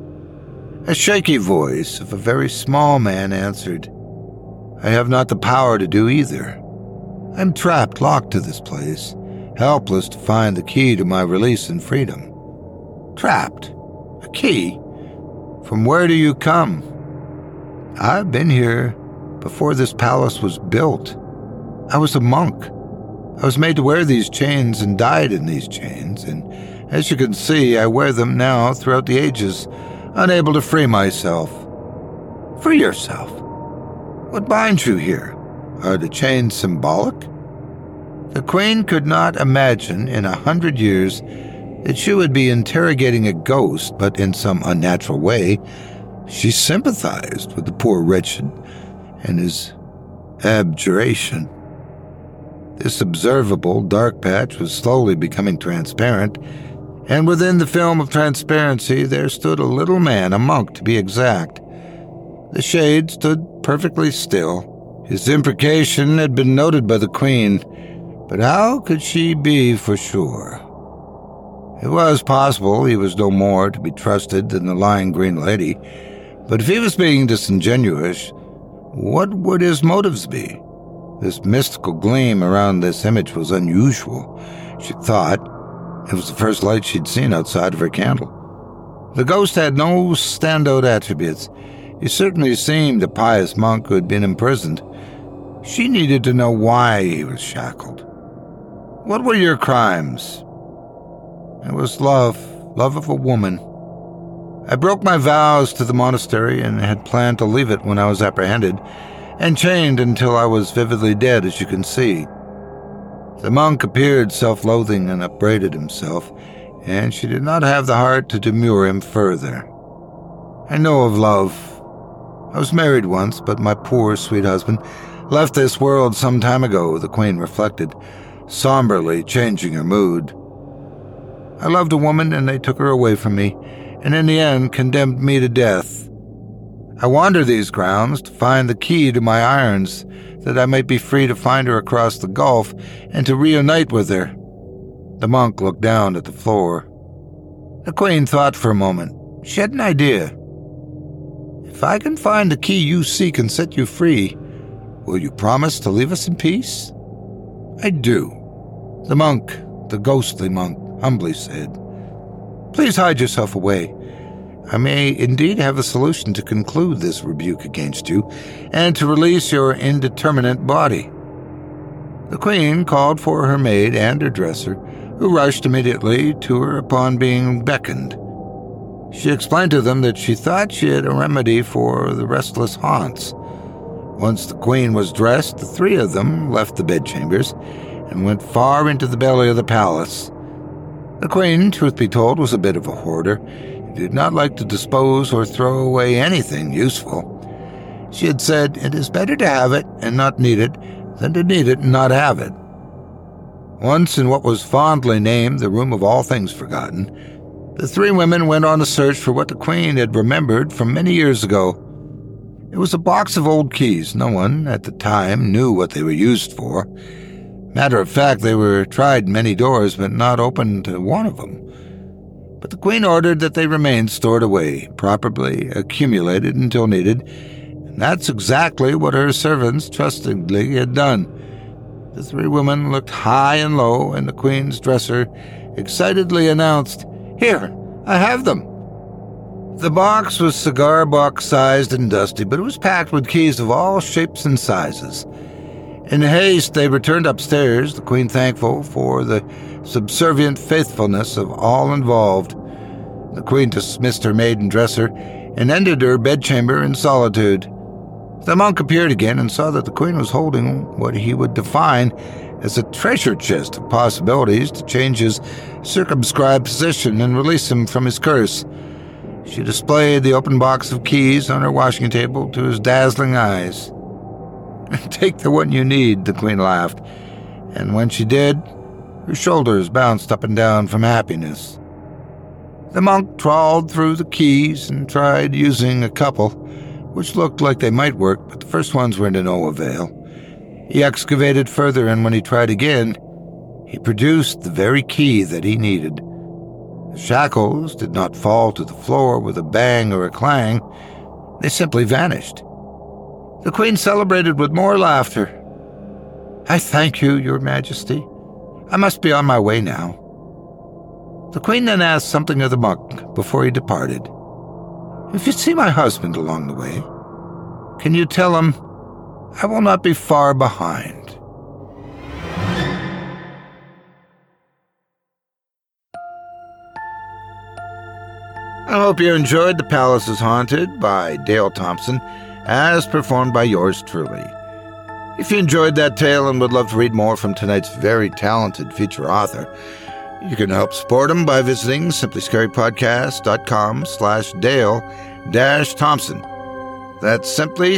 A shaky voice of a very small man answered, "I have not the power to do either. I am trapped, locked to this place, helpless to find the key to my release and freedom." Trapped? A key? From where do you come? I've been here before this palace was built. I was a monk. I was made to wear these chains and died in these chains, and as you can see, I wear them now throughout the ages, unable to free myself. Free yourself? What binds you here? Are the chains symbolic? The Queen could not imagine in 100 years that she would be interrogating a ghost, but in some unnatural way, she sympathized with the poor wretched and his abjuration. This observable dark patch was slowly becoming transparent, and within the film of transparency there stood a little man, a monk to be exact. The shade stood perfectly still. His imprecation had been noted by the Queen, but how could she be for sure? It was possible he was no more to be trusted than the lying green lady, but if he was being disingenuous, what would his motives be? This mystical gleam around this image was unusual, she thought. It was the first light she'd seen outside of her candle. The ghost had no standout attributes. He certainly seemed a pious monk who had been imprisoned. She needed to know why he was shackled. What were your crimes? It was love of a woman. I broke my vows to the monastery and had planned to leave it when I was apprehended, and chained until I was vividly dead, as you can see. The monk appeared self-loathing and upbraided himself, and she did not have the heart to demur him further. I know of love. I was married once, but my poor, sweet husband left this world some time ago, the Queen reflected, somberly changing her mood. I loved a woman, and they took her away from me, and in the end condemned me to death. I wander these grounds to find the key to my irons, that I might be free to find her across the gulf and to reunite with her. The monk looked down at the floor. The Queen thought for a moment. She had an idea. If I can find the key you seek and set you free, will you promise to leave us in peace? I do. The monk, the ghostly monk, humbly said. Please hide yourself away. I may indeed have a solution to conclude this rebuke against you, and to release your indeterminate body. The Queen called for her maid and her dresser, who rushed immediately to her upon being beckoned. She explained to them that she thought she had a remedy for the restless haunts. Once the Queen was dressed, the three of them left the bedchambers and went far into the belly of the palace. The Queen, truth be told, was a bit of a hoarder, and did not like to dispose or throw away anything useful. She had said, it is better to have it and not need it than to need it and not have it. Once in what was fondly named the Room of All Things Forgotten, the three women went on a search for what the Queen had remembered from many years ago. It was a box of old keys. No one, at the time, knew what they were used for. Matter of fact, they were tried many doors, but not opened to one of them. But the Queen ordered that they remain stored away, properly accumulated until needed, and that's exactly what her servants trustingly had done. The three women looked high and low, and the Queen's dresser excitedly announced, Here, I have them. The box was cigar-box-sized and dusty, but it was packed with keys of all shapes and sizes. In haste, they returned upstairs, the Queen thankful for the subservient faithfulness of all involved. The Queen dismissed her maid and dresser and entered her bedchamber in solitude. The monk appeared again and saw that the Queen was holding what he would define as a treasure chest of possibilities to change his circumscribed position and release him from his curse. She displayed the open box of keys on her washing table to his dazzling eyes. Take the one you need, the Queen laughed, and when she did, her shoulders bounced up and down from happiness. The monk trawled through the keys and tried using a couple, which looked like they might work, but the first ones were to no avail. He excavated further, and when he tried again, he produced the very key that he needed. The shackles did not fall to the floor with a bang or a clang. They simply vanished. The Queen celebrated with more laughter. I thank you, Your Majesty. I must be on my way now. The queen then asked something of the monk before he departed. "If you see my husband along the way, can you tell him I will not be far behind?" I hope you enjoyed The Palace is Haunted by Dale Thompson, as performed by yours truly. If you enjoyed that tale and would love to read more from tonight's very talented feature author, you can help support him by visiting simplyscarypodcast.com/Dale-Thompson. That's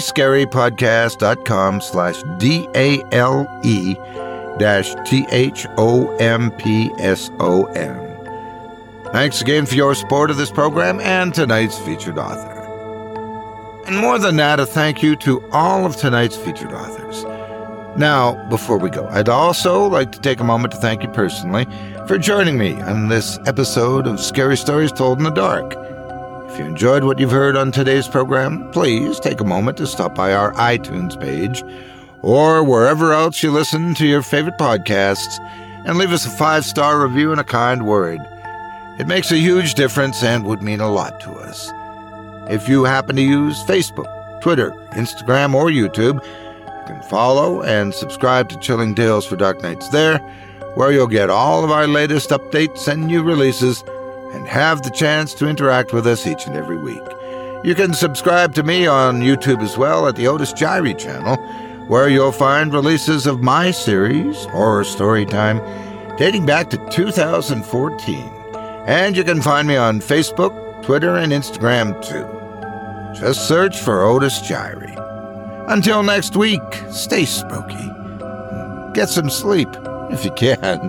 simplyscarypodcast.com/DALE-THOMPSON. Thanks again for your support of this program and tonight's featured author. And more than that, a thank you to all of tonight's featured authors. Now, before we go, I'd also like to take a moment to thank you personally for joining me on this episode of Scary Stories Told in the Dark. If you enjoyed what you've heard on today's program, please take a moment to stop by our iTunes page or wherever else you listen to your favorite podcasts and leave us a 5-star review and a kind word. It makes a huge difference and would mean a lot to us. If you happen to use Facebook, Twitter, Instagram, or YouTube, you can follow and subscribe to Chilling Tales for Dark Nights there, where you'll get all of our latest updates and new releases and have the chance to interact with us each and every week. You can subscribe to me on YouTube as well at the Otis Jiry channel, where you'll find releases of my series, Horror Storytime, dating back to 2014. And you can find me on Facebook, Twitter, and Instagram too. Just search for Otis Jiry. Until next week, stay spooky. Get some sleep, if you can.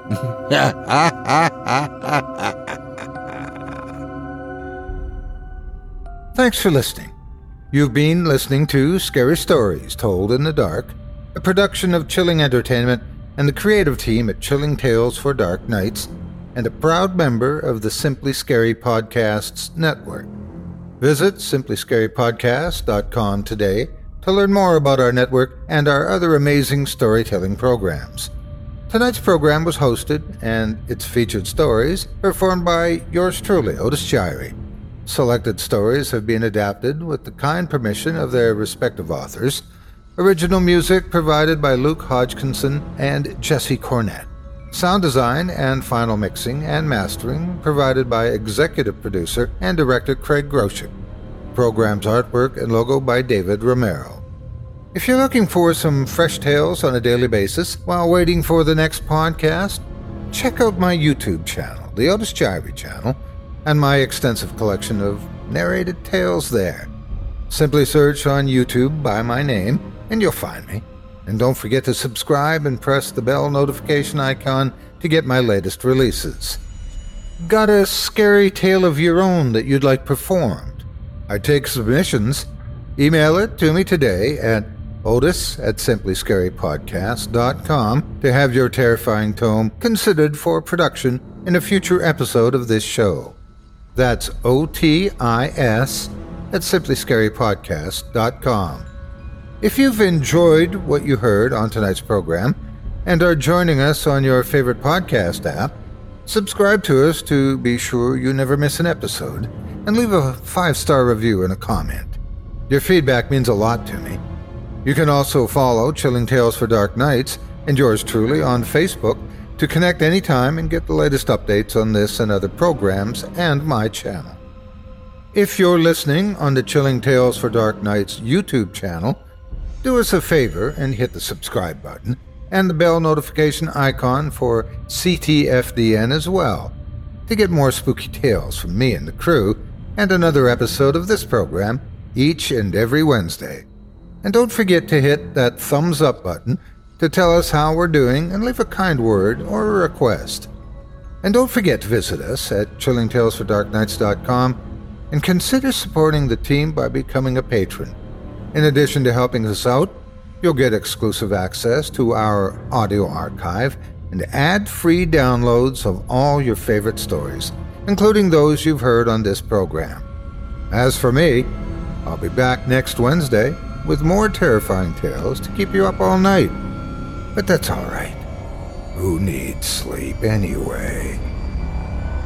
Thanks for listening. You've been listening to Scary Stories Told in the Dark, a production of Chilling Entertainment and the creative team at Chilling Tales for Dark Nights, and a proud member of the Simply Scary Podcasts Network. Visit simplyscarypodcast.com today to learn more about our network and our other amazing storytelling programs. Tonight's program was hosted and its featured stories performed by yours truly, Otis Jiry. Selected stories have been adapted with the kind permission of their respective authors. Original music provided by Luke Hodgkinson and Jesse Cornett. Sound design and final mixing and mastering provided by executive producer and director Craig Groshek. Program's artwork and logo by David Romero. If you're looking for some fresh tales on a daily basis while waiting for the next podcast, check out my YouTube channel, the Otis Jiry channel, and my extensive collection of narrated tales there. Simply search on YouTube by my name and you'll find me. And don't forget to subscribe and press the bell notification icon to get my latest releases. Got a scary tale of your own that you'd like performed? I take submissions. Email it to me today at otis@simplyscarypodcast.com to have your terrifying tome considered for production in a future episode of this show. That's OTIS@simplyscarypodcast.com. If you've enjoyed what you heard on tonight's program and are joining us on your favorite podcast app, subscribe to us to be sure you never miss an episode, and leave a 5-star review and a comment. Your feedback means a lot to me. You can also follow Chilling Tales for Dark Nights and yours truly on Facebook to connect anytime and get the latest updates on this and other programs and my channel. If you're listening on the Chilling Tales for Dark Nights YouTube channel, do us a favor and hit the subscribe button and the bell notification icon for CTFDN as well to get more spooky tales from me and the crew and another episode of this program each and every Wednesday. And don't forget to hit that thumbs up button to tell us how we're doing and leave a kind word or a request. And don't forget to visit us at chillingtalesfordarknights.com and consider supporting the team by becoming a patron. In addition to helping us out, you'll get exclusive access to our audio archive and ad-free downloads of all your favorite stories, including those you've heard on this program. As for me, I'll be back next Wednesday with more terrifying tales to keep you up all night. But that's all right. Who needs sleep anyway?